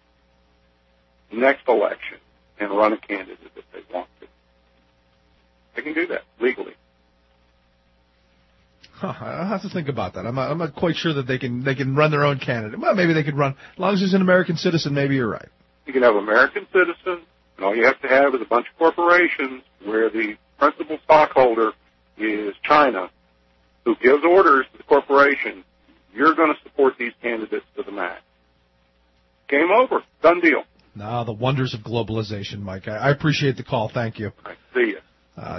next election and run a candidate if they want to. They can do that legally. I'll have to think about that. I'm not quite sure that they can run their own candidate. Well, maybe they could run, as long as he's an American citizen. Maybe you're right. You can have American citizens, and all you have to have is a bunch of corporations where the principal stockholder is China, who gives orders to the corporation. You're going to support these candidates to the max. Game over. Done deal. No, the wonders of globalization, Mike. I appreciate the call. Thank you. Right. See ya.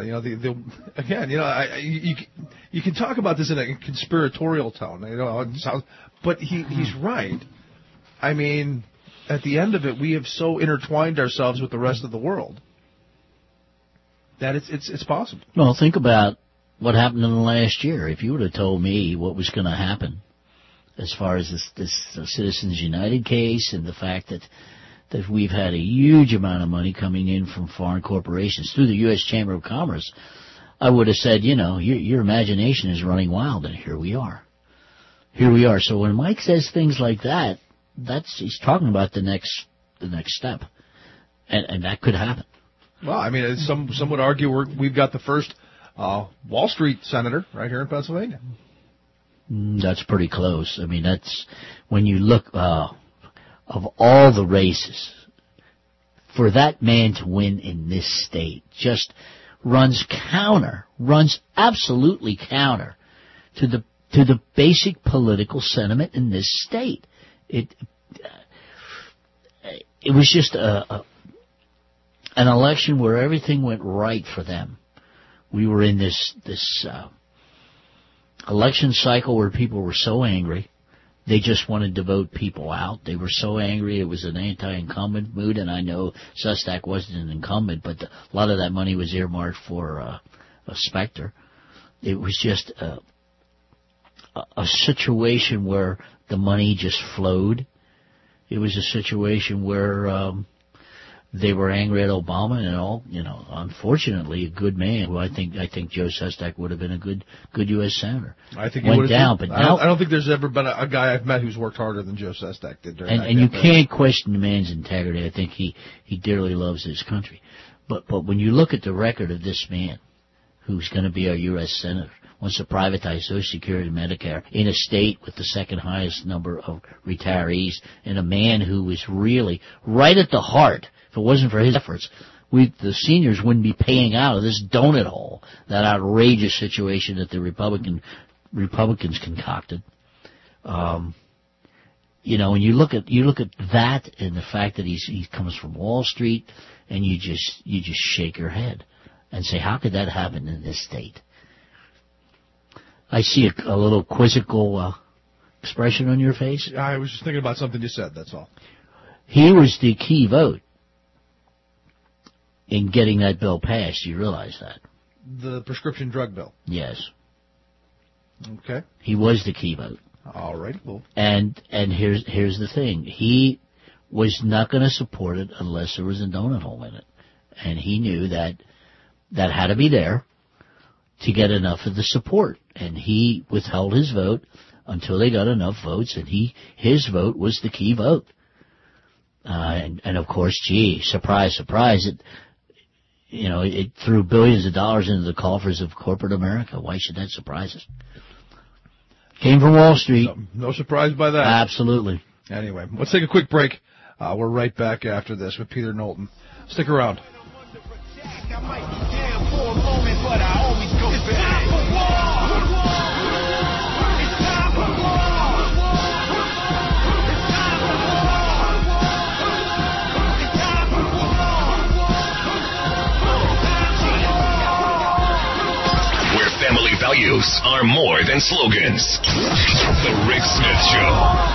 You can talk about this in a conspiratorial tone, but he's right. I mean, at the end of it, we have so intertwined ourselves with the rest of the world that it's possible. Well, think about what happened in the last year. If you would have told me what was going to happen as far as this Citizens United case and the fact that we've had a huge amount of money coming in from foreign corporations through the U.S. Chamber of Commerce, I would have said, your imagination is running wild, and here we are. So when Mike says things like that, he's talking about the next step, and that could happen. Well, I mean, some would argue we've got the first Wall Street senator right here in Pennsylvania. That's pretty close. I mean, that's when you look of all the races, for that man to win in this state just runs absolutely counter to the basic political sentiment in this state. It was just an election where everything went right for them. We were in this election cycle where people were so angry. They just wanted to vote people out. They were so angry. It was an anti-incumbent mood, and I know Sustak wasn't an incumbent, but a lot of that money was earmarked for a Specter. It was just a situation where the money just flowed. It was a situation where they were angry at Obama and all. Unfortunately, a good man who I think Joe Sustak would have been a good U.S. senator. I think went down, but now I don't think there's ever been a guy I've met who's worked harder than Joe Sustak did during that and you can't question the man's integrity. I think he dearly loves his country. But when you look at the record of this man, who's going to be our U.S. senator, wants to privatize Social Security and Medicare in a state with the second highest number of retirees, and a man who was really right at the heart, if it wasn't for his efforts, the seniors wouldn't be paying out of this donut hole, that outrageous situation that the Republicans concocted. You know, when you look at that and the fact that he comes from Wall Street, and you just shake your head and say, how could that happen in this state? I see a little quizzical expression on your face. I was just thinking about something you said, that's all. He was the key vote in getting that bill passed. You realize that? The prescription drug bill. Yes. Okay. He was the key vote. All right. Well. And here's the thing. He was not going to support it unless there was a donut hole in it. And he knew that had to be there to get enough of the support. And he withheld his vote until they got enough votes, and his vote was the key vote. And of course, gee, surprise, surprise, it threw billions of dollars into the coffers of corporate America. Why should that surprise us? Came from Wall Street. No surprise by that. Absolutely. Anyway, let's take a quick break. We're right back after this with Peter Knowlton. Stick around. Family values are more than slogans. The Rick Smith Show.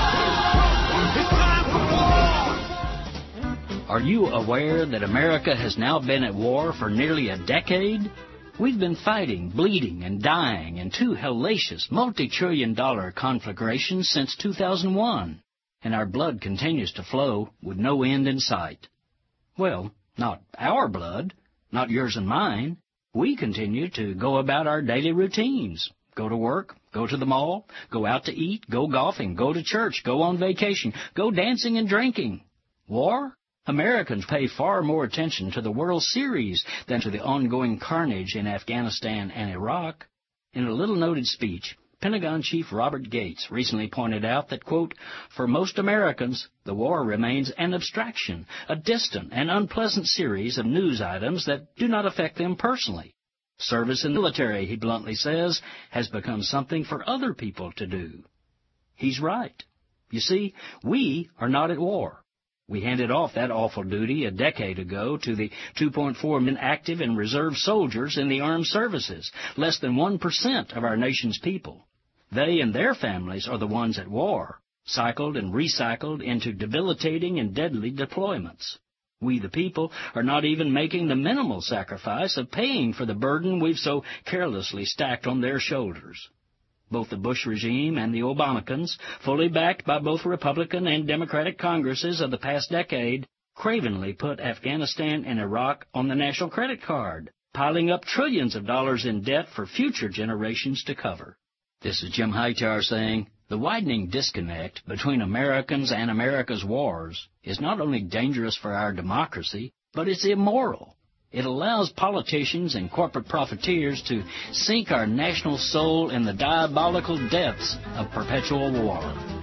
Are you aware that America has now been at war for nearly a decade? We've been fighting, bleeding, and dying in two hellacious, multi-trillion-dollar conflagrations since 2001, and our blood continues to flow with no end in sight. Well, not our blood, not yours and mine. We continue to go about our daily routines. Go to work, go to the mall, go out to eat, go golfing, go to church, go on vacation, go dancing and drinking. War? Americans pay far more attention to the World Series than to the ongoing carnage in Afghanistan and Iraq. In a little-noted speech, Pentagon Chief Robert Gates recently pointed out that, quote, for most Americans, the war remains an abstraction, a distant and unpleasant series of news items that do not affect them personally. Service in the military, he bluntly says, has become something for other people to do. He's right. You see, we are not at war. We handed off that awful duty a decade ago to the 2.4 million active and reserve soldiers in the armed services, less than 1% of our nation's people. They and their families are the ones at war, cycled and recycled into debilitating and deadly deployments. We, the people, are not even making the minimal sacrifice of paying for the burden we've so carelessly stacked on their shoulders. Both the Bush regime and the Obamacans, fully backed by both Republican and Democratic Congresses of the past decade, cravenly put Afghanistan and Iraq on the national credit card, piling up trillions of dollars in debt for future generations to cover. This is Jim Hightower saying, the widening disconnect between Americans and America's wars is not only dangerous for our democracy, but it's immoral. It allows politicians and corporate profiteers to sink our national soul in the diabolical depths of perpetual war.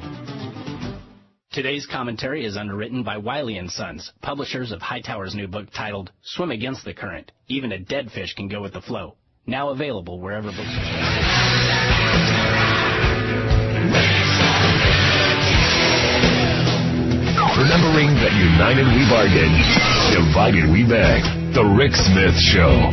Today's commentary is underwritten by Wiley & Sons, publishers of Hightower's new book titled Swim Against the Current. Even a dead fish can go with the flow. Now available wherever books are sold. Remembering that united we bargain, divided we beg. The Rick Smith Show.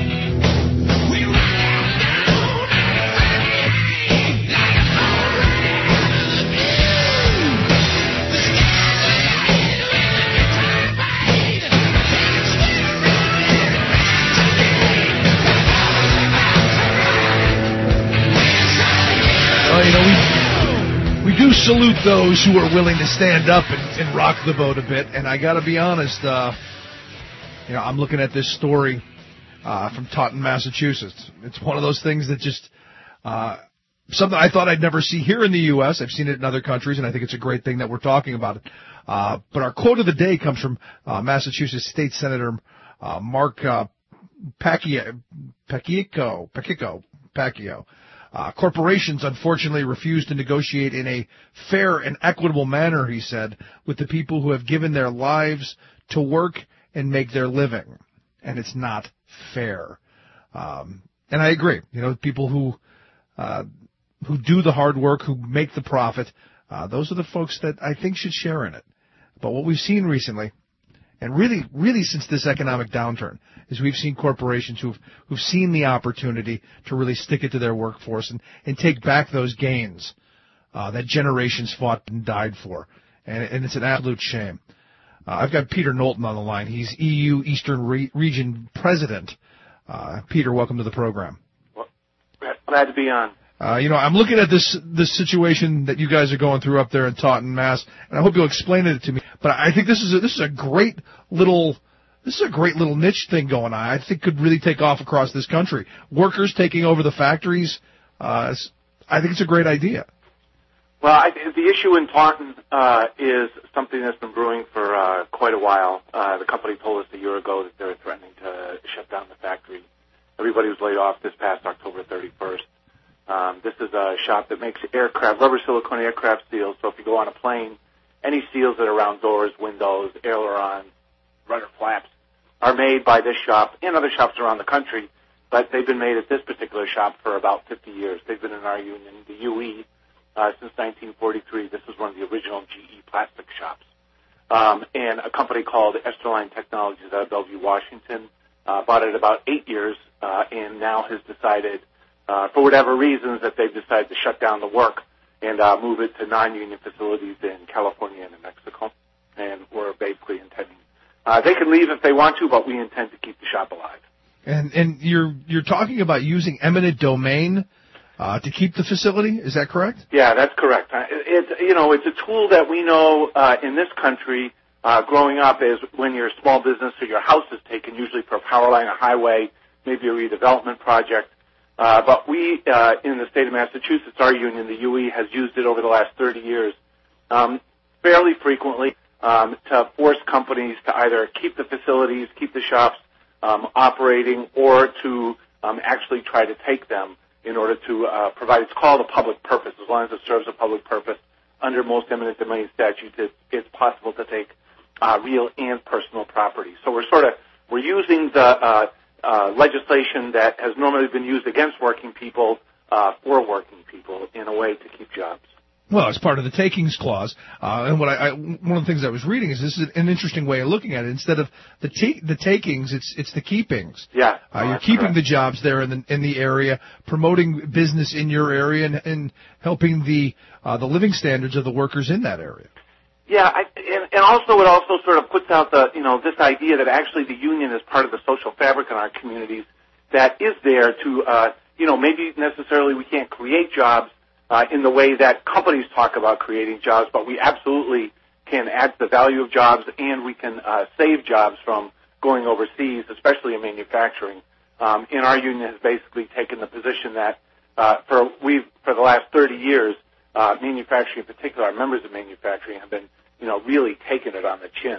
We do salute those who are willing to stand up and rock the boat a bit. And I got to be honest, I'm looking at this story from Taunton, Massachusetts. It's one of those things that just something I thought I'd never see here in the U.S. I've seen it in other countries, and I think it's a great thing that we're talking about it. But our quote of the day comes from Massachusetts State Senator Mark Pacquiao. Corporations, unfortunately, refuse to negotiate in a fair and equitable manner, he said, with the people who have given their lives to work and make their living. and it's not fair. And I agree. People who do the hard work, who make the profit, those are the folks that I think should share in it. But what we've seen recently, and really since this economic downturn, is we've seen corporations who've seen the opportunity to really stick it to their workforce and take back those gains that generations fought and died for. And it's an absolute shame. I've got Peter Knowlton on the line. He's EU Eastern Region President. Peter, welcome to the program. Well, glad to be on. I'm looking at this situation that you guys are going through up there in Taunton, Mass, and I hope you'll explain it to me. But I think this is a great little niche thing going on. I think could really take off across this country. Workers taking over the factories. I think it's a great idea. Well, the issue in Taunton is something that's been brewing for quite a while. The company told us a year ago that they were threatening to shut down the factory. Everybody was laid off this past October 31st. This is a shop that makes rubber silicone aircraft seals. So if you go on a plane, any seals that are around doors, windows, ailerons, rudder flaps are made by this shop and other shops around the country. But they've been made at this particular shop for about 50 years. They've been in our union, the UE, since 1943. This is one of the original GE plastic shops. And a company called Esterline Technologies out of Bellevue, Washington, bought it about 8 years and now has decided, for whatever reasons, that they've decided to shut down the work and move it to non-union facilities in California and in Mexico. And we're basically intending. They can leave if they want to, but we intend to keep the shop alive. And you're talking about using eminent domain to keep the facility. Is that correct? Yeah, that's correct. It's a tool that we know in this country growing up is when your small business or your house is taken, usually for a power line, a highway, maybe a redevelopment project. But we, in the state of Massachusetts, our union, the UE, has used it over the last 30 years fairly frequently to force companies to either keep the facilities, keep the shops operating, or to actually try to take them in order to provide, it's called a public purpose. As long as it serves a public purpose, under most eminent domain statutes, it's possible to take real and personal property. So we're using the legislation that has normally been used against working people for working people in a way to keep jobs. Well, it's part of the takings clause, and one of the things I was reading is this is an interesting way of looking at it. Instead of the takings, it's the keepings. Yeah, you're keeping correct. the jobs there in the area, promoting business in your area, and helping the living standards of the workers in that area. Yeah, and also it also sort of puts out this idea that actually the union is part of the social fabric in our communities that is there to maybe necessarily we can't create jobs in the way that companies talk about creating jobs, but we absolutely can add to the value of jobs, and we can save jobs from going overseas, especially in manufacturing. And our union has basically taken the position that for the last 30 years, manufacturing in particular, our members of manufacturing have been really taking it on the chin.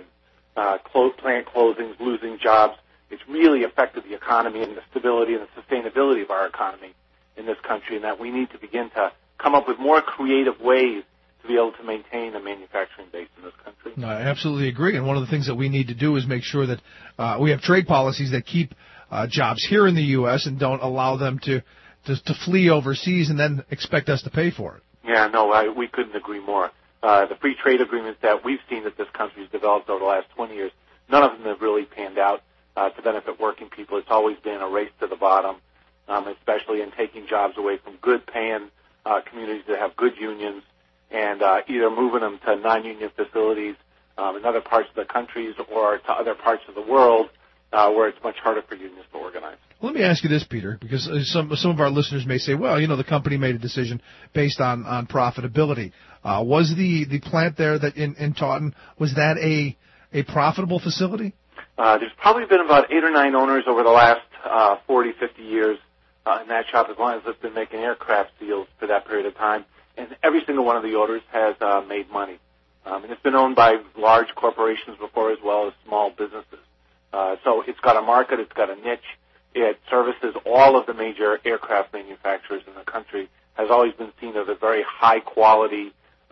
Plant closings, losing jobs. It's really affected the economy and the stability and the sustainability of our economy in this country, and that we need to begin to come up with more creative ways to be able to maintain a manufacturing base in this country. No, I absolutely agree. And one of the things that we need to do is make sure that we have trade policies that keep jobs here in the U.S. and don't allow them to flee overseas and then expect us to pay for it. Yeah, no, we couldn't agree more. The free trade agreements that we've seen that this country has developed over the last 20 years, none of them have really panned out to benefit working people. It's always been a race to the bottom, especially in taking jobs away from good-paying communities that have good unions and either moving them to non-union facilities in other parts of the countries or to other parts of the world where it's much harder for unions to organize. Let me ask you this, Peter, because some of our listeners may say, well, the company made a decision based on profitability. Was the plant there that in Taunton, was that a profitable facility? There's probably been about 8 or 9 owners over the last 40, 50 years in that shop, as long as it's been making aircraft seals for that period of time. And every single one of the owners has made money. And it's been owned by large corporations before as well as small businesses. So it's got a market, it's got a niche. It services all of the major aircraft manufacturers in the country, has always been seen as a very high-quality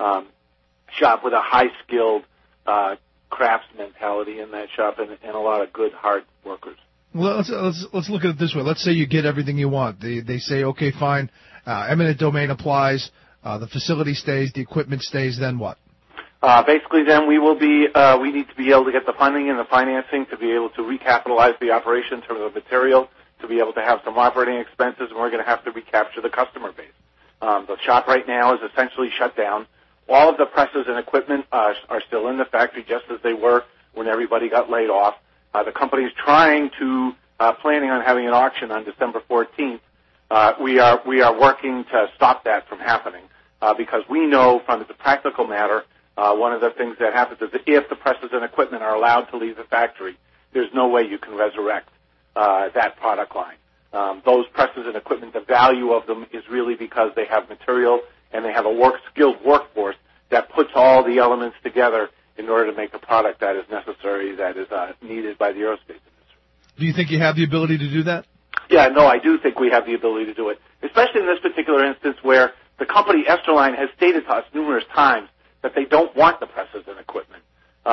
shop with a high-skilled crafts mentality in that shop and a lot of good, hard workers. Well, let's look at it this way. Let's say you get everything you want. They say, okay, fine, eminent domain applies, the facility stays, the equipment stays. Then what? Basically, then we need to be able to get the funding and the financing to be able to recapitalize the operation in terms of material, to be able to have some operating expenses, and we're going to have to recapture the customer base. The shop right now is essentially shut down. All of the presses and equipment are still in the factory just as they were when everybody got laid off. The company is planning on having an auction on December 14th. We are working to stop that from happening because we know from the practical matter, one of the things that happens is that if the presses and equipment are allowed to leave the factory, there's no way you can resurrect that product line. Those presses and equipment, the value of them is really because they have material and they have a skilled workforce that puts all the elements together in order to make a product that is necessary, that is needed by the aerospace industry. Do you think you have the ability to do that? Yeah, no, I do think we have the ability to do it, especially in this particular instance where the company Esterline has stated to us numerous times that they don't want the presses and equipment.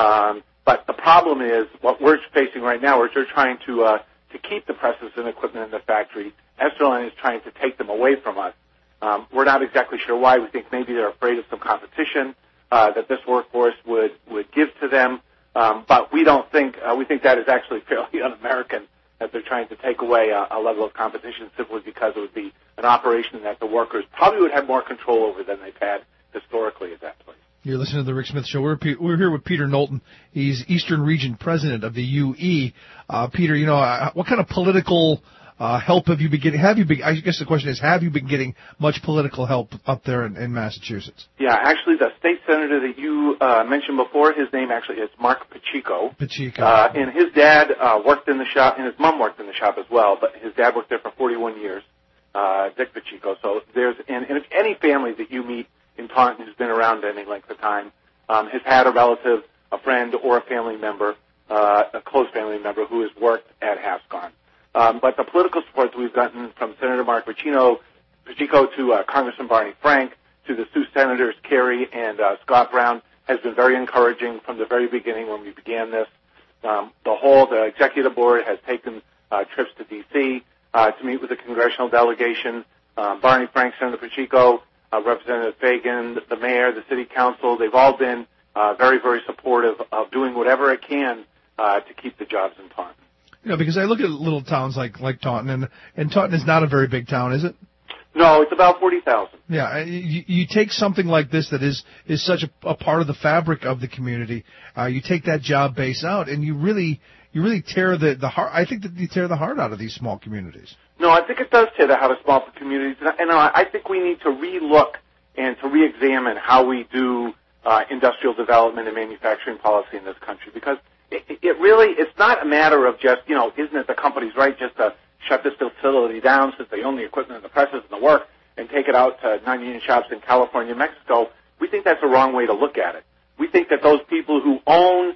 But the problem is what we're facing right now is they're trying to keep the presses and equipment in the factory. Esterline is trying to take them away from us. We're not exactly sure why. We think maybe they're afraid of some competition that this workforce would give to them. But we don't think, we think that is actually fairly un-American, that they're trying to take away a level of competition simply because it would be an operation that the workers probably would have more control over than they've had historically at that place. You're listening to The Rick Smith Show. We're here with Peter Knowlton. He's Eastern Region President of the UE. Peter, what kind of political help have you been getting? I guess the question is, have you been getting much political help up there in Massachusetts? Yeah, actually, the state senator that you mentioned before, his name actually is Mark Pacheco. And his dad worked in the shop, and his mom worked in the shop as well, but his dad worked there for 41 years, Dick Pacheco. So and if any family that you meet in Taunton who's been around any length of time has had a relative, a friend, or a family member, a close family member who has worked at HASCON. But the political support that we've gotten from Senator Mark Pacheco to Congressman Barney Frank to the Sioux Senators Kerry and Scott Brown has been very encouraging from the very beginning when we began this. The executive board has taken trips to D.C. To meet with the congressional delegation. Barney Frank, Senator Pacheco, Representative Fagan, the mayor, the city council, they've all been very, very supportive of doing whatever it can to keep the jobs in Taunton. Because I look at little towns like Taunton, and Taunton is not a very big town, is it? No, it's about 40,000. Yeah, you take something like this that is such a part of the fabric of the community. You take that job base out, and you really tear the heart. I think that you tear the heart out of these small communities. No, I think it does tear the heart of small communities, and I think we need to relook and to reexamine how we do industrial development and manufacturing policy in this country, because it's not a matter of just, isn't it the company's right just to shut this facility down since they own the equipment and the presses and the work and take it out to non-union shops in California and Mexico. We think that's the wrong way to look at it. We think that those people who own,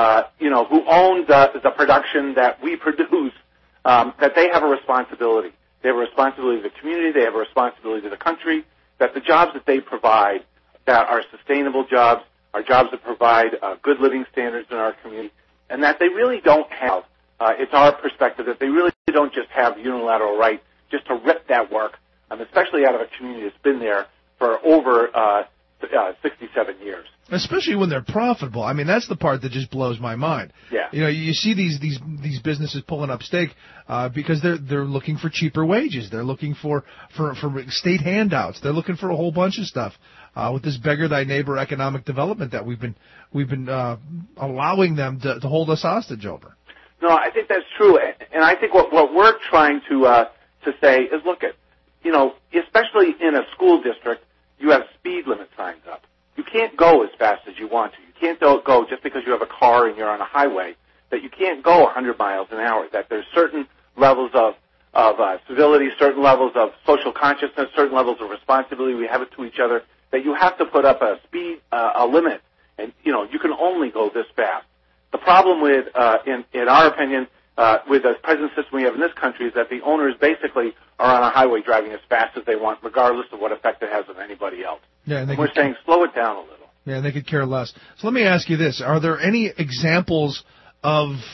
the production that we produce, that they have a responsibility. They have a responsibility to the community. They have a responsibility to the country. That the jobs that they provide, that are sustainable jobs, are jobs that provide good living standards in our community, and that they really don't have. It's our perspective that they really don't just have the unilateral right just to rip that work, especially out of a community that's been there for over 67 years. Especially when they're profitable. I mean, that's the part that just blows my mind. Yeah. You see these businesses pulling up stake because they're looking for cheaper wages. They're looking for state handouts. They're looking for a whole bunch of stuff. With this beggar thy neighbor economic development that we've been allowing them to hold us hostage over. No, I think that's true, and I think what we're trying to say is, look at, especially in a school district, you have speed limit signs up. You can't go as fast as you want to. You can't go just because you have a car and you're on a highway. That you can't go 100 miles an hour. That there's certain levels of civility, certain levels of social consciousness, certain levels of responsibility we have it to each other. That you have to put up a speed a limit, and you can only go this fast. The problem with, in our opinion, with the present system we have in this country is that the owners basically are on a highway driving as fast as they want, regardless of what effect it has on anybody else. Yeah, and we're saying slow it down a little. Yeah, and they could care less. So let me ask you this: are there any examples of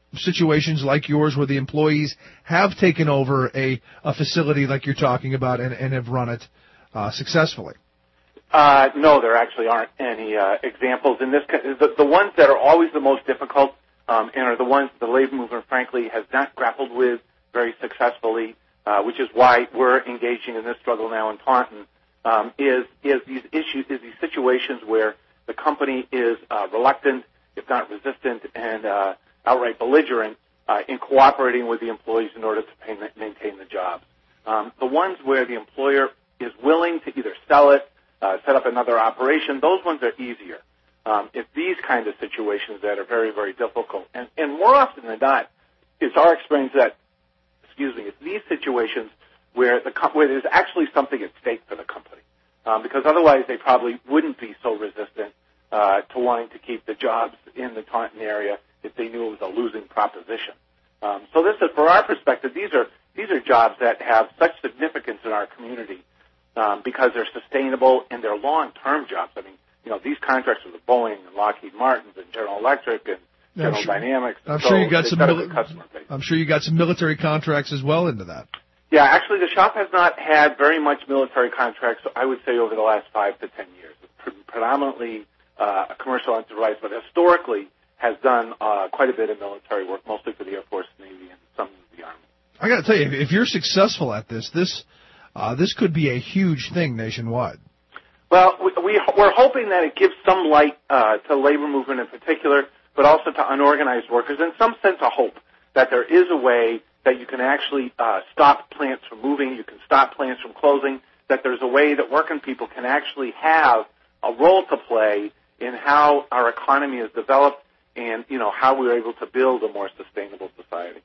situations like yours where the employees have taken over a facility like you're talking about and have run it successfully? No, there actually aren't any examples. In this, the ones that are always the most difficult and are the ones the labor movement, frankly, has not grappled with very successfully, which is why we're engaging in this struggle now in Taunton, is these issues, is these situations where the company is reluctant, if not resistant, and outright belligerent in cooperating with the employees in order to maintain the jobs. The ones where the employer is willing to either sell it, set up another operation, those ones are easier. It's these kind of situations that are very, very difficult. And more often than not, it's our experience that, it's these situations where there's actually something at stake for the company. Because otherwise they probably wouldn't be so resistant to wanting to keep the jobs in the Taunton area if they knew it was a losing proposition. So this is, for our perspective, these are jobs that have such significance in our community because they're sustainable and they're long-term jobs. I mean, these contracts with Boeing and Lockheed Martin and General Electric and General Dynamics. I'm sure you got some military contracts as well into that. Yeah, actually, the shop has not had very much military contracts, I would say, over the last 5 to 10 years. It's predominantly a commercial enterprise, but historically has done quite a bit of military work, mostly for the Air Force, Navy, and some of the Army. I got to tell you, if you're successful at this could be a huge thing nationwide. Well, we're hoping that it gives some light to labor movement in particular, but also to unorganized workers, and some sense of hope that there is a way that you can actually stop plants from moving, you can stop plants from closing, that there's a way that working people can actually have a role to play in how our economy is developed and, how we're able to build a more sustainable society.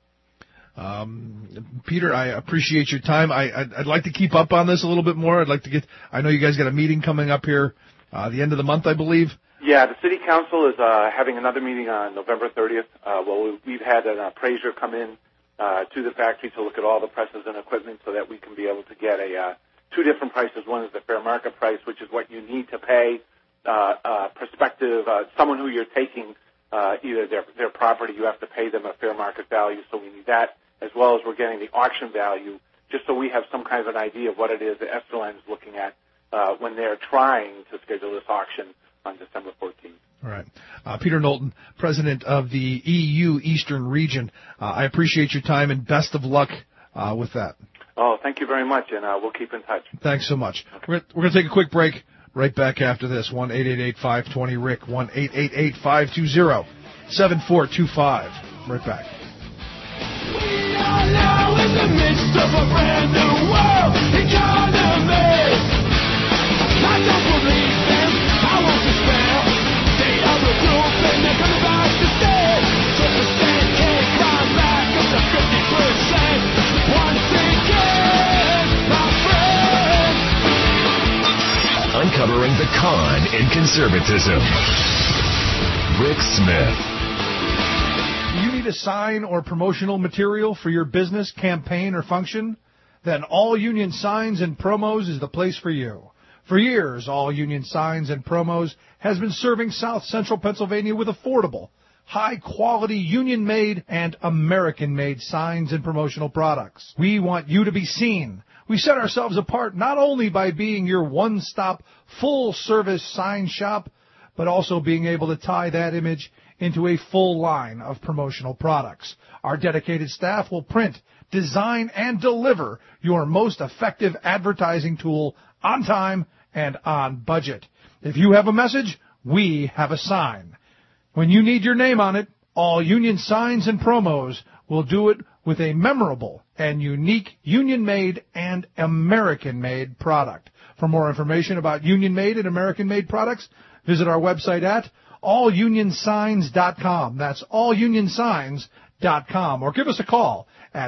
Peter, I appreciate your time. I'd like to keep up on this a little bit more. I know you guys got a meeting coming up here the end of the month, I believe. Yeah, the City Council is having another meeting on November 30th. We've had an appraiser come in to the factory to look at all the presses and equipment so that we can be able to get two different prices. One is the fair market price, which is what you need to pay prospective, someone who you're taking either their property, you have to pay them a fair market value, so we need that, as well as we're getting the auction value, just so we have some kind of an idea of what it is that Esterline is looking at when they're trying to schedule this auction on December 14th. All right. Peter Knowlton, President of the EU Eastern Region. I appreciate your time and best of luck with that. Oh, thank you very much, and we'll keep in touch. Thanks so much. Okay. We're going to take a quick break. Right back after this. 1-888-520-RICK. 1-888-520-7425. Right back. We are now in the midst of a brand new world economy. I don't believe them. I won't despair. They are the proof and they're coming back to stay. So the state can't climb back up to 50%. Once again, my friend. Uncovering the con in conservatism. Rick Smith. You need a sign or promotional material for your business, campaign, or function? Then All Union Signs and Promos is the place for you. For years, All Union Signs and Promos has been serving South Central Pennsylvania with affordable, high-quality, union-made and American-made signs and promotional products. We want you to be seen. We set ourselves apart not only by being your one-stop, full-service sign shop, but also being able to tie that image into a full line of promotional products. Our dedicated staff will print, design, and deliver your most effective advertising tool on time and on budget. If you have a message, we have a sign. When you need your name on it, All Union Signs and Promos will do it with a memorable and unique union-made and American-made product. For more information about union-made and American-made products, visit our website at allunionsigns.com. That's allunionsigns.com. Or give us a call at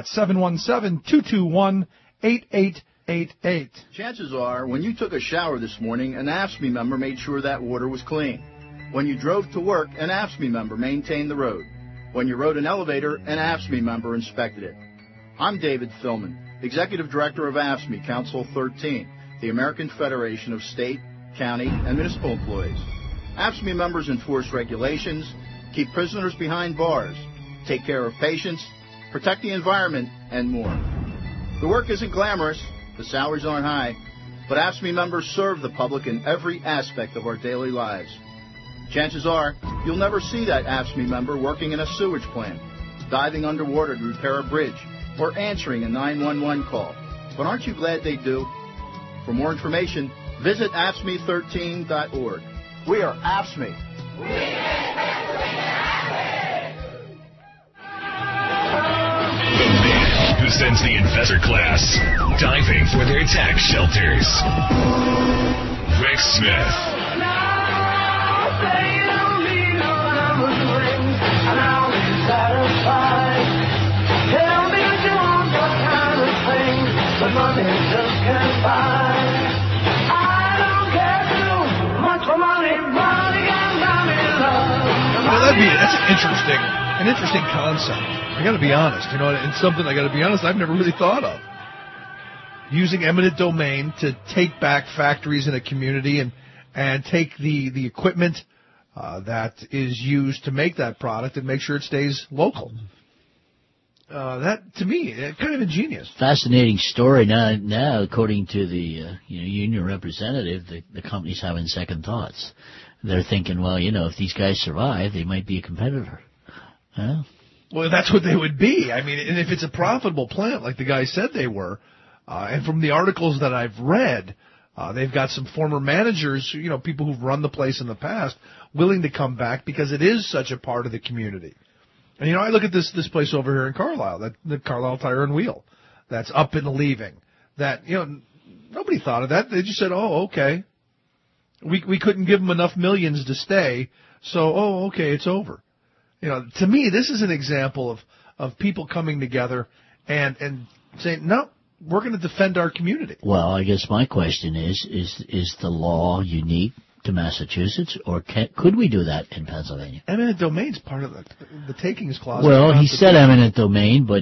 717-221-8888. Chances are, when you took a shower this morning, an AFSCME member made sure that water was clean. When you drove to work, an AFSCME member maintained the road. When you rode an elevator, an AFSCME member inspected it. I'm David Philman, Executive Director of AFSCME Council 13, the American Federation of State, County, and Municipal Employees. AFSCME members enforce regulations, keep prisoners behind bars, take care of patients, protect the environment, and more. The work isn't glamorous, the salaries aren't high, but AFSCME members serve the public in every aspect of our daily lives. Chances are, you'll never see that AFSCME member working in a sewage plant, diving underwater to repair a bridge, or answering a 911 call. But aren't you glad they do? For more information, visit AFSCME13.org. We are AFSCME. The man who sends the investor class diving for their tax shelters. Rick Smith. That's an interesting concept. I got to be honest, and something I got to be honest, I've never really thought of. Using eminent domain to take back factories in a community and take the equipment that is used to make that product and make sure it stays local. That, to me, kind of ingenious. Fascinating story. Now, according to the union representative, the company's having second thoughts. They're thinking, well, if these guys survive, they might be a competitor. Huh? Well, that's what they would be. I mean, and if it's a profitable plant, like the guy said they were, and from the articles that I've read, they've got some former managers, people who've run the place in the past, willing to come back because it is such a part of the community. And, I look at this place over here in Carlisle, the Carlisle Tire and Wheel, that's up and leaving. That, nobody thought of that. They just said, oh, okay. We couldn't give them enough millions to stay, so, okay, it's over. To me, this is an example of people coming together and saying, no, we're going to defend our community. Well, I guess my question is the law unique to Massachusetts, or could we do that in Pennsylvania? Eminent domain's part of the takings clause. Well, he said eminent domain, but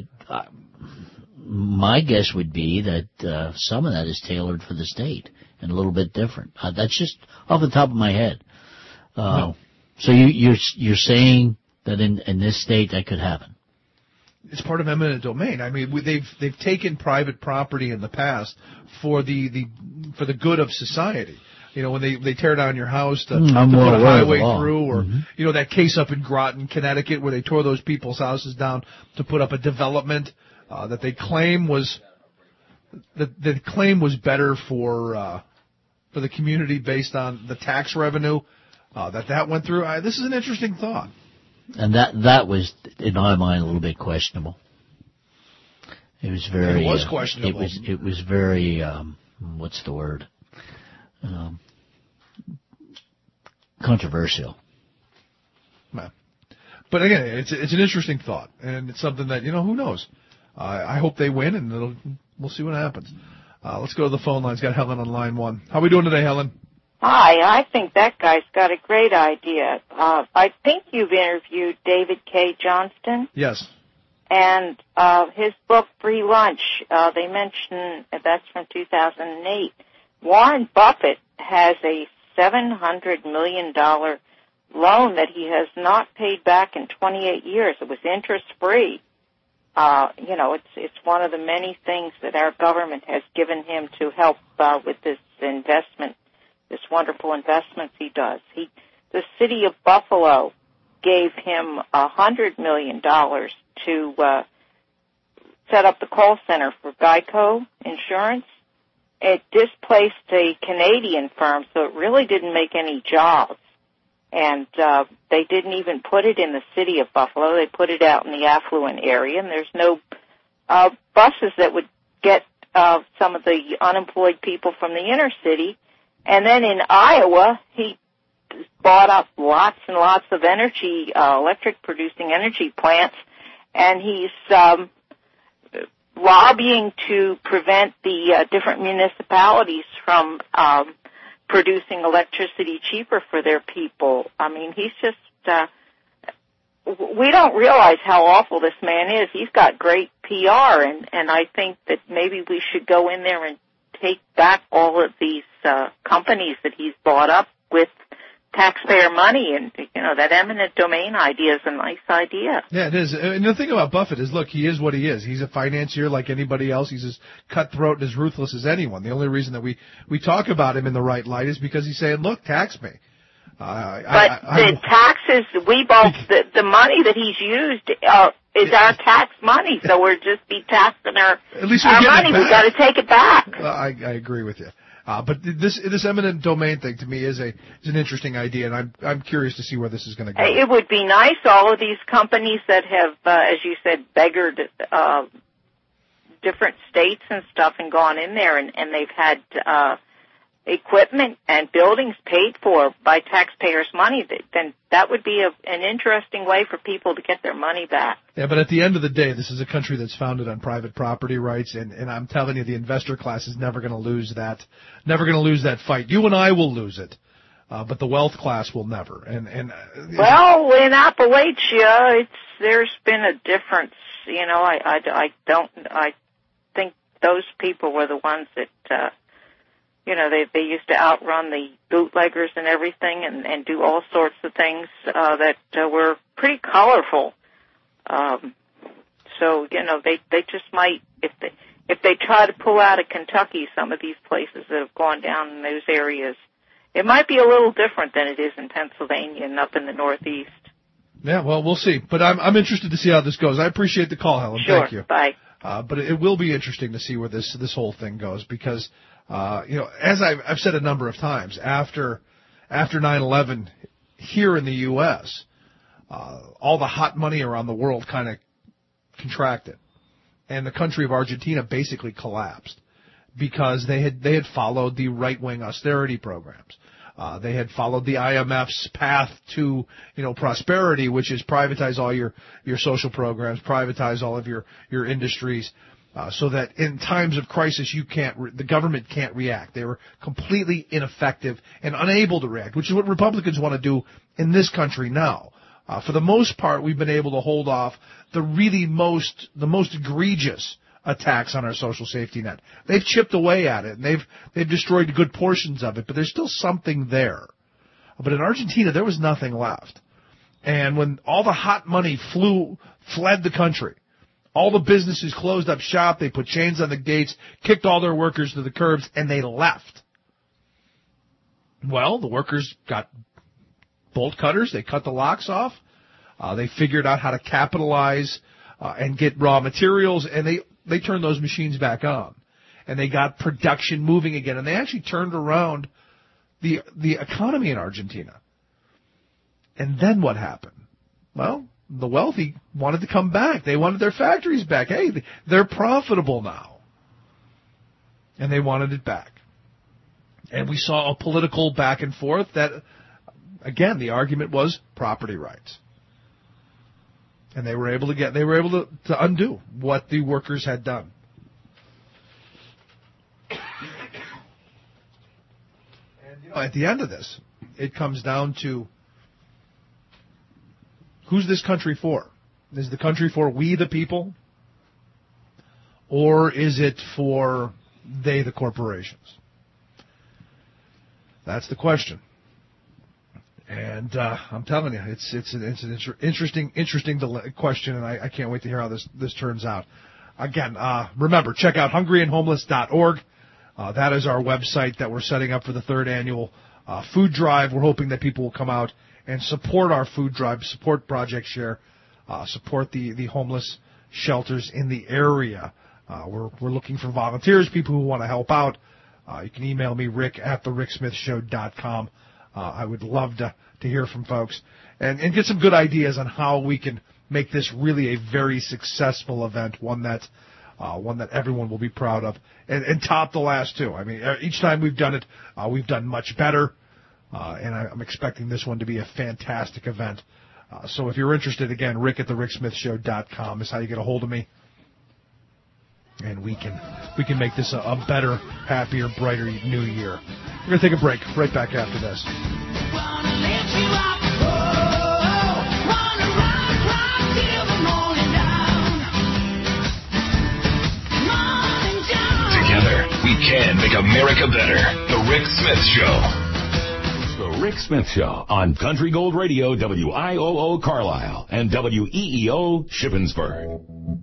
my guess would be that some of that is tailored for the state and a little bit different. That's just off the top of my head. No. So you're saying that in this state that could happen? It's part of eminent domain. I mean, they've taken private property in the past for the good of society. When they tear down your house to put a highway through, or that case up in Groton, Connecticut, where they tore those people's houses down to put up a development that they claim was better for the community based on the tax revenue that went through. This is an interesting thought. And that was, in my mind, a little bit questionable. It was very. It was questionable. It was very. What's the word? Controversial. But again, it's an interesting thought, and it's something that who knows. I hope they win, and we'll see what happens. Let's go to the phone lines. Got Helen on line one. How are we doing today, Helen? Hi, I think that guy's got a great idea. I think you've interviewed David K. Johnston. Yes. And his book, Free Lunch, they mention that's from 2008. Warren Buffett has a $700 million loan that he has not paid back in 28 years. It was interest-free. It's one of the many things that our government has given him to help with this investment, this wonderful investments he does. The city of Buffalo gave him $100 million to set up the call center for Geico Insurance. It displaced a Canadian firm, so it really didn't make any jobs. And they didn't even put it in the city of Buffalo. They put it out in the affluent area, and there's no buses that would get some of the unemployed people from the inner city. And then in Iowa, he bought up lots and lots of energy, electric-producing energy plants, and he's lobbying to prevent the different municipalities from producing electricity cheaper for their people. I mean, he's just, we don't realize how awful this man is. He's got great PR, and I think that maybe we should go in there and take back all of these companies that he's bought up with taxpayer money, and that eminent domain idea is a nice idea. Yeah, it is. And the thing about Buffett is, look, he is what he is. He's a financier like anybody else. He's as cutthroat and as ruthless as anyone. The only reason that we talk about him in the right light is because he's saying, look, tax me. The taxes, the money that he's used is our tax money, so we're just be taxing our money. We've got to take it back. I agree with you. But this eminent domain thing to me is an interesting idea, and I'm curious to see where this is going to go. It would be nice, all of these companies that have, as you said, beggared different states and stuff and gone in there, and they've had equipment and buildings paid for by taxpayers' money, then that would be an interesting way for people to get their money back. Yeah, but at the end of the day, this is a country that's founded on private property rights, and I'm telling you, the investor class is never going to lose that fight. You and I will lose it, but the wealth class will never. Well, in Appalachia, there's been a difference. I think those people were the ones that. They used to outrun the bootleggers and everything and do all sorts of things that were pretty colorful. So, they just might, if they try to pull out of Kentucky, some of these places that have gone down in those areas, it might be a little different than it is in Pennsylvania and up in the Northeast. Yeah, well, we'll see. But I'm interested to see how this goes. I appreciate the call, Helen. Sure. Thank you. Bye. But it will be interesting to see where this whole thing goes because, as I've said a number of times, after 9/11 here in the U.S., all the hot money around the world kind of contracted, and the country of Argentina basically collapsed because they had followed the right-wing austerity programs. They had followed the IMF's path to, prosperity, which is privatize all your social programs, privatize all of your industries, so that in times of crisis the government can't react. They were completely ineffective and unable to react, which is what Republicans want to do in this country now. For the most part, we've been able to hold off the most egregious attacks on our social safety net. They've chipped away at it, and they've destroyed good portions of it, but there's still something there. But in Argentina, there was nothing left. And when all the hot money fled the country, all the businesses closed up shop, they put chains on the gates, kicked all their workers to the curbs, and they left. Well, the workers got bolt cutters, they cut the locks off, they figured out how to capitalize and get raw materials, and they turned those machines back on, and they got production moving again, and they actually turned around the economy in Argentina. And then what happened? Well, the wealthy wanted to come back. They wanted their factories back. Hey, they're profitable now. And they wanted it back. And we saw a political back and forth that, again, the argument was property rights. And they were able to undo what the workers had done. And at the end of this, it comes down to who's this country for? Is the country for we the people? Or is it for they the corporations? That's the question. And I'm telling you, it's an interesting question, and I can't wait to hear how this turns out. Again, remember, check out hungryandhomeless.org. That is our website that we're setting up for the third annual food drive. We're hoping that people will come out and support our food drive, support Project Share, support the homeless shelters in the area. We're looking for volunteers, people who want to help out. You can email me, rick@thericksmithshow.com. I would love to hear from folks and get some good ideas on how we can make this really a very successful event, one that everyone will be proud of, and top the last two. I mean, each time we've done it, we've done much better, and I'm expecting this one to be a fantastic event. So if you're interested, again, rick@thericksmithshow.com is how you get a hold of me. And we can make this a better, happier, brighter new year. We're going to take a break. Right back after this. Together, we can make America better. The Rick Smith Show. The The Rick Smith Show on Country Gold Radio, WIOO Carlisle, and WEEO Shippensburg.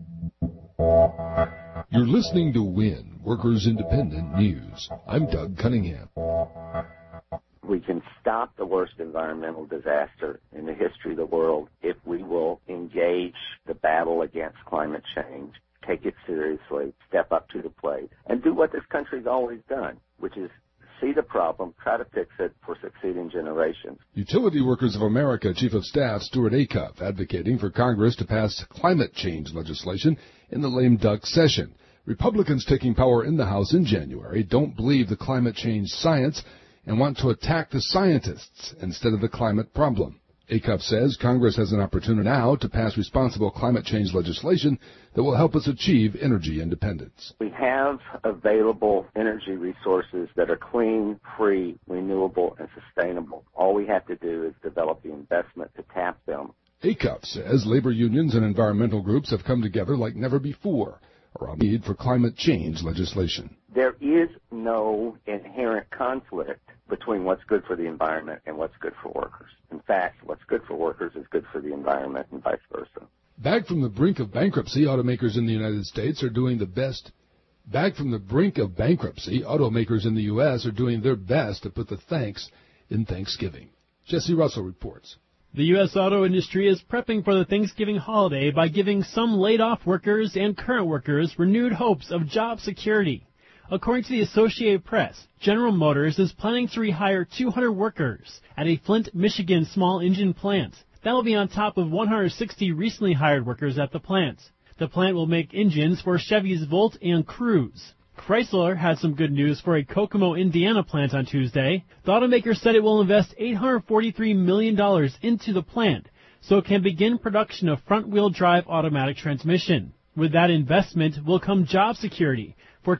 You're listening to WIN, Workers Independent News. I'm Doug Cunningham. We can stop the worst environmental disaster in the history of the world if we will engage the battle against climate change, take it seriously, step up to the plate, and do what this country's always done, which is see the problem, try to fix it for succeeding generations. Utility Workers of America Chief of Staff Stuart Acuff advocating for Congress to pass climate change legislation in the lame duck session. Republicans taking power in the House in January don't believe the climate change science and want to attack the scientists instead of the climate problem. Acuff says Congress has an opportunity now to pass responsible climate change legislation that will help us achieve energy independence. We have available energy resources that are clean, free, renewable, and sustainable. All we have to do is develop the investment to tap them. Acuff says labor unions and environmental groups have come together like never before around the need for climate change legislation. There is no inherent conflict between what's good for the environment and what's good for workers. In fact, what's good for workers is good for the environment and vice versa. Back from the brink of bankruptcy, automakers in the United States are doing the best. Back from the brink of bankruptcy, automakers in the U.S. are doing their best to put the thanks in Thanksgiving. Jesse Russell reports. The U.S. auto industry is prepping for the Thanksgiving holiday by giving some laid-off workers and current workers renewed hopes of job security. According to the Associated Press, General Motors is planning to rehire 200 workers at a Flint, Michigan small engine plant. That will be on top of 160 recently hired workers at the plant. The plant will make engines for Chevy's Volt and Cruze. Chrysler had some good news for a Kokomo, Indiana plant on Tuesday. The automaker said it will invest $843 million into the plant so it can begin production of front-wheel drive automatic transmission. With that investment will come job security for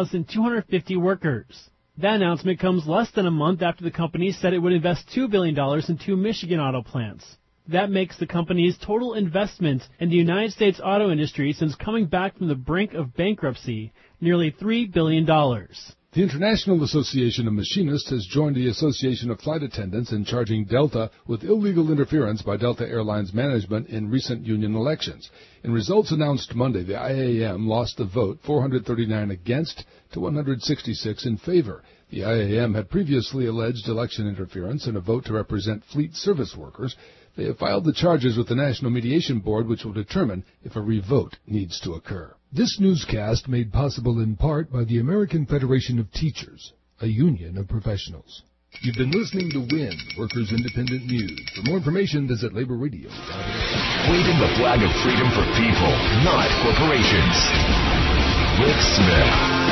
2,250 workers. That announcement comes less than a month after the company said it would invest $2 billion in 2 Michigan auto plants. That makes the company's total investment in the United States auto industry since coming back from the brink of bankruptcy nearly $3 billion. The International Association of Machinists has joined the Association of Flight Attendants in charging Delta with illegal interference by Delta Airlines management in recent union elections. In results announced Monday, the IAM lost the vote 439 against to 166 in favor. The IAM had previously alleged election interference in a vote to represent fleet service workers. They have filed the charges with the National Mediation Board, which will determine if a revote needs to occur. This newscast made possible in part by the American Federation of Teachers, a union of professionals. You've been listening to WIN, Workers Independent News. For more information, visit laborradio.org. Waving the flag of freedom for people, not corporations. Rick Smith.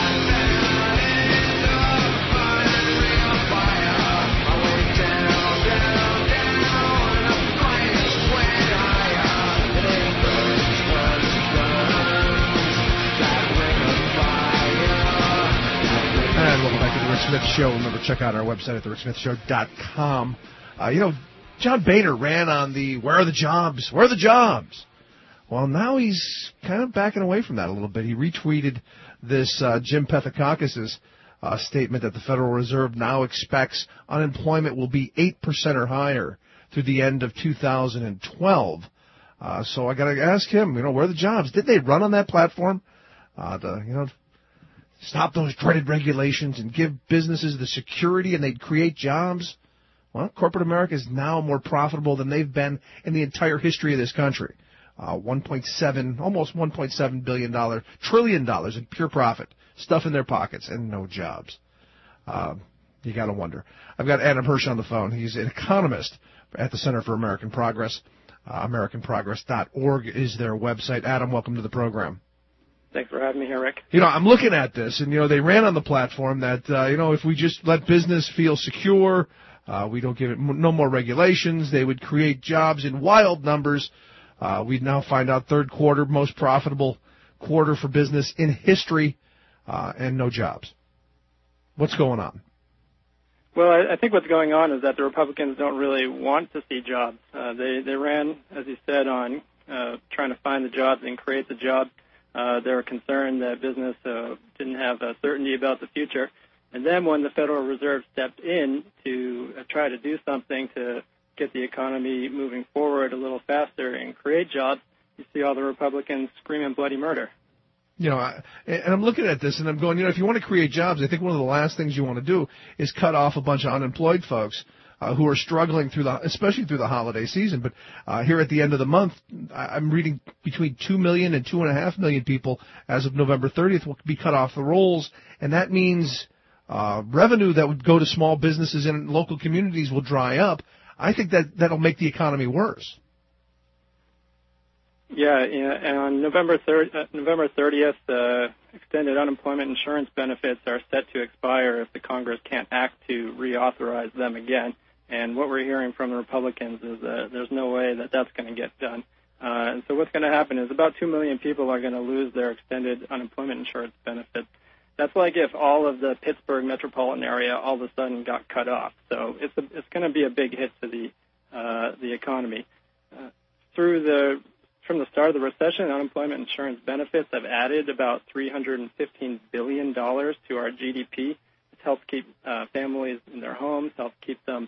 Welcome back to the Rick Smith Show. Remember, check out our website at thericksmithshow.com. John Boehner ran on the where are the jobs? Where are the jobs? Well, now he's kind of backing away from that a little bit. He retweeted this Jim Pethokoukis' statement that the Federal Reserve now expects unemployment will be 8% or higher through the end of 2012. So I got to ask him, where are the jobs? Did they run on that platform to stop those dreaded regulations and give businesses the security and they'd create jobs? Well, corporate America is now more profitable than they've been in the entire history of this country. Almost $1.7 billion, trillion dollars in pure profit, stuff in their pockets, and no jobs. You got to wonder. I've got Adam Hirsch on the phone. He's an economist at the Center for American Progress. AmericanProgress.org is their website. Adam, welcome to the program. Thanks for having me here, Rick. I'm looking at this, and, they ran on the platform that, if we just let business feel secure, we don't give it no more regulations, they would create jobs in wild numbers. We'd now find out third quarter, most profitable quarter for business in history, and no jobs. What's going on? Well, I think what's going on is that the Republicans don't really want to see jobs. They ran, as you said, on trying to find the jobs and create the jobs. They were concerned that business didn't have certainty about the future. And then when the Federal Reserve stepped in to try to do something to get the economy moving forward a little faster and create jobs, you see all the Republicans screaming bloody murder. And I'm looking at this and I'm going, if you want to create jobs, I think one of the last things you want to do is cut off a bunch of unemployed folks who are struggling especially through the holiday season. But here at the end of the month, I'm reading between 2 million and 2.5 million people as of November 30th will be cut off the rolls, and that means revenue that would go to small businesses in local communities will dry up. I think that'll make the economy worse. Yeah, and on November 30th, extended unemployment insurance benefits are set to expire if the Congress can't act to reauthorize them again. And what we're hearing from the Republicans is that there's no way that that's going to get done. And so what's going to happen is about 2 million people are going to lose their extended unemployment insurance benefits. That's like if all of the Pittsburgh metropolitan area all of a sudden got cut off. So it's going to be a big hit to the economy. From the start of the recession, unemployment insurance benefits have added about $315 billion to our GDP. It's helped keep families in their homes, helped keep them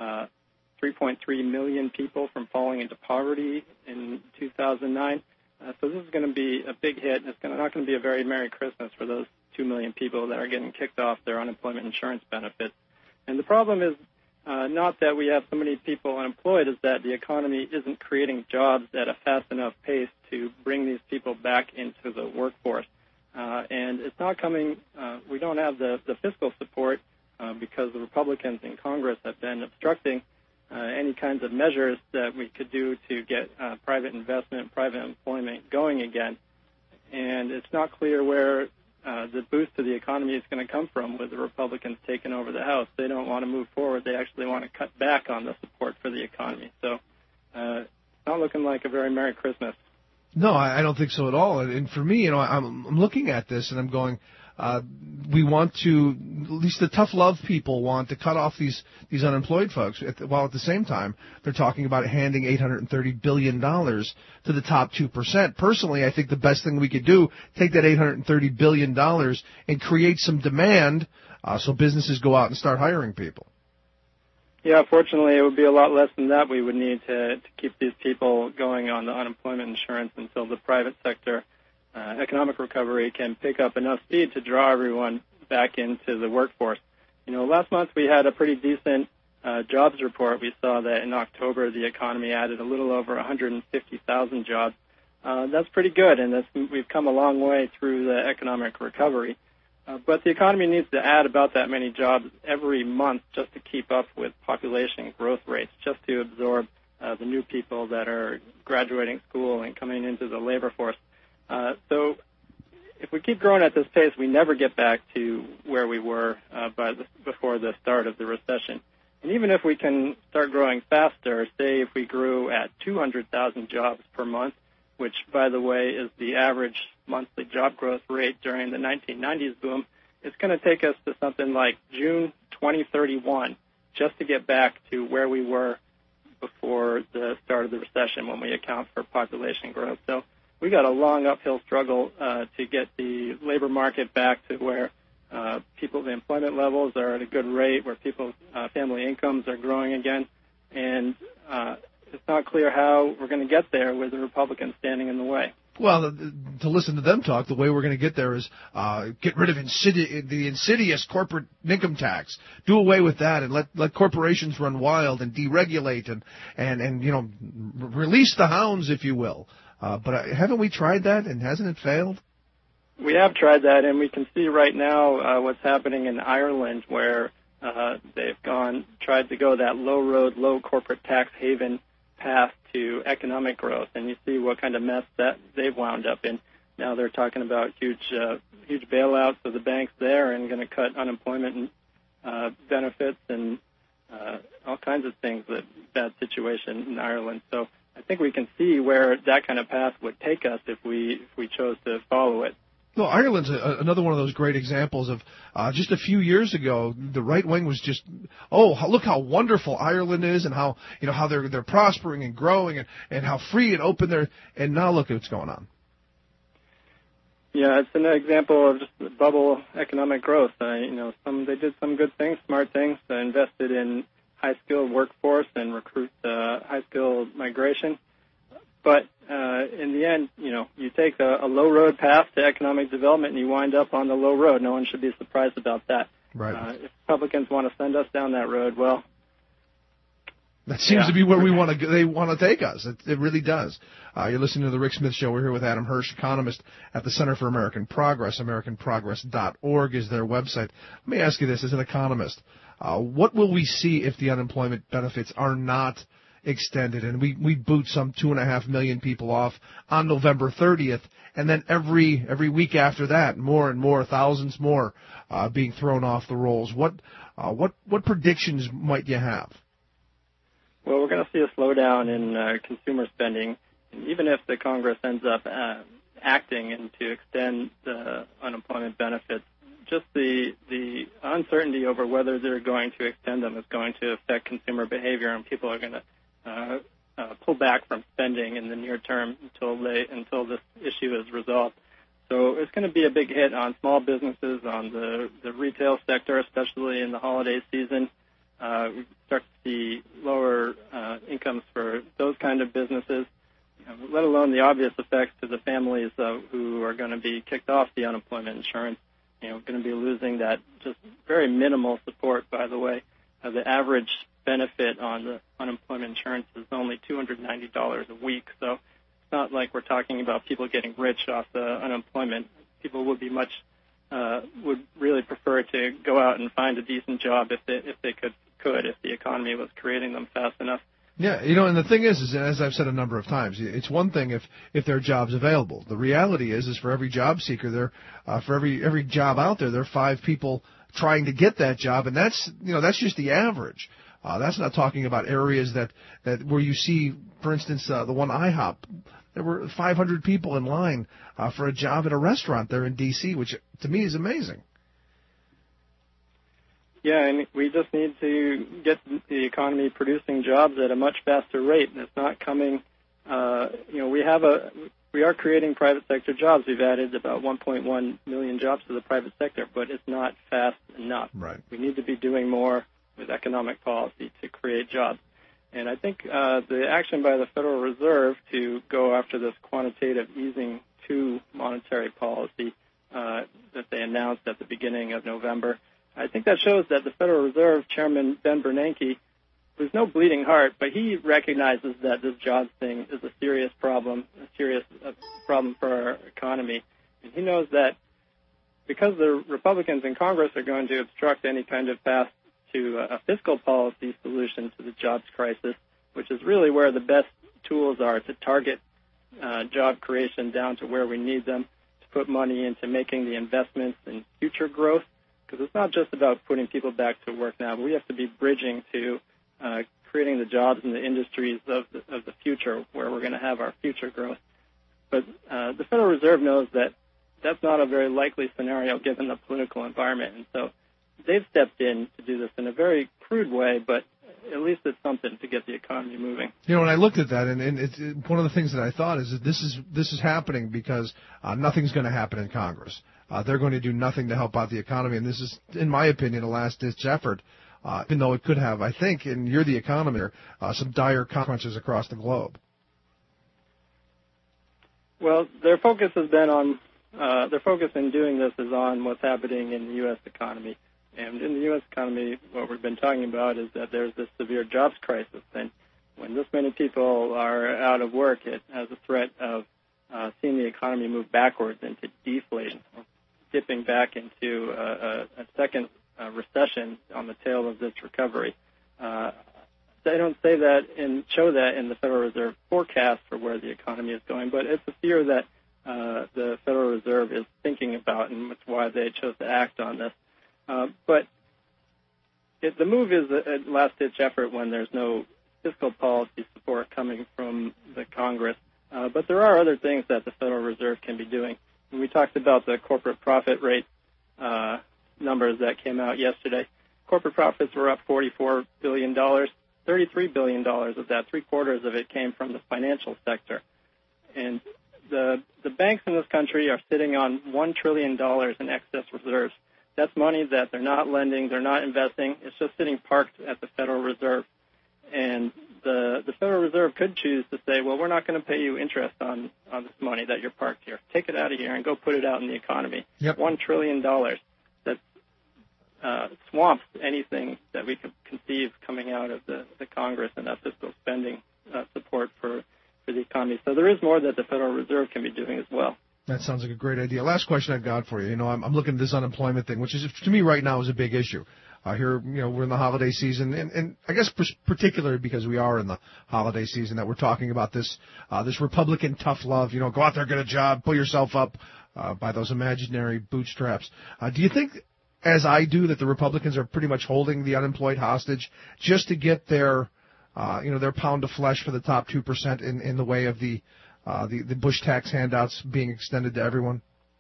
3.3 million people from falling into poverty in 2009. So this is going to be a big hit, and it's not going to be a very Merry Christmas for those 2 million people that are getting kicked off their unemployment insurance benefits. And the problem is not that we have so many people unemployed, is that the economy isn't creating jobs at a fast enough pace to bring these people back into the workforce. And it's not coming, we don't have the fiscal support because the Republicans in Congress have been obstructing any kinds of measures that we could do to get private investment, private employment going again. And it's not clear where the boost to the economy is going to come from with the Republicans taking over the House. They don't want to move forward. They actually want to cut back on the support for the economy. So it's not looking like a very Merry Christmas. No, I don't think so at all. And for me, I'm looking at this and I'm going, we want to, at least the tough love people want to cut off these unemployed folks, while at the same time they're talking about handing $830 billion to the top 2%. Personally, I think the best thing we could do, take that $830 billion and create some demand so businesses go out and start hiring people. Yeah, fortunately, it would be a lot less than that we would need to keep these people going on the unemployment insurance until the private sector economic recovery can pick up enough speed to draw everyone back into the workforce. Last month we had a pretty decent jobs report. We saw that in October the economy added a little over 150,000 jobs. That's pretty good, and we've come a long way through the economic recovery. But the economy needs to add about that many jobs every month just to keep up with population growth rates, just to absorb the new people that are graduating school and coming into the labor force. So if we keep growing at this pace, we never get back to where we were before the start of the recession. And even if we can start growing faster, say if we grew at 200,000 jobs per month, which, by the way, is the average monthly job growth rate during the 1990s boom, it's going to take us to something like June 2031 just to get back to where we were before the start of the recession when we account for population growth. So we got a long uphill struggle to get the labor market back to where the employment levels are at a good rate, where people's family incomes are growing again. And it's not clear how we're going to get there with the Republicans standing in the way. Well, to listen to them talk, the way we're going to get there is get rid of the insidious corporate income tax. Do away with that and let corporations run wild and deregulate and release the hounds, if you will. But haven't we tried that, and hasn't it failed? We have tried that, and we can see right now what's happening in Ireland, where they've tried to go that low road, low corporate tax haven path to economic growth, and you see what kind of mess that they've wound up in. Now they're talking about huge bailouts of the banks there, and going to cut unemployment benefits and all kinds of things. Bad situation in Ireland. So I think we can see where that kind of path would take us if we chose to follow it. Well, Ireland's another one of those great examples of just a few years ago, the right wing was just, look how wonderful Ireland is, and how they're prospering and growing, and how free and open they're, and now look at what's going on. Yeah, it's an example of just bubble economic growth. They did some good things, smart things, invested in high-skilled workforce and recruit high-skilled migration. But in the end, you take a low-road path to economic development and you wind up on the low road. No one should be surprised about that. Right. If Republicans want to send us down that road, well, that seems to be where they want to take us. It really does. You're listening to The Rick Smith Show. We're here with Adam Hirsch, economist at the Center for American Progress. AmericanProgress.org is their website. Let me ask you this, as an economist. What will we see if the unemployment benefits are not extended and we boot some 2.5 million people off on November 30th, and then every week after that, more and more, thousands more being thrown off the rolls? What predictions might you have? Well, we're going to see a slowdown in consumer spending, and even if the Congress ends up acting and to extend the unemployment benefits, just the uncertainty over whether they're going to extend them is going to affect consumer behavior, and people are going to pull back from spending in the near term until this issue is resolved. So it's going to be a big hit on small businesses, on the retail sector, especially in the holiday season. We start to see lower incomes for those kind of businesses, let alone the obvious effects to the families who are going to be kicked off the unemployment insurance. Going to be losing that just very minimal support, by the way. The average benefit on the unemployment insurance is only $290 a week, so it's not like we're talking about people getting rich off the unemployment. People would be would really prefer to go out and find a decent job if they could if the economy was creating them fast enough. Yeah, and the thing is, as I've said a number of times, it's one thing if there are jobs available. The reality is for every job seeker, for every job out there are 5 people trying to get that job, and that's just the average. That's not talking about areas that where you see, for instance, the one IHOP. There were 500 people in line for a job at a restaurant there in D.C., which to me is amazing. Yeah, and we just need to get the economy producing jobs at a much faster rate. And it's not coming. We are creating private sector jobs. We've added about 1.1 million jobs to the private sector, but it's not fast enough. Right. We need to be doing more with economic policy to create jobs. And I think the action by the Federal Reserve to go after this quantitative easing 2 monetary policy that they announced at the beginning of November, I think that shows that the Federal Reserve Chairman Ben Bernanke, who's no bleeding heart, but he recognizes that this jobs thing is a serious problem for our economy. And he knows that because the Republicans in Congress are going to obstruct any kind of path to a fiscal policy solution to the jobs crisis, which is really where the best tools are to target job creation down to where we need them, to put money into making the investments in future growth. Because it's not just about putting people back to work now, but we have to be bridging to creating the jobs in the industries of the future where we're going to have our future growth. But the Federal Reserve knows that that's not a very likely scenario given the political environment. And so they've stepped in to do this in a very crude way, but at least it's something to get the economy moving. When I looked at that, and it's one of the things that I thought is that this is happening because nothing's going to happen in Congress. They're going to do nothing to help out the economy, and this is, in my opinion, a last-ditch effort, even though it could have, I think, and you're the economist, some dire consequences across the globe. Well, their focus has been on, their focus in doing this is on what's happening in the U.S. economy. And in the U.S. economy, what we've been talking about is that there's this severe jobs crisis. And when this many people are out of work, it has a threat of seeing the economy move backwards into deflation, dipping back into a second recession on the tail of this recovery. They don't say that and show that in the Federal Reserve forecast for where the economy is going, but it's a fear that the Federal Reserve is thinking about, and that's why they chose to act on this. But the move is a last-ditch effort when there's no fiscal policy support coming from the Congress. But there are other things that the Federal Reserve can be doing. And we talked about the corporate profit rate numbers that came out yesterday. Corporate profits were up $44 billion. $33 billion of that, 3/4 of it came from the financial sector. And the banks in this country are sitting on $1 trillion in excess reserves. That's money that they're not lending, they're not investing. It's just sitting parked at the Federal Reserve. And the Federal Reserve could choose to say, well, we're not going to pay you interest on this money that you're parked here. Take it out of here and go put it out in the economy. Yep. $1 trillion. That swamps anything that we could conceive coming out of the Congress and that fiscal spending support for the economy. So there is more that the Federal Reserve can be doing as well. That sounds like a great idea. Last question I've got for you. I'm looking at this unemployment thing, which is, to me right now, is a big issue. Here, we're in the holiday season, and I guess particularly because we are in the holiday season that we're talking about this Republican tough love. Go out there, get a job, pull yourself up by those imaginary bootstraps. Do you think, as I do, that the Republicans are pretty much holding the unemployed hostage just to get their pound of flesh for the top 2% in the way of the Bush tax handouts being extended to everyone?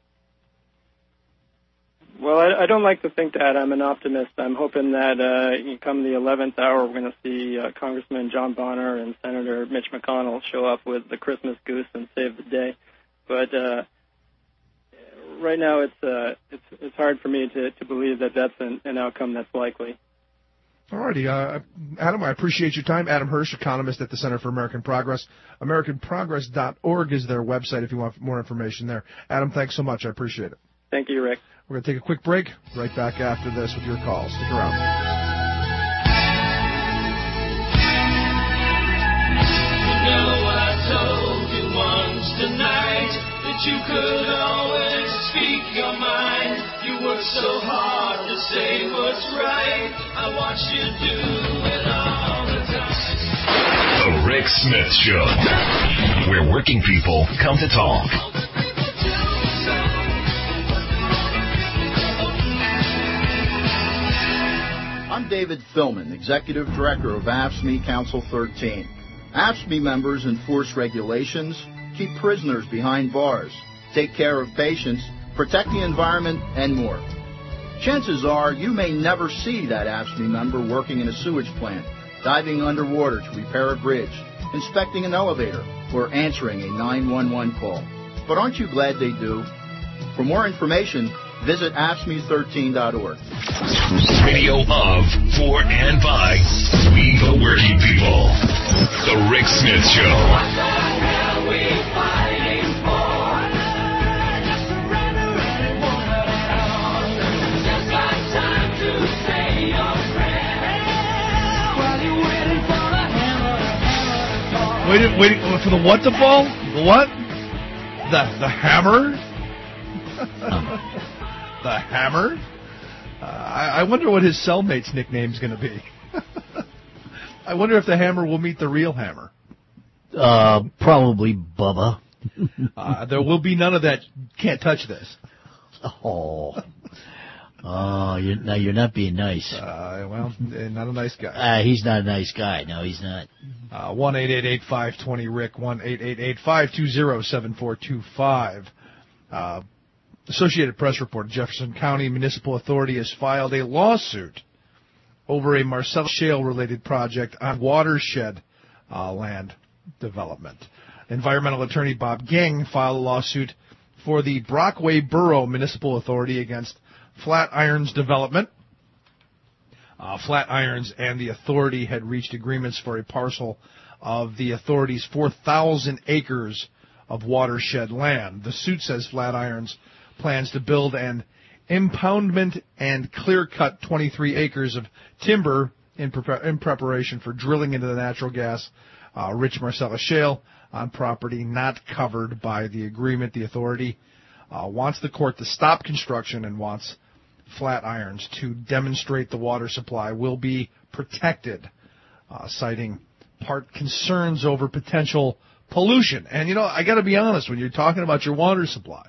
Well, I don't like to think that. I'm an optimist. I'm hoping that come the 11th hour, we're going to see Congressman John Bonner and Senator Mitch McConnell show up with the Christmas goose and save the day. But right now, it's hard for me to believe that that's an outcome that's likely. All righty. Adam, I appreciate your time. Adam Hirsch, economist at the Center for American Progress. AmericanProgress.org is their website if you want more information there. Adam, thanks so much. I appreciate it. Thank you, Rick. We're going to take a quick break. Right back after this with your calls. Stick around. I told you once tonight that you could always speak your mind. You work so hard to say what's right. I watch you do it all the time. The Rick Smith Show, where working people come to talk. I'm David Philman, Executive Director of AFSCME Council 13. AFSCME members enforce regulations, keep prisoners behind bars, take care of patients, protect the environment, and more. Chances are you may never see that AFSCME member working in a sewage plant, diving underwater to repair a bridge, inspecting an elevator, or answering a 911 call. But aren't you glad they do? For more information, visit AFSCME13.org. Radio of, for, and by we the working people. The Rick Smith Show. What the hell we fighting for? Just surrender and it won't hurt at all. Just got time to say your prayer while you're waiting for the hammer to fall. Waiting for the what to fall? The what? The hammer? The Hammer? I wonder what his cellmate's nickname's going to be. I wonder if the Hammer will meet the real Hammer. Probably Bubba. There will be none of that. Can't touch this. You're not being nice. Well, not a nice guy. He's not a nice guy. No, he's not. 1-888-520-RICK, 1-888-520-7425. Associated Press report, Jefferson County Municipal Authority has filed a lawsuit over a Marcellus Shale-related project on watershed land development. Environmental attorney Bob Ging filed a lawsuit for the Brockway Borough Municipal Authority against Flatirons Development. Flatirons and the authority had reached agreements for a parcel of the authority's 4,000 acres of watershed land. The suit says Flatirons plans to build an impoundment and clear-cut 23 acres of timber in preparation for drilling into the natural gas rich Marcellus Shale on property not covered by the agreement. The authority wants the court to stop construction and wants Flatirons to demonstrate the water supply will be protected, citing part concerns over potential pollution. And, I got to be honest, when you're talking about your water supply,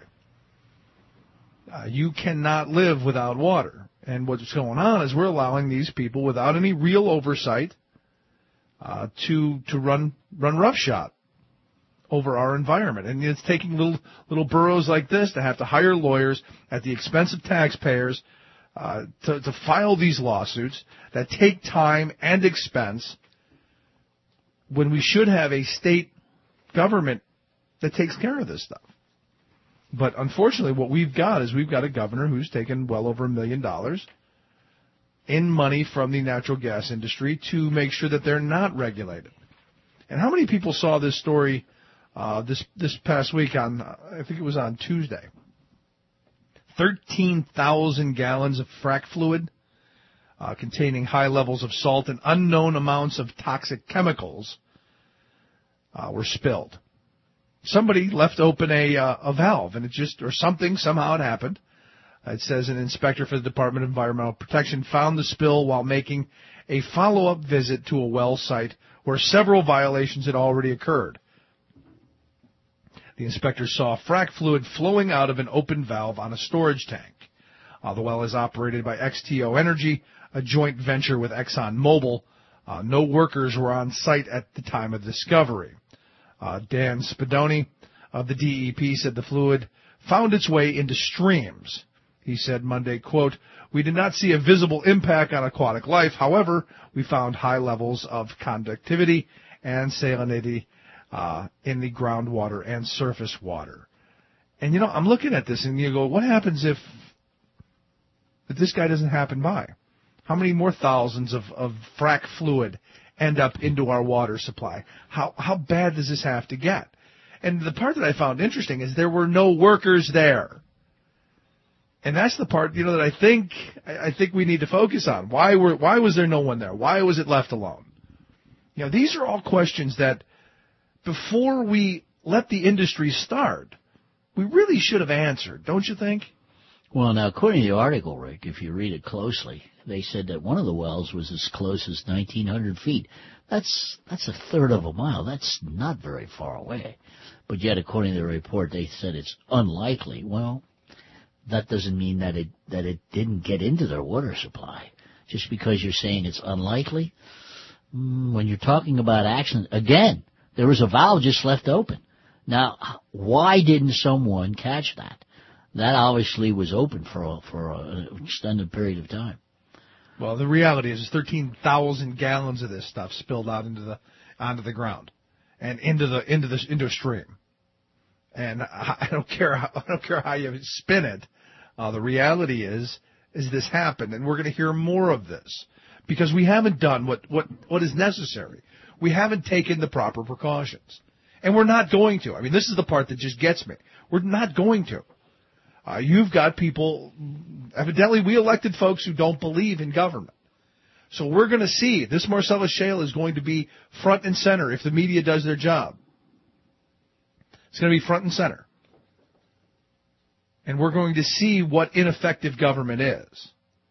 you cannot live without water. And what's going on is we're allowing these people without any real oversight to run roughshod over our environment. And it's taking little boroughs like this to have to hire lawyers at the expense of taxpayers to file these lawsuits that take time and expense when we should have a state government that takes care of this stuff. But unfortunately, what we've got is we've got a governor who's taken well over $1 million in money from the natural gas industry to make sure that they're not regulated. And how many people saw this story this past week on, I think it was on Tuesday? 13,000 gallons of frac fluid containing high levels of salt and unknown amounts of toxic chemicals were spilled. Somebody left open a valve, and it just, or something, somehow it happened. It says an inspector for the Department of Environmental Protection found the spill while making a follow-up visit to a well site where several violations had already occurred. The inspector saw frac fluid flowing out of an open valve on a storage tank. The well is operated by XTO Energy, a joint venture with ExxonMobil. No workers were on site at the time of discovery. Dan Spadoni of the DEP said the fluid found its way into streams. He said Monday, quote, "We did not see a visible impact on aquatic life. However, we found high levels of conductivity and salinity in the groundwater and surface water." And, I'm looking at this and you go, what happens if this guy doesn't happen by? How many more thousands of frac fluid end up into our water supply? How bad does this have to get? And the part that I found interesting is there were no workers there. And that's the part, that I think we need to focus on. Why was there no one there? Why was it left alone? These are all questions that before we let the industry start, we really should have answered, don't you think? Well, now, according to the article, Rick, if you read it closely, they said that one of the wells was as close as 1,900 feet. That's a third of a mile. That's not very far away. But yet, according to the report, they said it's unlikely. Well, that doesn't mean that it didn't get into their water supply. Just because you're saying it's unlikely, when you're talking about accident, again, there was a valve just left open. Now, why didn't someone catch that? That obviously was open for an extended period of time. Well, the reality is 13,000 gallons of this stuff spilled out onto the ground and into a stream. And I don't care how you spin it. The reality is this happened, and we're going to hear more of this because we haven't done what is necessary. We haven't taken the proper precautions, and we're not going to. I mean, this is the part that just gets me. We're not going to. You've got people, evidently we elected folks who don't believe in government. So we're going to see this Marcellus Shale is going to be front and center if the media does their job. It's going to be front and center. And we're going to see what ineffective government is.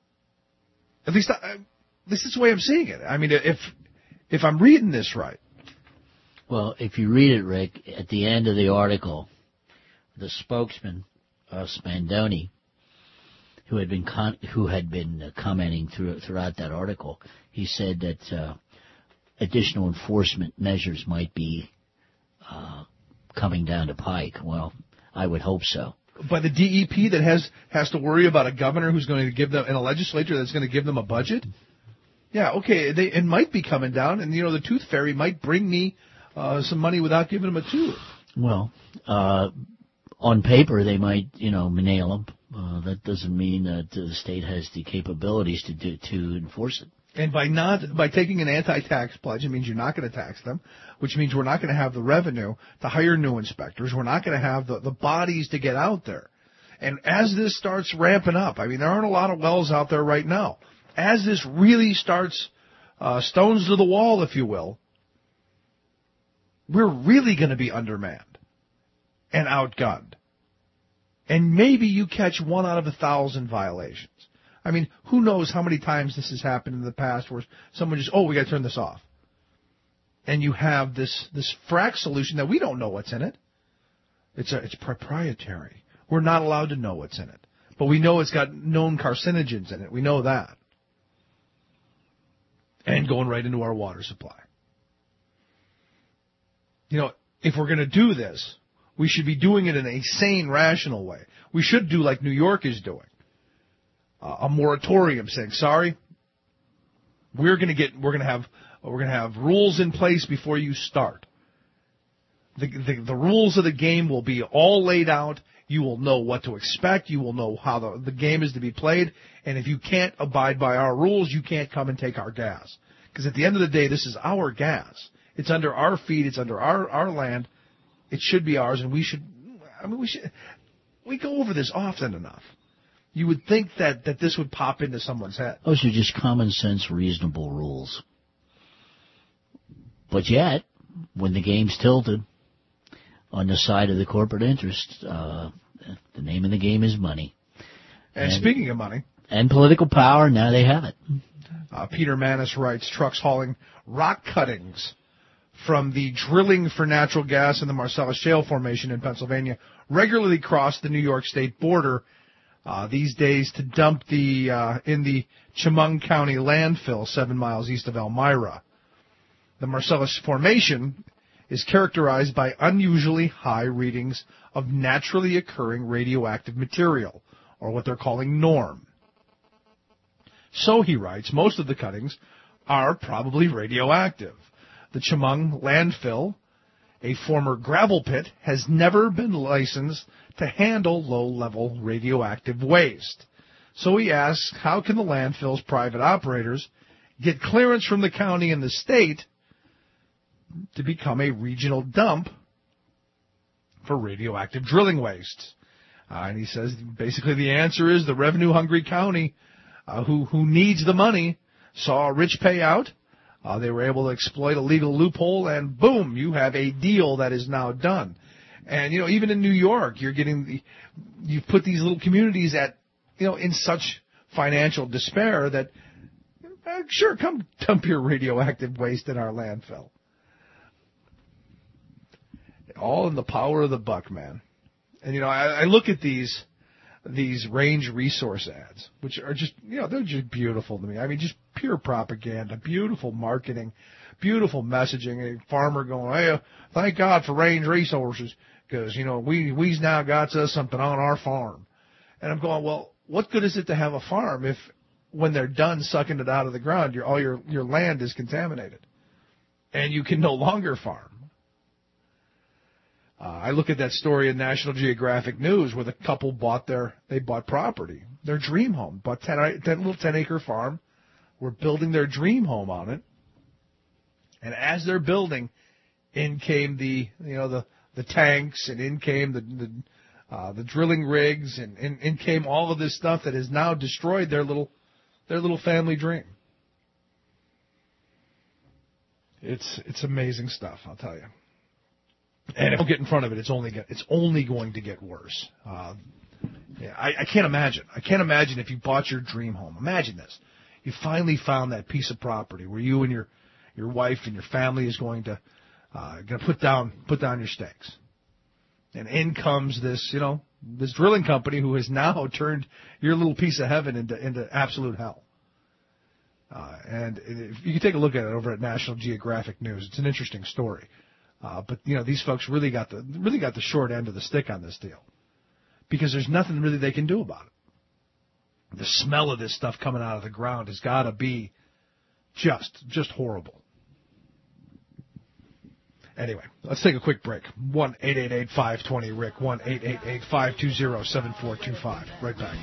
At least that's the way I'm seeing it. I mean, if I'm reading this right. Well, if you read it, Rick, at the end of the article, the spokesman, Spandoni, who had been commenting throughout that article, he said that additional enforcement measures might be coming down the pike. Well, I would hope so. By the DEP that has to worry about a governor who's going to give them, and a legislature that's going to give them a budget? Yeah, okay, it might be coming down, and the Tooth Fairy might bring me some money without giving them a tooth. Well, on paper, they might, nail them. That doesn't mean that the state has the capabilities to enforce it. And by taking an anti-tax pledge, it means you're not going to tax them, which means we're not going to have the revenue to hire new inspectors. We're not going to have the bodies to get out there. And as this starts ramping up, I mean, there aren't a lot of wells out there right now. As this really starts stones to the wall, if you will, we're really going to be undermanned and outgunned. And maybe you catch 1 out of 1,000 violations. I mean, who knows how many times this has happened in the past where someone just, we got to turn this off. And you have this frac solution that we don't know what's in it. It's proprietary. We're not allowed to know what's in it. But we know it's got known carcinogens in it. We know that. And going right into our water supply. If we're going to do this, we should be doing it in a sane, rational way. We should do like New York is doing. A moratorium saying, sorry, we're going to have rules in place before you start. The rules of the game will be all laid out. You will know what to expect. You will know how the game is to be played. And if you can't abide by our rules, you can't come and take our gas. Because at the end of the day, this is our gas. It's under our feet. It's under our land. It should be ours, and we go over this often enough. You would think that this would pop into someone's head. Those are just common sense, reasonable rules. But yet, when the game's tilted on the side of the corporate interest, the name of the game is money. And speaking of money. And political power, now they have it. Peter Manis writes, trucks hauling rock cuttings from the drilling for natural gas in the Marcellus Shale Formation in Pennsylvania regularly cross the New York State border these days to dump in the Chemung County landfill 7 miles east of Elmira. The Marcellus Formation is characterized by unusually high readings of naturally occurring radioactive material, or what they're calling NORM. So, he writes, most of the cuttings are probably radioactive. The Chemung landfill, a former gravel pit, has never been licensed to handle low-level radioactive waste. So he asks, how can the landfill's private operators get clearance from the county and the state to become a regional dump for radioactive drilling wastes? And he says basically the answer is the revenue-hungry county who needs the money saw a rich payout. They were able to exploit a legal loophole, and boom, you have a deal that is now done. And, even in New York, you've put these little communities in such financial despair that, sure, come dump your radioactive waste in our landfill. All in the power of the buck, man. And, I look at these range resource ads, which are just, they're just beautiful to me. I mean, just pure propaganda, beautiful marketing, beautiful messaging. A farmer going, hey, thank God for range resources, because, we's now got us something on our farm. And I'm going, well, what good is it to have a farm if when they're done sucking it out of the ground, all your land is contaminated and you can no longer farm? I look at that story in National Geographic News where the couple bought property, their dream home, bought 10-acre farm. We're building their dream home on it. And as they're building, in came the tanks, and in came the drilling rigs, and in came all of this stuff that has now destroyed their little family dream. It's amazing stuff, I'll tell you. And if you get in front of it, it's only going to get worse. I can't imagine. I can't imagine if you bought your dream home. Imagine this: you finally found that piece of property where you and your wife and your family is going to put down your stakes, and in comes this drilling company who has now turned your little piece of heaven into absolute hell. And if you can take a look at it over at National Geographic News, it's an interesting story. But these folks really got the short end of the stick on this deal, because there's nothing really they can do about it. The smell of this stuff coming out of the ground has got to be just horrible. Anyway, let's take a quick break. 1-888-520-RICK, 1-888-520-7425. Right back.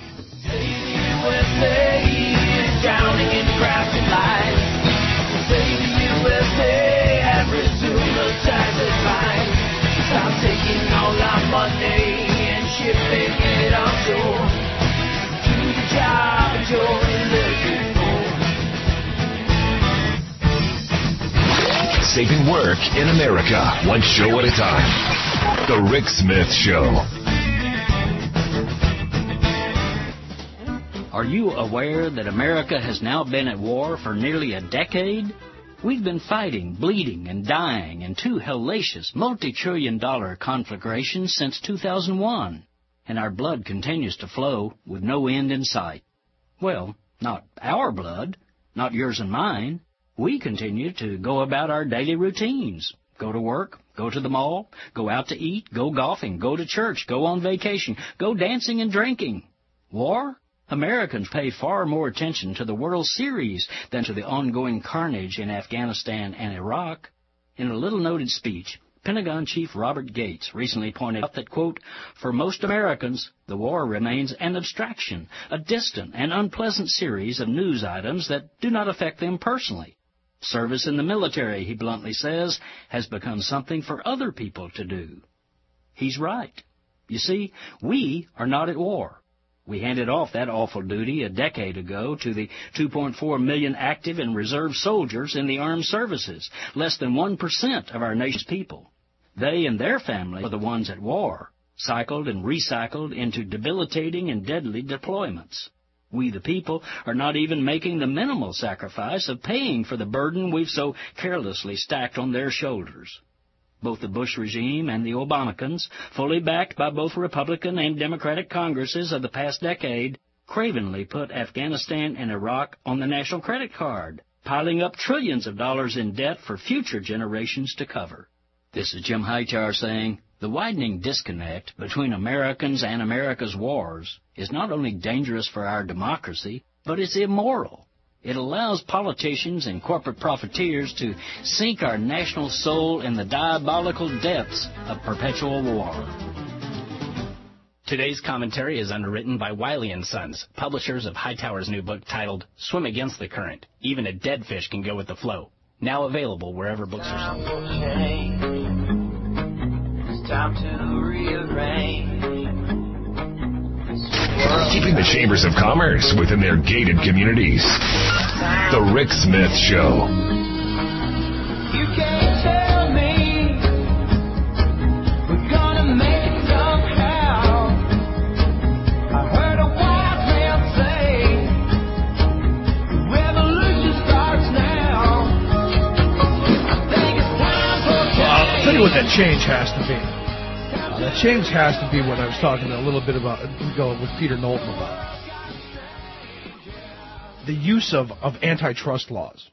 USA is drowning in crashing lights. Save the USA and resume the taxes line. Stop taking all our money and shipping it offshore. Do the job and join the people. Saving work in America, one show at a time. The Rick Smith Show. Are you aware that America has now been at war for nearly a decade? We've been fighting, bleeding, and dying in two hellacious, multi-trillion-dollar conflagrations since 2001, and our blood continues to flow with no end in sight. Well, not our blood, not yours and mine. We continue to go about our daily routines. Go to work, go to the mall, go out to eat, go golfing, go to church, go on vacation, go dancing and drinking. War? Americans pay far more attention to the World Series than to the ongoing carnage in Afghanistan and Iraq. In a little noted speech, Pentagon Chief Robert Gates recently pointed out that, quote, for most Americans, the war remains an abstraction, a distant and unpleasant series of news items that do not affect them personally. Service in the military, he bluntly says, has become something for other people to do. He's right. You see, we are not at war. We handed off that awful duty a decade ago to the 2.4 million active and reserve soldiers in the armed services, less than 1% of our nation's people. They and their families are the ones at war, cycled and recycled into debilitating and deadly deployments. We, the people, are not even making the minimal sacrifice of paying for the burden we've so carelessly stacked on their shoulders. Both the Bush regime and the Obamacans, fully backed by both Republican and Democratic Congresses of the past decade, cravenly put Afghanistan and Iraq on the national credit card, piling up trillions of dollars in debt for future generations to cover. This is Jim Hightower saying, the widening disconnect between Americans and America's wars is not only dangerous for our democracy, but it's immoral. It allows politicians and corporate profiteers to sink our national soul in the diabolical depths of perpetual war. Today's commentary is underwritten by Wiley & Sons, publishers of Hightower's new book titled Swim Against the Current. Even a dead fish can go with the flow. Now available wherever books are sold. It's time to rearrange. Keeping the chambers of commerce within their gated communities. The Rick Smith Show. You can't tell me we're gonna make it somehow. I heard a wise man say the revolution starts now. I think it's time for change. Well, I'll tell you what that change has to be. That change has to be what I was talking a little bit about with Peter Knowlton about. The use of antitrust laws.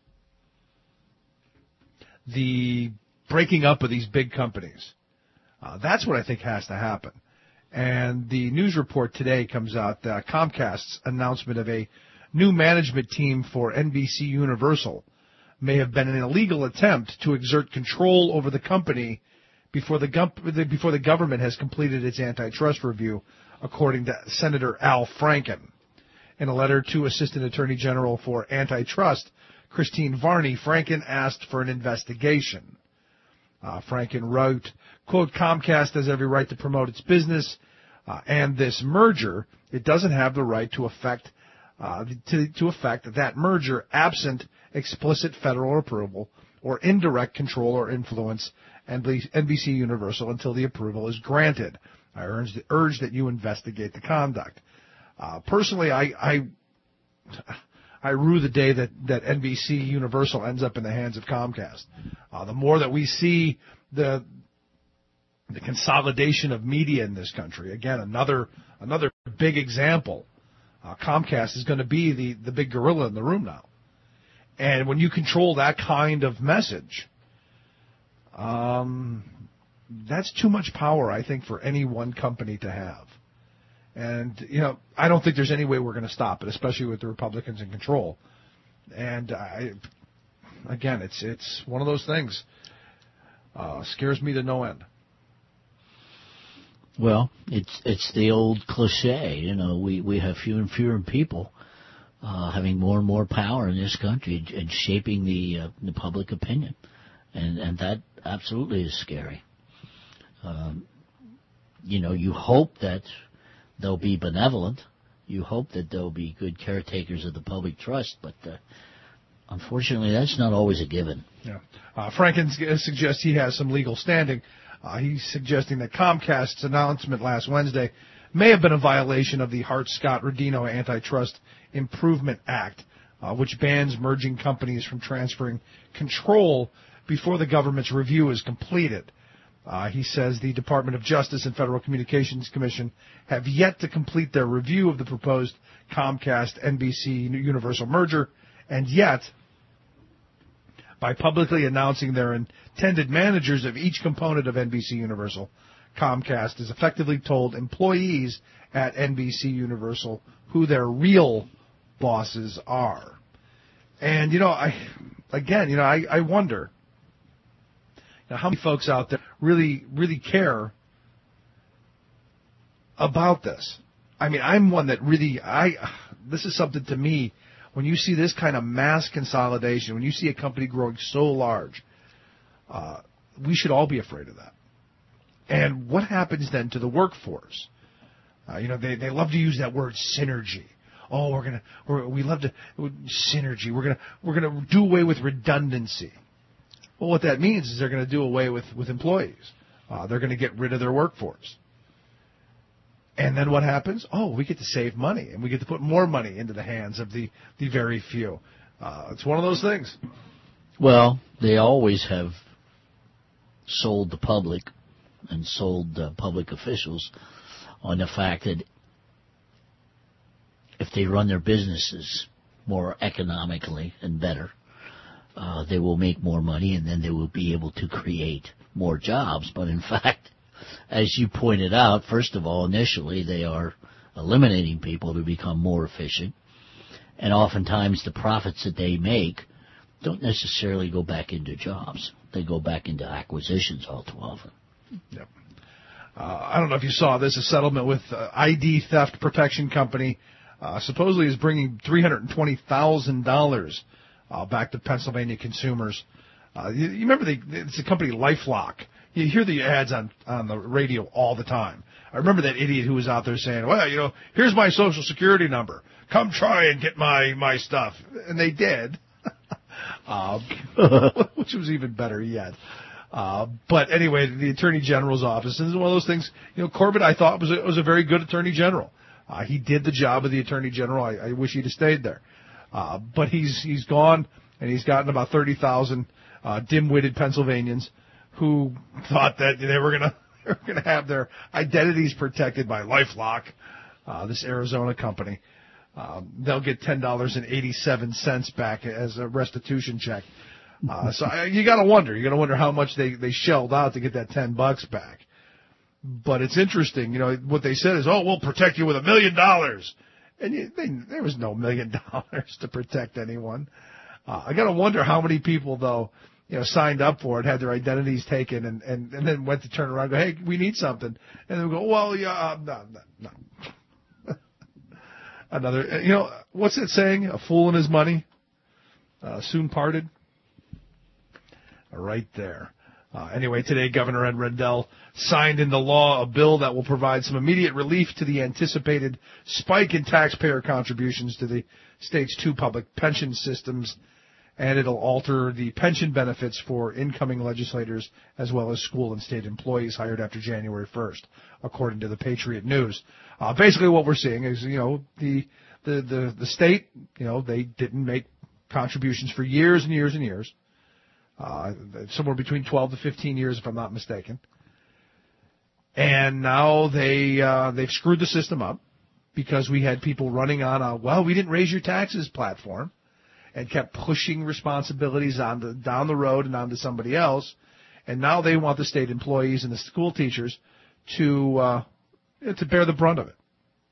The breaking up of these big companies. That's what I think has to happen. And the news report today comes out, Comcast's announcement of a new management team for NBC Universal may have been an illegal attempt to exert control over the company before the government has completed its antitrust review, according to Senator Al Franken. In a letter to Assistant Attorney General for Antitrust, Christine Varney, Franken asked for an investigation. Franken wrote, quote, Comcast has every right to promote its business, and this merger, it doesn't have the right to affect that merger absent explicit federal approval or indirect control or influence NBC Universal until the approval is granted. I urge that you investigate the conduct. Personally, I rue the day that NBC Universal ends up in the hands of Comcast. The more that we see the consolidation of media in this country, again, another big example. Comcast is going to be the big gorilla in the room now. And when you control that kind of message, that's too much power, I think, for any one company to have. And, I don't think there's any way we're going to stop it, especially with the Republicans in control. And, again, it's one of those things. Scares me to no end. Well, it's the old cliche, we have fewer and fewer people having more and more power in this country and shaping the public opinion. And that absolutely is scary. You hope that they'll be benevolent. You hope that they'll be good caretakers of the public trust, but unfortunately, that's not always a given. Yeah. Franken suggests he has some legal standing. He's suggesting that Comcast's announcement last Wednesday may have been a violation of the Hart-Scott-Rodino Antitrust Improvement Act, which bans merging companies from transferring control before the government's review is completed. He says the Department of Justice and Federal Communications Commission have yet to complete their review of the proposed Comcast-NBC Universal merger, and yet, by publicly announcing their intended managers of each component of NBC Universal, Comcast has effectively told employees at NBC Universal who their real bosses are. And, I wonder, Now, how many folks out there really, really care about this? I mean, I'm one that really, this is something to me, when you see this kind of mass consolidation, when you see a company growing so large, we should all be afraid of that. And what happens then to the workforce? They love to use that word synergy. Oh, we love to synergy. We're gonna do away with redundancy. Well, what that means is they're going to do away with employees. They're going to get rid of their workforce. And then what happens? Oh, we get to save money, and we get to put more money into the hands of the very few. It's one of those things. Well, they always have sold the public and sold public officials on the fact that if they run their businesses more economically and better, they will make more money, and then they will be able to create more jobs. But in fact, as you pointed out, first of all, initially they are eliminating people to become more efficient, and oftentimes the profits that they make don't necessarily go back into jobs. They go back into acquisitions all too often. Yep. I don't know if you saw this, a settlement with ID Theft Protection Company supposedly is bringing $320,000 back to Pennsylvania consumers. You remember it's a company, LifeLock. You hear the ads on the radio all the time. I remember that idiot who was out there saying, well, here's my Social Security number. Come try and get my stuff. And they did, which was even better yet. But anyway, the Attorney General's office, and it's one of those things, Corbett, I thought, was a very good Attorney General. He did the job of the Attorney General. I wish he'd have stayed there. But he's gone, and he's gotten about 30,000 dim-witted Pennsylvanians who thought that they were gonna have their identities protected by LifeLock, this Arizona company. They'll get $10.87 back as a restitution check. So you got to wonder how much they shelled out to get that $10 back. But it's interesting, what they said is, we'll protect you with $1 million. And there was no $1 million to protect anyone. I got to wonder how many people, though, signed up for it, had their identities taken, and then went to turn around and go, hey, we need something. And they go, well, yeah, no. Another, what's it saying? A fool and his money, soon parted. Right there. Anyway, today, Governor Ed Rendell signed into law a bill that will provide some immediate relief to the anticipated spike in taxpayer contributions to the state's two public pension systems, and it'll alter the pension benefits for incoming legislators as well as school and state employees hired after January 1st, according to the Patriot News. Basically what we're seeing is, the state, they didn't make contributions for years and years and years. Somewhere between 12 to 15 years, if I'm not mistaken. And now they've screwed the system up because we had people running on we didn't raise your taxes platform, and kept pushing responsibilities down the road and onto somebody else. And now they want the state employees and the school teachers to bear the brunt of it.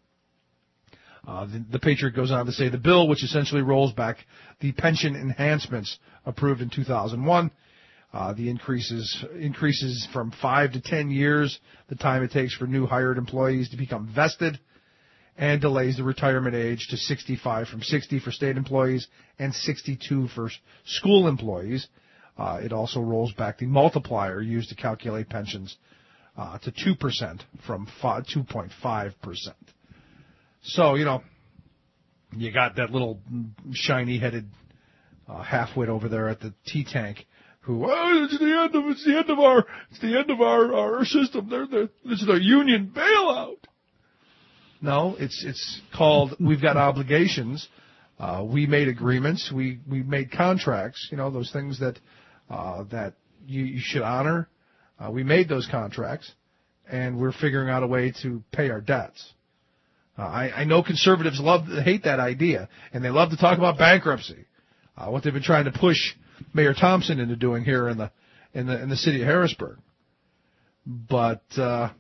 The Patriot goes on to say the bill, which essentially rolls back the pension enhancements approved in 2001, the increases from 5 to 10 years the time it takes for new hired employees to become vested, and delays the retirement age to 65 from 60 for state employees and 62 for school employees. It also rolls back the multiplier used to calculate pensions to 2% from 2.5%. So, you got that little shiny-headed halfwit over there at the T-Tank who, it's the end of our system. This is a union bailout. No, it's called, we've got obligations. We made agreements. We made contracts, those things that you should honor. We made those contracts, and we're figuring out a way to pay our debts. I know conservatives hate that idea, and they love to talk about bankruptcy. What they've been trying to push Mayor Thompson into doing here in the city of Harrisburg, but not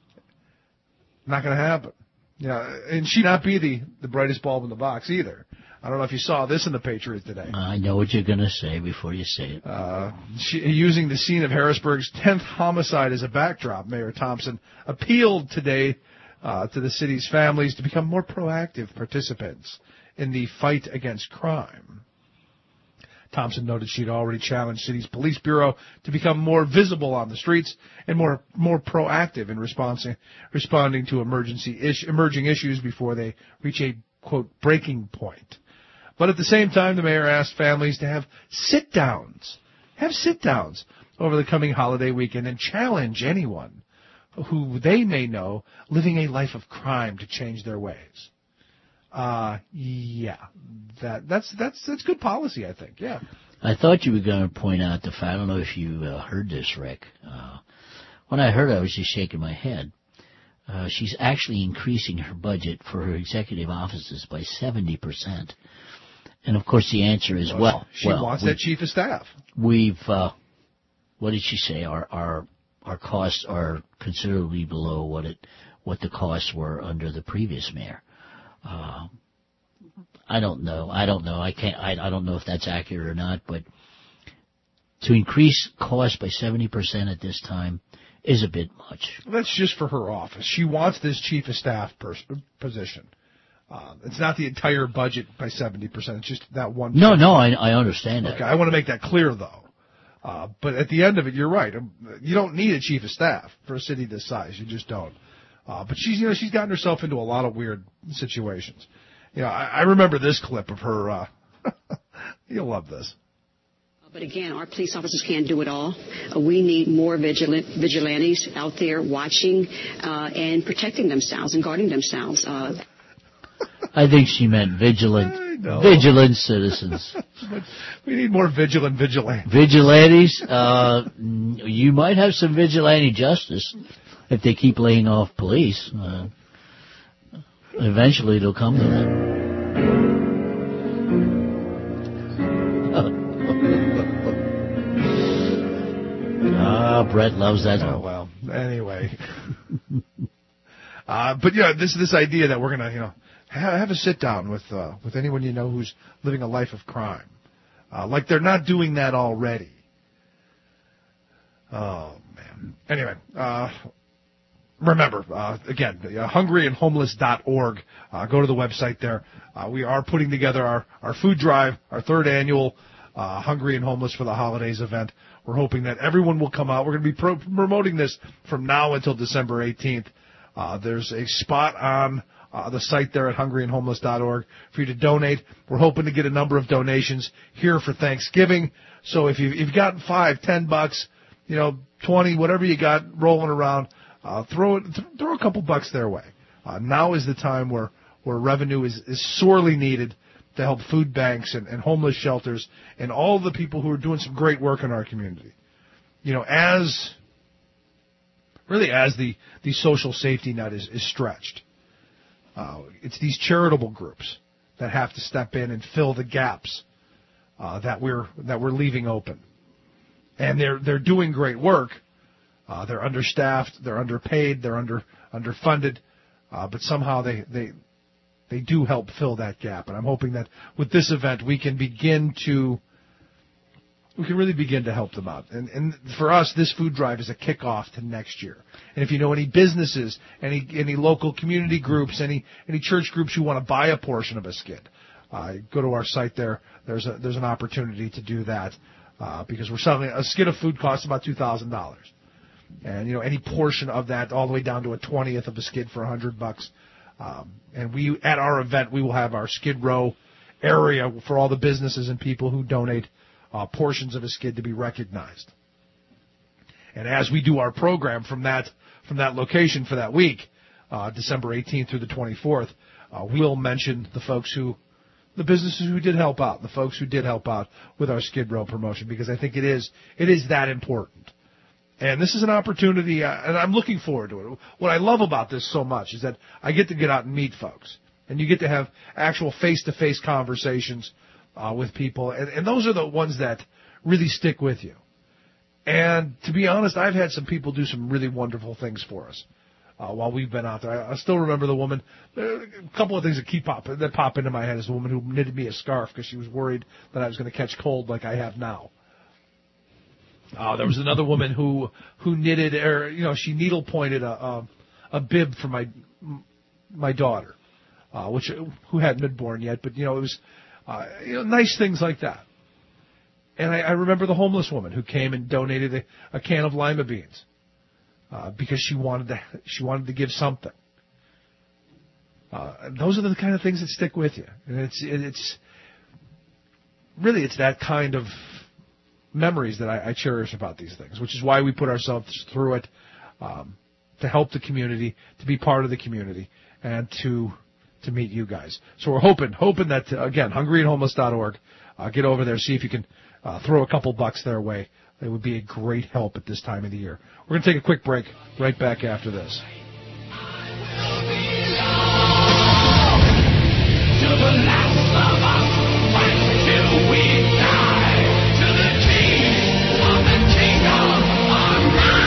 going to happen. And she'd not be the brightest bulb in the box either. I don't know if you saw this in the Patriot today. I know what you're going to say before you say it. Using the scene of Harrisburg's 10th homicide as a backdrop, Mayor Thompson appealed today to the city's families to become more proactive participants in the fight against crime. Thompson noted she'd already challenged city's police bureau to become more visible on the streets and more proactive in responding to emerging issues before they reach a, quote, breaking point. But at the same time, the mayor asked families to have sit-downs over the coming holiday weekend and challenge anyone who they may know living a life of crime to change their ways. That's good policy, I think. Yeah. I thought you were going to point out the fact. I don't know if you heard this, Rick. When I heard it, I was just shaking my head. She's actually increasing her budget for her executive offices by 70%. And of course, the answer is she wants that chief of staff. We've what did she say? Our costs are considerably below what the costs were under the previous mayor. I don't know. I don't know if that's accurate or not, but to increase costs by 70% at this time is a bit much. That's just for her office. She wants this chief of staff position. It's not the entire budget by 70%. It's just that one. No, I understand that. Okay, I want to make that clear, though. But at the end of it, you're right. You don't need a chief of staff for a city this size. You just don't. But she's gotten herself into a lot of weird situations. I remember this clip of her. You'll love this. But again, our police officers can't do it all. We need more vigilantes out there watching and protecting themselves and guarding themselves. I think she meant vigilant citizens. But we need more vigilantes. Vigilantes. You might have some vigilante justice if they keep laying off police. Eventually it'll come to that. Brett loves that. Oh, well, anyway. But this idea that we're going to, have a sit down with anyone you know who's living a life of crime. Like they're not doing that already. Oh, man. Anyway, remember, again, hungryandhomeless.org. Go to the website there. We are putting together our food drive, our third annual Hungry and Homeless for the Holidays event. We're hoping that everyone will come out. We're going to be promoting this from now until December 18th. There's a spot on the site there at hungryandhomeless.org for you to donate. We're hoping to get a number of donations here for Thanksgiving. So if you've gotten $5, $10, 20, whatever you got rolling around, throw a couple bucks their way. Now is the time where revenue is sorely needed to help food banks and homeless shelters and all the people who are doing some great work in our community. As the social safety net is stretched. It's these charitable groups that have to step in and fill the gaps that we're leaving open. And they're doing great work. They're understaffed, they're underpaid, they're underfunded, but somehow they do help fill that gap. And I'm hoping that with this event we can really begin to help them out. And for us, this food drive is a kickoff to next year. And if you know any businesses, any local community groups, any church groups who want to buy a portion of a skid, go to our site there. There's an opportunity to do that because we're selling a skid of food costs about $2,000. And any portion of that, all the way down to a 20th of a skid for $100. And we at our event we will have our Skid Row area for all the businesses and people who donate portions of a skid to be recognized. And as we do our program from that location for that week, December 18th through the 24th, we'll mention the businesses who did help out, the folks who did help out with our Skid Row promotion, because I think it is that important. And this is an opportunity, and I'm looking forward to it. What I love about this so much is that I get to get out and meet folks, and you get to have actual face-to-face conversations with people, and those are the ones that really stick with you. And to be honest, I've had some people do some really wonderful things for us while we've been out there. I still remember the woman. A couple of things that pop into my head is the woman who knitted me a scarf because she was worried that I was going to catch cold like I have now. There was another woman who knitted, or she needle pointed a bib for my daughter, who hadn't been born yet, but it was nice things like that. And I remember the homeless woman who came and donated a can of lima beans because she wanted to give something. Those are the kind of things that stick with you, and it's that kind of memories that I cherish about these things, which is why we put ourselves through it, to help the community, to be part of the community, and to meet you guys. So we're hoping that, again, hungryandhomeless.org, get over there, see if you can throw a couple bucks their way. It would be a great help at this time of the year. We're going to take a quick break, right back after this. To the last of us, fight till we die, to the king of the kingdom of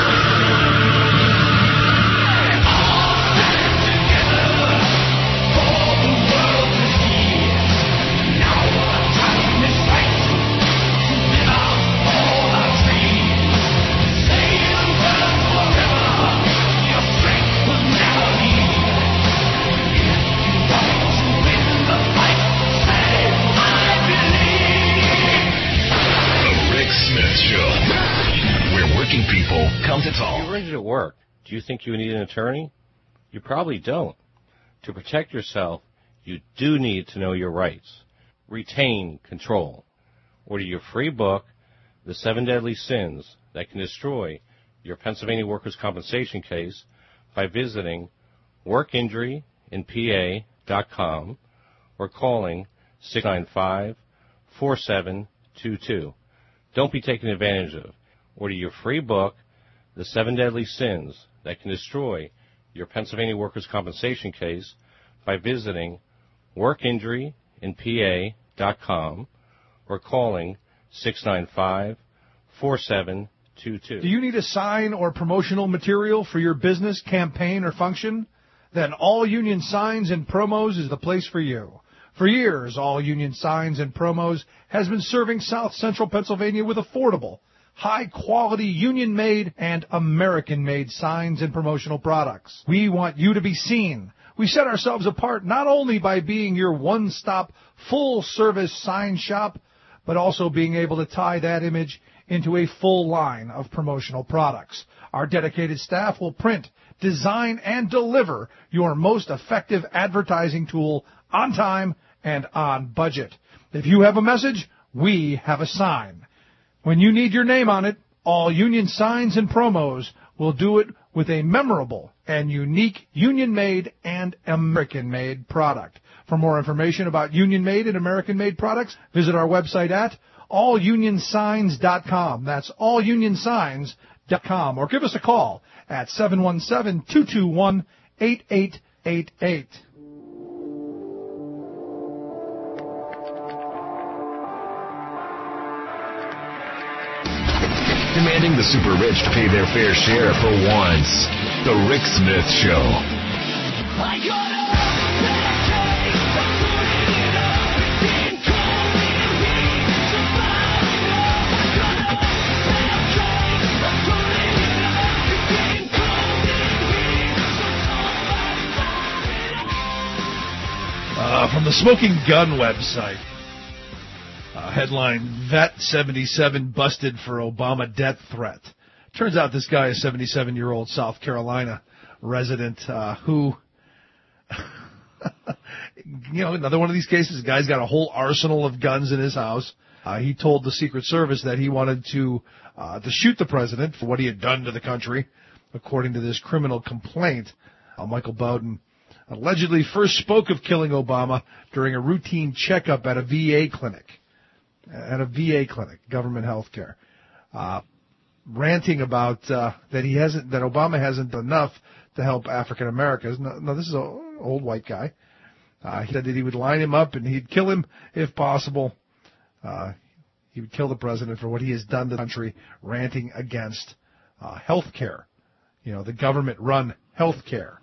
life. All stand together for the world to see. Now the time is right to live out all our dreams. Say the word forever, your strength will never leave. If you want to win the fight, say I believe. The Rick Smith Show, where working people come to talk. You're ready to work. Do you think you need an attorney? You probably don't. To protect yourself, you do need to know your rights. Retain control. Order your free book, The 7 Deadly Sins That Can Destroy Your Pennsylvania Workers' Compensation Case, by visiting workinjuryinpa.com or calling 695-4722. Don't be taken advantage of. Order your free book, The 7 Deadly Sins That Can Destroy Your Pennsylvania Workers' Compensation Case, by visiting workinjuryinpa.com or calling 695-4722. Do you need a sign or promotional material for your business, campaign, or function? Then All Union Signs and Promos is the place for you. For years, All Union Signs and Promos has been serving South Central Pennsylvania with affordable, high-quality, union-made and American-made signs and promotional products. We want you to be seen. We set ourselves apart not only by being your one-stop, full-service sign shop, but also being able to tie that image into a full line of promotional products. Our dedicated staff will print, design, and deliver your most effective advertising tool on time and on budget. If you have a message, we have a sign. When you need your name on it, All Union Signs and Promos will do it with a memorable and unique union-made and American-made product. For more information about union-made and American-made products, visit our website at allunionsigns.com. That's allunionsigns.com. Or give us a call at 717-221-8888. Demanding the super rich to pay their fair share for once. The Rick Smith Show. From the Smoking Gun website. Headline, Vet 77 busted for Obama death threat. Turns out this guy is a 77-year-old South Carolina resident who, another one of these cases, the guy's got a whole arsenal of guns in his house. He told the Secret Service that he wanted to shoot the president for what he had done to the country, according to this criminal complaint. Michael Bowden allegedly first spoke of killing Obama during a routine checkup at a VA clinic. Government health care, ranting about that Obama hasn't done enough to help African Americans. No, this is an old white guy. He said that he would line him up and he'd kill him if possible. He would kill the president for what he has done to the country, ranting against health care. The government-run health care.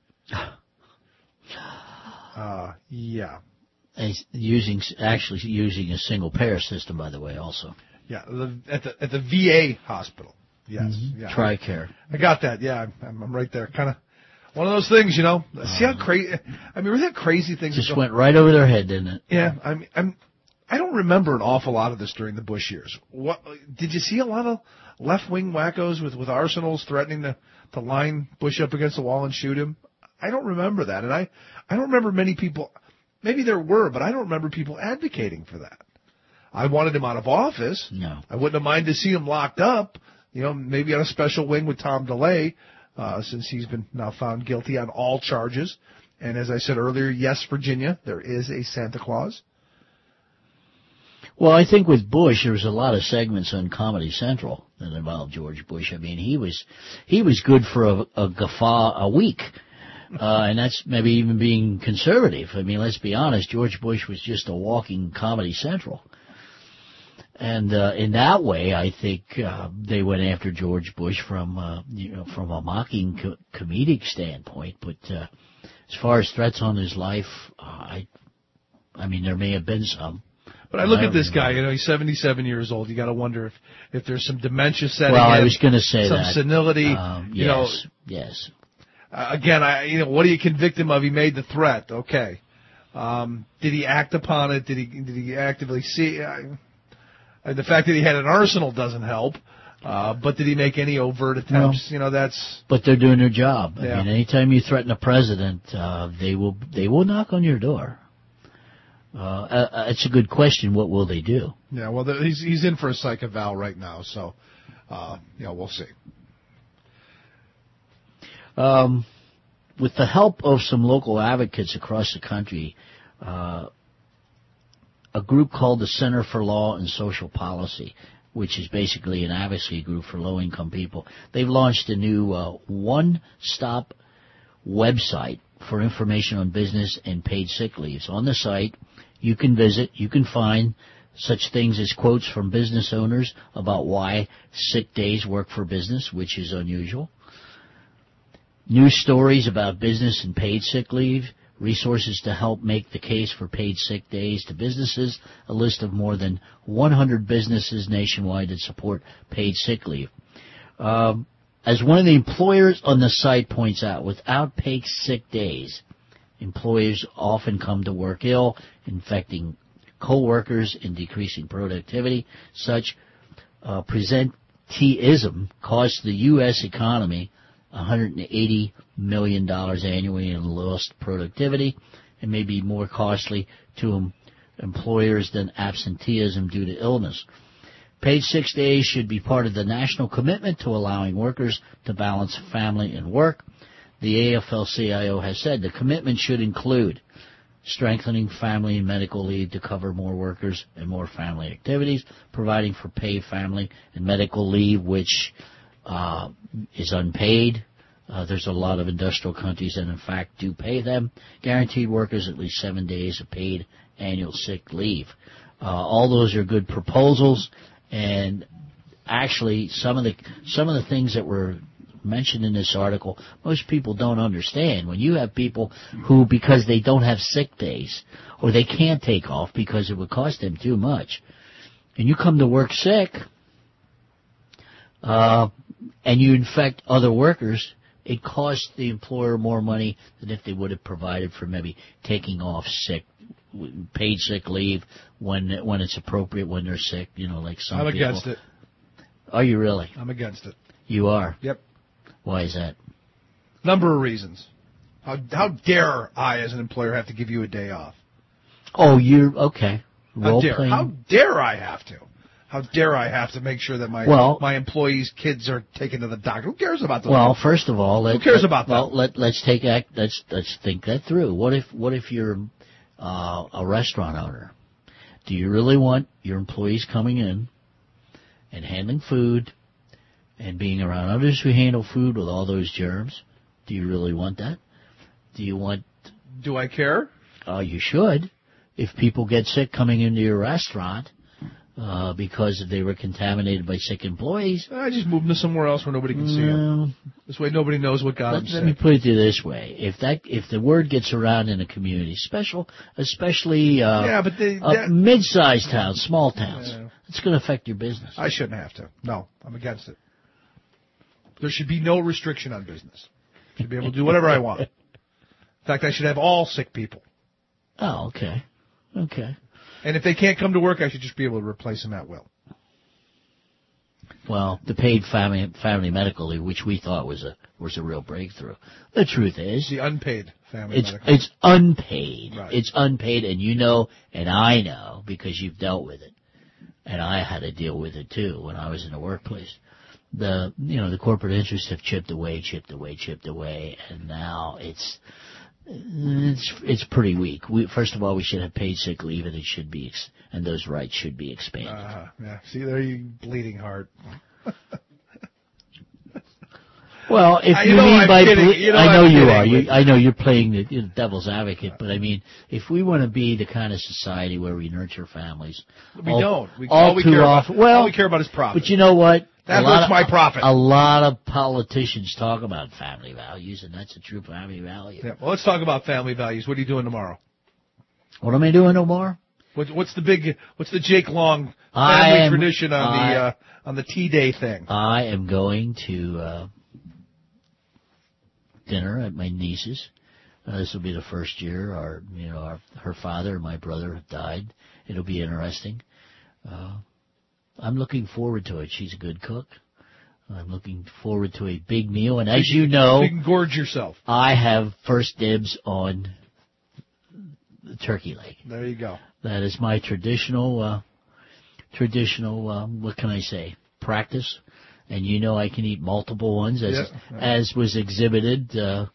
Yeah. And using a single payer system, by the way, also. Yeah, at the VA hospital. Yes. Mm-hmm. Yeah. TRICARE. I got that. Yeah, I'm right there. Kind of one of those things, you know. See how crazy? I mean, remember that crazy things just went right over their head, didn't it? Yeah. I don't remember an awful lot of this during the Bush years. What did you see? A lot of left-wing wackos with arsenals threatening to line Bush up against the wall and shoot him. I don't remember that, and I don't remember many people. Maybe there were, but I don't remember people advocating for that. I wanted him out of office. No. I wouldn't have minded to see him locked up, you know, maybe on a special wing with Tom DeLay, since he's been now found guilty on all charges. And as I said earlier, yes, Virginia, there is a Santa Claus. Well, I think with Bush, there was a lot of segments on Comedy Central that involved George Bush. I mean, he was good for a guffaw a week. And that's maybe even being conservative. I mean, let's be honest, George Bush was just a walking Comedy Central. And in that way, I think they went after George Bush from a mocking comedic standpoint. But as far as threats on his life, I mean, there may have been some. But I look at this guy, you know, he's 77 years old. You got to wonder if there's some dementia setting in. Well, I was going to say some that. senility. Yes. Again, what do you convict him of? He made the threat. Okay. Did he act upon it? Did he actively see? The fact that he had an arsenal doesn't help. But did he make any overt attempts? No. That's. But they're doing their job. Yeah. I mean, anytime you threaten a president, they will knock on your door. It's a good question. What will they do? Yeah. Well, he's in for a psych eval right now, so we'll see. With the help of some local advocates across the country, a group called the Center for Law and Social Policy, which is basically an advocacy group for low-income people, they've launched a new one-stop website for information on business and paid sick leaves. On the site, you can find such things as quotes from business owners about why sick days work for business, which is unusual. News stories about business and paid sick leave, resources to help make the case for paid sick days to businesses, a list of more than 100 businesses nationwide that support paid sick leave. As one of the employers on the site points out, without paid sick days, employers often come to work ill, infecting co-workers and decreasing productivity. Such presenteeism costs the U.S. economy $180 million annually in lost productivity, and may be more costly to employers than absenteeism due to illness. Paid 6 days should be part of the national commitment to allowing workers to balance family and work. The AFL-CIO has said the commitment should include strengthening family and medical leave to cover more workers and more family activities, providing for paid family and medical leave, which is unpaid. There's a lot of industrial countries that, in fact, do pay them. Guaranteed workers at least 7 days of paid annual sick leave. All those are good proposals, and actually, some of the things that were mentioned in this article, most people don't understand. When you have people who, because they don't have sick days, or they can't take off because it would cost them too much, and you come to work sick, and you infect other workers, it costs the employer more money than if they would have provided for maybe taking off paid sick leave when it's appropriate when they're sick, like some people. I'm against it. Are you really? I'm against it. You are? Yep. Why is that? Number of reasons. How dare I, as an employer, have to give you a day off? Oh, you're okay. How dare I have to? How dare I have to make sure that my employees' kids are taken to the doctor? Who cares about those? Well, first of all, who cares about that? Well, let's think that through. What if you're a restaurant owner? Do you really want your employees coming in and handling food and being around others who handle food with all those germs? Do you really want that? Do I care? You should. If people get sick coming into your restaurant, because they were contaminated by sick employees. I just move them to somewhere else where nobody can see them. This way, nobody knows what got them sick. Let me put it to you this way: if the word gets around in a community, especially mid-sized towns, small towns, it's going to affect your business. I shouldn't have to. No, I'm against it. There should be no restriction on business. I should be able to do whatever I want. In fact, I should have all sick people. Oh, okay. Okay. And if they can't come to work, I should just be able to replace them at will. Well, the paid family medical leave, which we thought was a real breakthrough. The truth is, the unpaid family medical. It's unpaid. Right. It's unpaid, and you know, and I know because you've dealt with it, and I had to deal with it too when I was in the workplace. The corporate interests have chipped away, and now it's pretty weak. First of all, we should have paid sick leave, and it should be, and those rights should be expanded. Yeah. See, there you bleeding heart. Well, if you mean by I know you are. I know you're playing the devil's advocate, but I mean, if we want to be the kind of society where we nurture families, all we care about is profit. But you know what? That hurts my profit. A lot of politicians talk about family values, and that's a true family value. Yeah. Well, let's talk about family values. What are you doing tomorrow? What am I doing tomorrow? What's the Jake Long family tradition on the T-Day thing? I am going to dinner at my niece's. This will be the first year. Her father and my brother have died. It'll be interesting. I'm looking forward to it. She's a good cook. I'm looking forward to a big meal. And as you know, you can gorge yourself. I have first dibs on the turkey leg. There you go. That is my traditional, what can I say, practice. And you know I can eat multiple ones, as was exhibited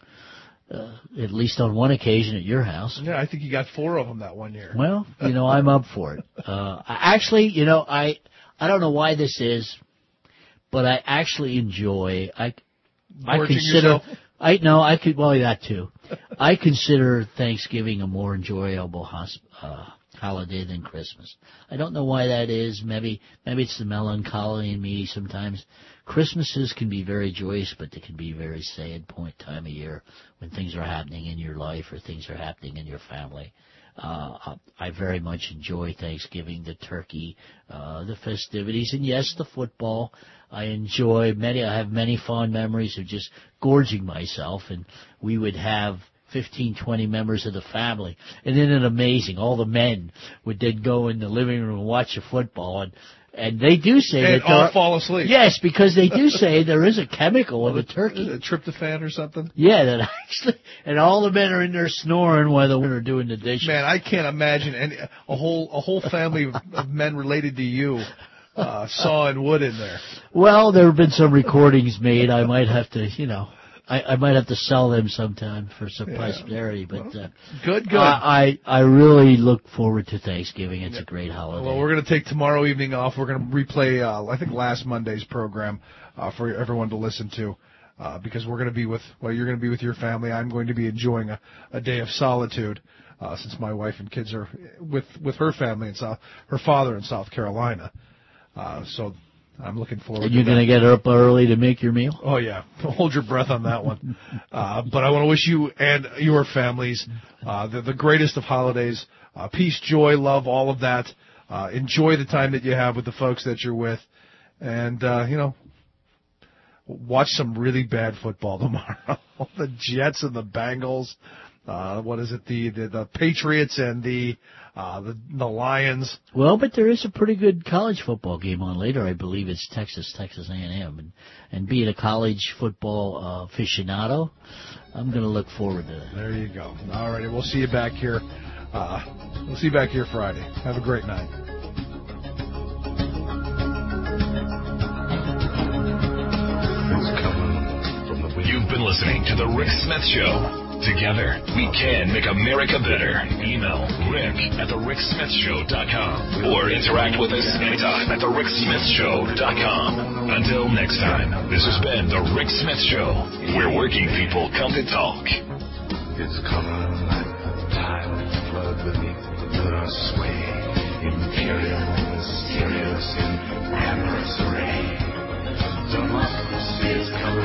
at least on one occasion at your house. Yeah, I think you got 4 of them that one year. Well, I'm up for it. Actually, I don't know why this is, but I actually enjoy. I consider. Yourself? That too. I consider Thanksgiving a more enjoyable holiday than Christmas. I don't know why that is. Maybe it's the melancholy in me sometimes. Christmases can be very joyous, but they can be very sad time of year when things are happening in your life or things are happening in your family. I very much enjoy Thanksgiving, the turkey, the festivities, and yes, the football. I have many fond memories of just gorging myself, and we would have 15, 20 members of the family. And isn't it amazing? All the men would then go in the living room and watch the football, and they do say and all fall asleep. Yes, because they do say there is a chemical in the turkey. Tryptophan or something? Yeah, that actually, and all the men are in there snoring while the women are doing the dishes. Man, I can't imagine a whole family of men related to you sawing wood in there. Well, there have been some recordings made. I might have to, I might have to sell them sometime for some posterity, but good. I really look forward to Thanksgiving. It's a great holiday. Well, we're going to take tomorrow evening off. We're going to replay, I think, last Monday's program for everyone to listen to because we're going to be you're going to be with your family. I'm going to be enjoying a day of solitude since my wife and kids are with her family and her father in South Carolina. So I'm looking forward to that. You're going to get up early to make your meal? Oh, yeah. Hold your breath on that one. But I want to wish you and your families the greatest of holidays. Peace, joy, love, all of that. Enjoy the time that you have with the folks that you're with. And, watch some really bad football tomorrow. The Jets and the Bengals. What is it? The Patriots and the Lions. Well, but there is a pretty good college football game on later. I believe it's Texas A&M, and being a college football aficionado, I'm going to look forward to that. There you go. All righty, we'll see you back here. We'll see you back here Friday. Have a great night. You've been listening to The Rick Smith Show. Together, we can make America better. Email rick@thericksmithshow.com or interact with us anytime at thericksmithshow.com. Until next time, this has been The Rick Smith Show, where working people come to talk. It's coming like the tide flood beneath the sway. imperial, mysterious, in amorous array. Democracy is color